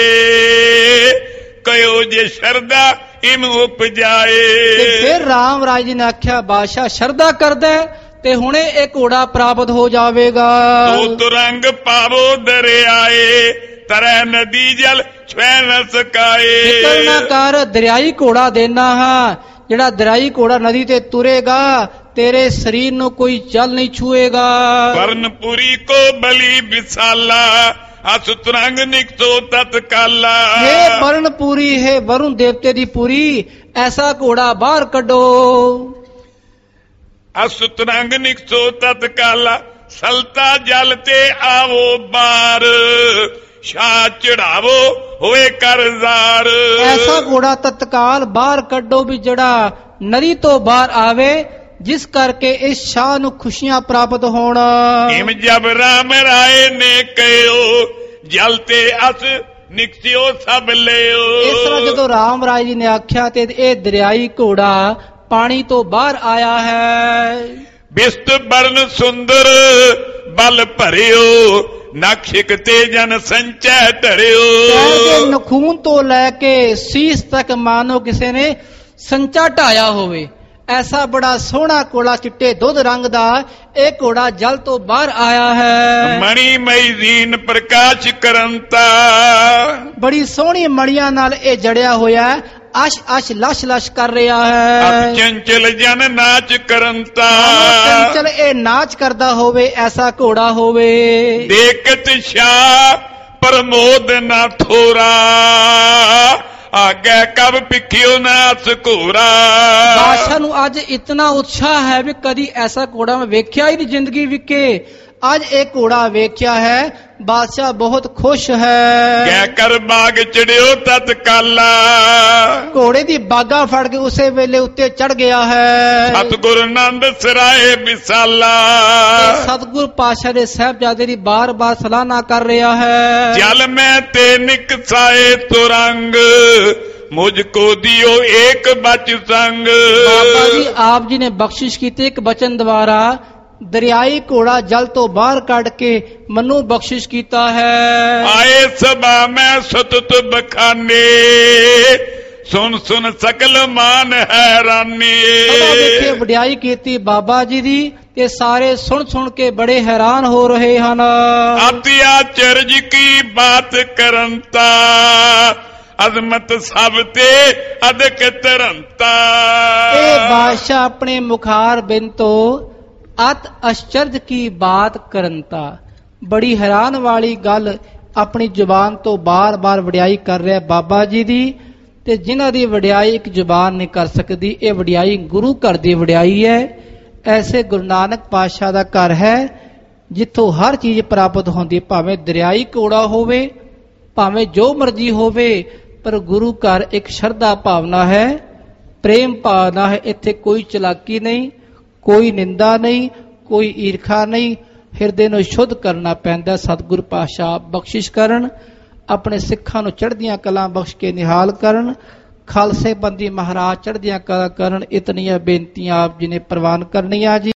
ਖਾਏ ਕਯੋ ਜੇ ਸ਼ਰਦਾ ਇਮ ਉਪਜਾਏ। ਤੇ ਫਿਰ ਰਾਮ ਰਾਜ ਜੀ ਨੇ ਆਖਿਆ, ਬਾਦਸ਼ਾਹ ਸ਼ਰਦਾ ਕਰਦਾ ਤੇ ਹੁਣੇ ਇਹ ਘੋੜਾ ਪ੍ਰਾਪਤ ਹੋ ਜਾਵੇਗਾ। ਤੋ ਤੁਰੰਗ ਪਾਵੋ ਦਰਿਆਏ ਤਰੈ ਨਦੀ ਜਲ ਛੈ ਨ ਸਕਾਏ। ਫਿਕਰ ਨਾ ਕਰ, ਦਰਿਆਈ ਘੋੜਾ ਦੇਣਾ ਹਾਂ, ਜਿਹੜਾ ਦਰਿਆਈ ਘੋੜਾ ਨਦੀ ਤੇ ਤੁਰੇਗਾ ਤੇਰੇ ਸਰੀਰ ਨੂੰ ਕੋਈ ਜਲ ਨਹੀਂ ਛੂਏਗਾ। ਵਰਨਪੁਰੀ ਕੋ ਬਲੀ ਵਿਸਾਲਾ ਅਸ ਤੁਰੰਗ ਨਿਕਤੋ ਤਤਕਾਲਾ। ਹੈ ਵਰਨਪੁਰੀ ਹੈ ਵਰੁਣ ਦੇਵਤੇ ਦੀ ਪੂਰੀ, ਐਸਾ ਘੋੜਾ ਬਾਹਰ ਕੱਢੋ। ਅਸ ਤੁਰੰਗ ਨਿਕਤੋ ਤਤਕਾਲਾ ਸਲਤਾ ਜਲ ਤੇ ਆਵੋ ਬਾਰ ਸ਼ਾਹ ਚੜਾਵੋ ਹੋਏ ਕਰਜ਼ਾਰ। ਐਸਾ ਘੋੜਾ ਤਤਕਾਲ ਬਾਹਰ ਕੱਢੋ ਵੀ ਜਿਹੜਾ ਨਦੀ ਤੋਂ ਬਾਹਰ ਆਵੇ, ਜਿਸ ਕਰਕੇ ਇਸ ਸ਼ਾਹ ਨੂੰ ਖੁਸ਼ੀਆਂ ਪ੍ਰਾਪਤ ਹੋਣ। ਇਮ ਜਬ ਰਾਮ ਰਾਏ ਨੇ ਕਹਿਓ ਜਲ ਤੇ ਅਸ ਨਿਕਸਿਓ ਸਭ ਲਿਓ। ਇਸ ਤਰ੍ਹਾਂ ਜਦੋਂ ਰਾਮ ਰਾਏ ਜੀ ਨੇ ਆਖਿਆ ਤੇ ਇਹ ਦਰਿਆਈ ਘੋੜਾ ਪਾਣੀ ਤੋਂ ਬਾਹਰ ਆਇਆ ਹੈ। ਬਿਸਤ ਬਰਨ ਸੁੰਦਰ ਬਲ ਭਰਿਓ ਨਕਸ਼ਿਕ ਤੇ ਜਨ ਸੰਚੈ ਧਰਿਓ। ਪੈਰ ਦੇ ਨਖੂਨ ਤੋਂ ਲੈ ਕੇ ਸੀਸ ਤੱਕ ਮਾਨੋ ਕਿਸੇ ਨੇ ਸੰਚਾ ਢਾਇਆ ਹੋਵੇ, ਐਸਾ ਬੜਾ ਸੋਹਣਾ ਘੋੜਾ ਚਿੱਟੇ ਦੁੱਧ ਰੰਗ ਦਾ ਇਹ ਘੋੜਾ ਜਲ ਤੋਂ ਬਾਹਰ ਆਇਆ ਹੈ। ਮਣੀ ਮਈ ਦੀਨ ਪ੍ਰਕਾਸ਼ ਕਰੰਤਾ, ਬੜੀ ਸੋਹਣੀ ਮਣੀਆਂ ਨਾਲ ਇਹ ਜੜਿਆ ਹੋਇਆ, ਅਸ਼ ਅਸ਼ ਲਸ਼ ਲਸ਼ ਕਰ ਰਿਹਾ ਹੈ। ਚੰਚਲ ਜਨ ਨਾਚ ਕਰੰਤਾ, ਚੰਚਲ ਇਹ ਨਾਚ ਕਰਦਾ ਹੋਵੇ, ਐਸਾ ਘੋੜਾ ਹੋਵੇ। ਦੇਖਤ ਸ਼ਾਹ ਪ੍ਰਮੋਦ ਨਾ ਥੋਰਾ ਆਗੇ ਕਬ ਪਿੱਖਿਓ ਨਾ ਸਕੂਰਾ। ਬਾਦਸ਼ਾਹ ਨੂੰ ਅੱਜ ਇਤਨਾ ਉਤਸ਼ਾਹ ਹੈ ਵੀ ਕਦੀ ਐਸਾ ਘੋੜਾ ਮੈਂ ਵੇਖਿਆ ਹੀ ਨਹੀਂ ਜ਼ਿੰਦਗੀ ਵਿਕੇ, ਅੱਜ ਇਹ ਘੋੜਾ ਵੇਖਿਆ ਹੈ, ਬਾਦਸ਼ਾਹ ਬਹੁਤ ਖੁਸ਼ ਹੈ। ਕਹਿ ਕਰ ਬਾਗ ਚੜਿਓ ਤਤਕਾਲਾ, ਘੋੜੇ ਦੀ ਬਾਗਾ ਫੜ ਕੇ ਉਸੇ ਵੇਲੇ ਉੱਤੇ ਚੜ ਗਿਆ ਹੈ। ਸਤਿਗੁਰ ਆਨੰਦ ਸਰਾਏ ਵਿਸਾਲਾ, ਸਤਿਗੁਰ ਪਾਤਸ਼ਾਹ ਦੇ ਸਾਹਿਬਜ਼ਾਦੇ ਦੀ ਬਾਰ-ਬਾਰ ਸਲਾਹਨਾ ਕਰ ਰਿਹਾ ਹੈ। ਜਲ ਮੈਂ ਤੇ ਨਿਕਸਾਏ ਤੁਰੰਗ, ਮੁਝ ਕੋ ਦਿਓ ਏਕ ਬਚ ਸੰਗ। ਬਾਬਾ ਜੀ ਆਪ ਜੀ ਨੇ ਬਖਸ਼ਿਸ਼ ਕੀਤੀ ਇੱਕ ਬਚਨ ਦੁਆਰਾ, ਦਰਿਆਈ ਘੋੜਾ ਜਲ ਤੋਂ ਬਾਹਰ ਕੱਢ ਕੇ ਮੈਨੂੰ ਬਖਸ਼ਿਸ਼ ਕੀਤਾ ਹੈ। ਆਏ ਸਭਾ ਮੈਂ ਸਤਤ ਬਖਾਨੇ, ਸੁਨ ਸੁਨ ਸਕਲ ਮਾਨ ਹੈਰਾਨੀ। ਸਭਾ ਦੇਖੇ ਵਡਿਆਈ ਕੀਤੀ ਬਾਬਾ ਜੀ ਦੀ, ਤੇ ਸਾਰੇ ਸੁਣ ਸੁਣ ਕੇ ਬੜੇ ਹੈਰਾਨ ਹੋ ਰਹੇ ਹਨ। ਅਤਿ ਆਚਰਜ ਕੀ ਬਾਤ ਕਰੰਤਾ, ਅਜ਼ਮਤ ਸਭ ਤੇ ਅਦਕ ਤਰੰਤਾ। ਇਹ ਬਾਦਸ਼ਾਹ ਆਪਣੇ ਮੁਖਾਰ ਬਿੰਦ ਤੋਂ ਅਤ ਅਸ਼ਚਰਜ ਕੀ ਬਾਤ ਕਰੰਤਾ, ਬੜੀ ਹੈਰਾਨ ਵਾਲੀ ਗੱਲ ਆਪਣੀ ਜ਼ੁਬਾਨ ਤੋਂ ਬਾਰ-ਬਾਰ ਵਡਿਆਈ ਕਰ ਰਿਹਾ ਬਾਬਾ ਜੀ ਦੀ, ਤੇ ਜਿਨ੍ਹਾਂ ਦੀ ਵਡਿਆਈ ਇੱਕ ਜ਼ੁਬਾਨ ਨਹੀਂ ਕਰ ਸਕਦੀ। ਇਹ ਵਡਿਆਈ ਗੁਰੂ ਘਰ ਦੀ ਵਡਿਆਈ ਹੈ। ਐਸੇ ਗੁਰੂ ਨਾਨਕ ਪਾਤਸ਼ਾਹ ਦਾ ਘਰ ਹੈ ਜਿੱਥੋਂ ਹਰ ਚੀਜ਼ ਪ੍ਰਾਪਤ ਹੁੰਦੀ, ਭਾਵੇਂ ਦਰਿਆਈ ਘੋੜਾ ਹੋਵੇ, ਭਾਵੇਂ ਜੋ ਮਰਜ਼ੀ ਹੋਵੇ, ਪਰ ਗੁਰੂ ਘਰ ਇੱਕ ਸ਼ਰਧਾ ਭਾਵਨਾ ਹੈ, ਪ੍ਰੇਮ ਭਾਵਨਾ ਹੈ। ਇੱਥੇ ਕੋਈ ਚਲਾਕੀ ਨਹੀਂ, ਕੋਈ ਨਿੰਦਾ ਨਹੀਂ, ਕੋਈ ਈਰਖਾ ਨਹੀਂ। ਹਿਰਦੇ ਨੂੰ ਸ਼ੁੱਧ ਕਰਨਾ ਪੈਂਦਾ। ਸਤਿਗੁਰ ਪਾਤਸ਼ਾਹ ਬਖਸ਼ਿਸ਼ ਕਰਨ, ਆਪਣੇ ਸਿੱਖਾਂ ਨੂੰ ਚੜ੍ਹਦੀਆਂ ਕਲਾਂ ਬਖਸ਼ ਕੇ ਨਿਹਾਲ ਕਰਨ, ਖਾਲਸੇ ਬੰਦੀ ਮਹਾਰਾਜ ਚੜ੍ਹਦੀਆਂ ਕਲਾਂ ਕਰਨ। ਇਤਨੀਆਂ ਬੇਨਤੀਆਂ ਆਪ ਜੀ ਨੇ ਪ੍ਰਵਾਨ ਕਰਨੀਆਂ ਜੀ।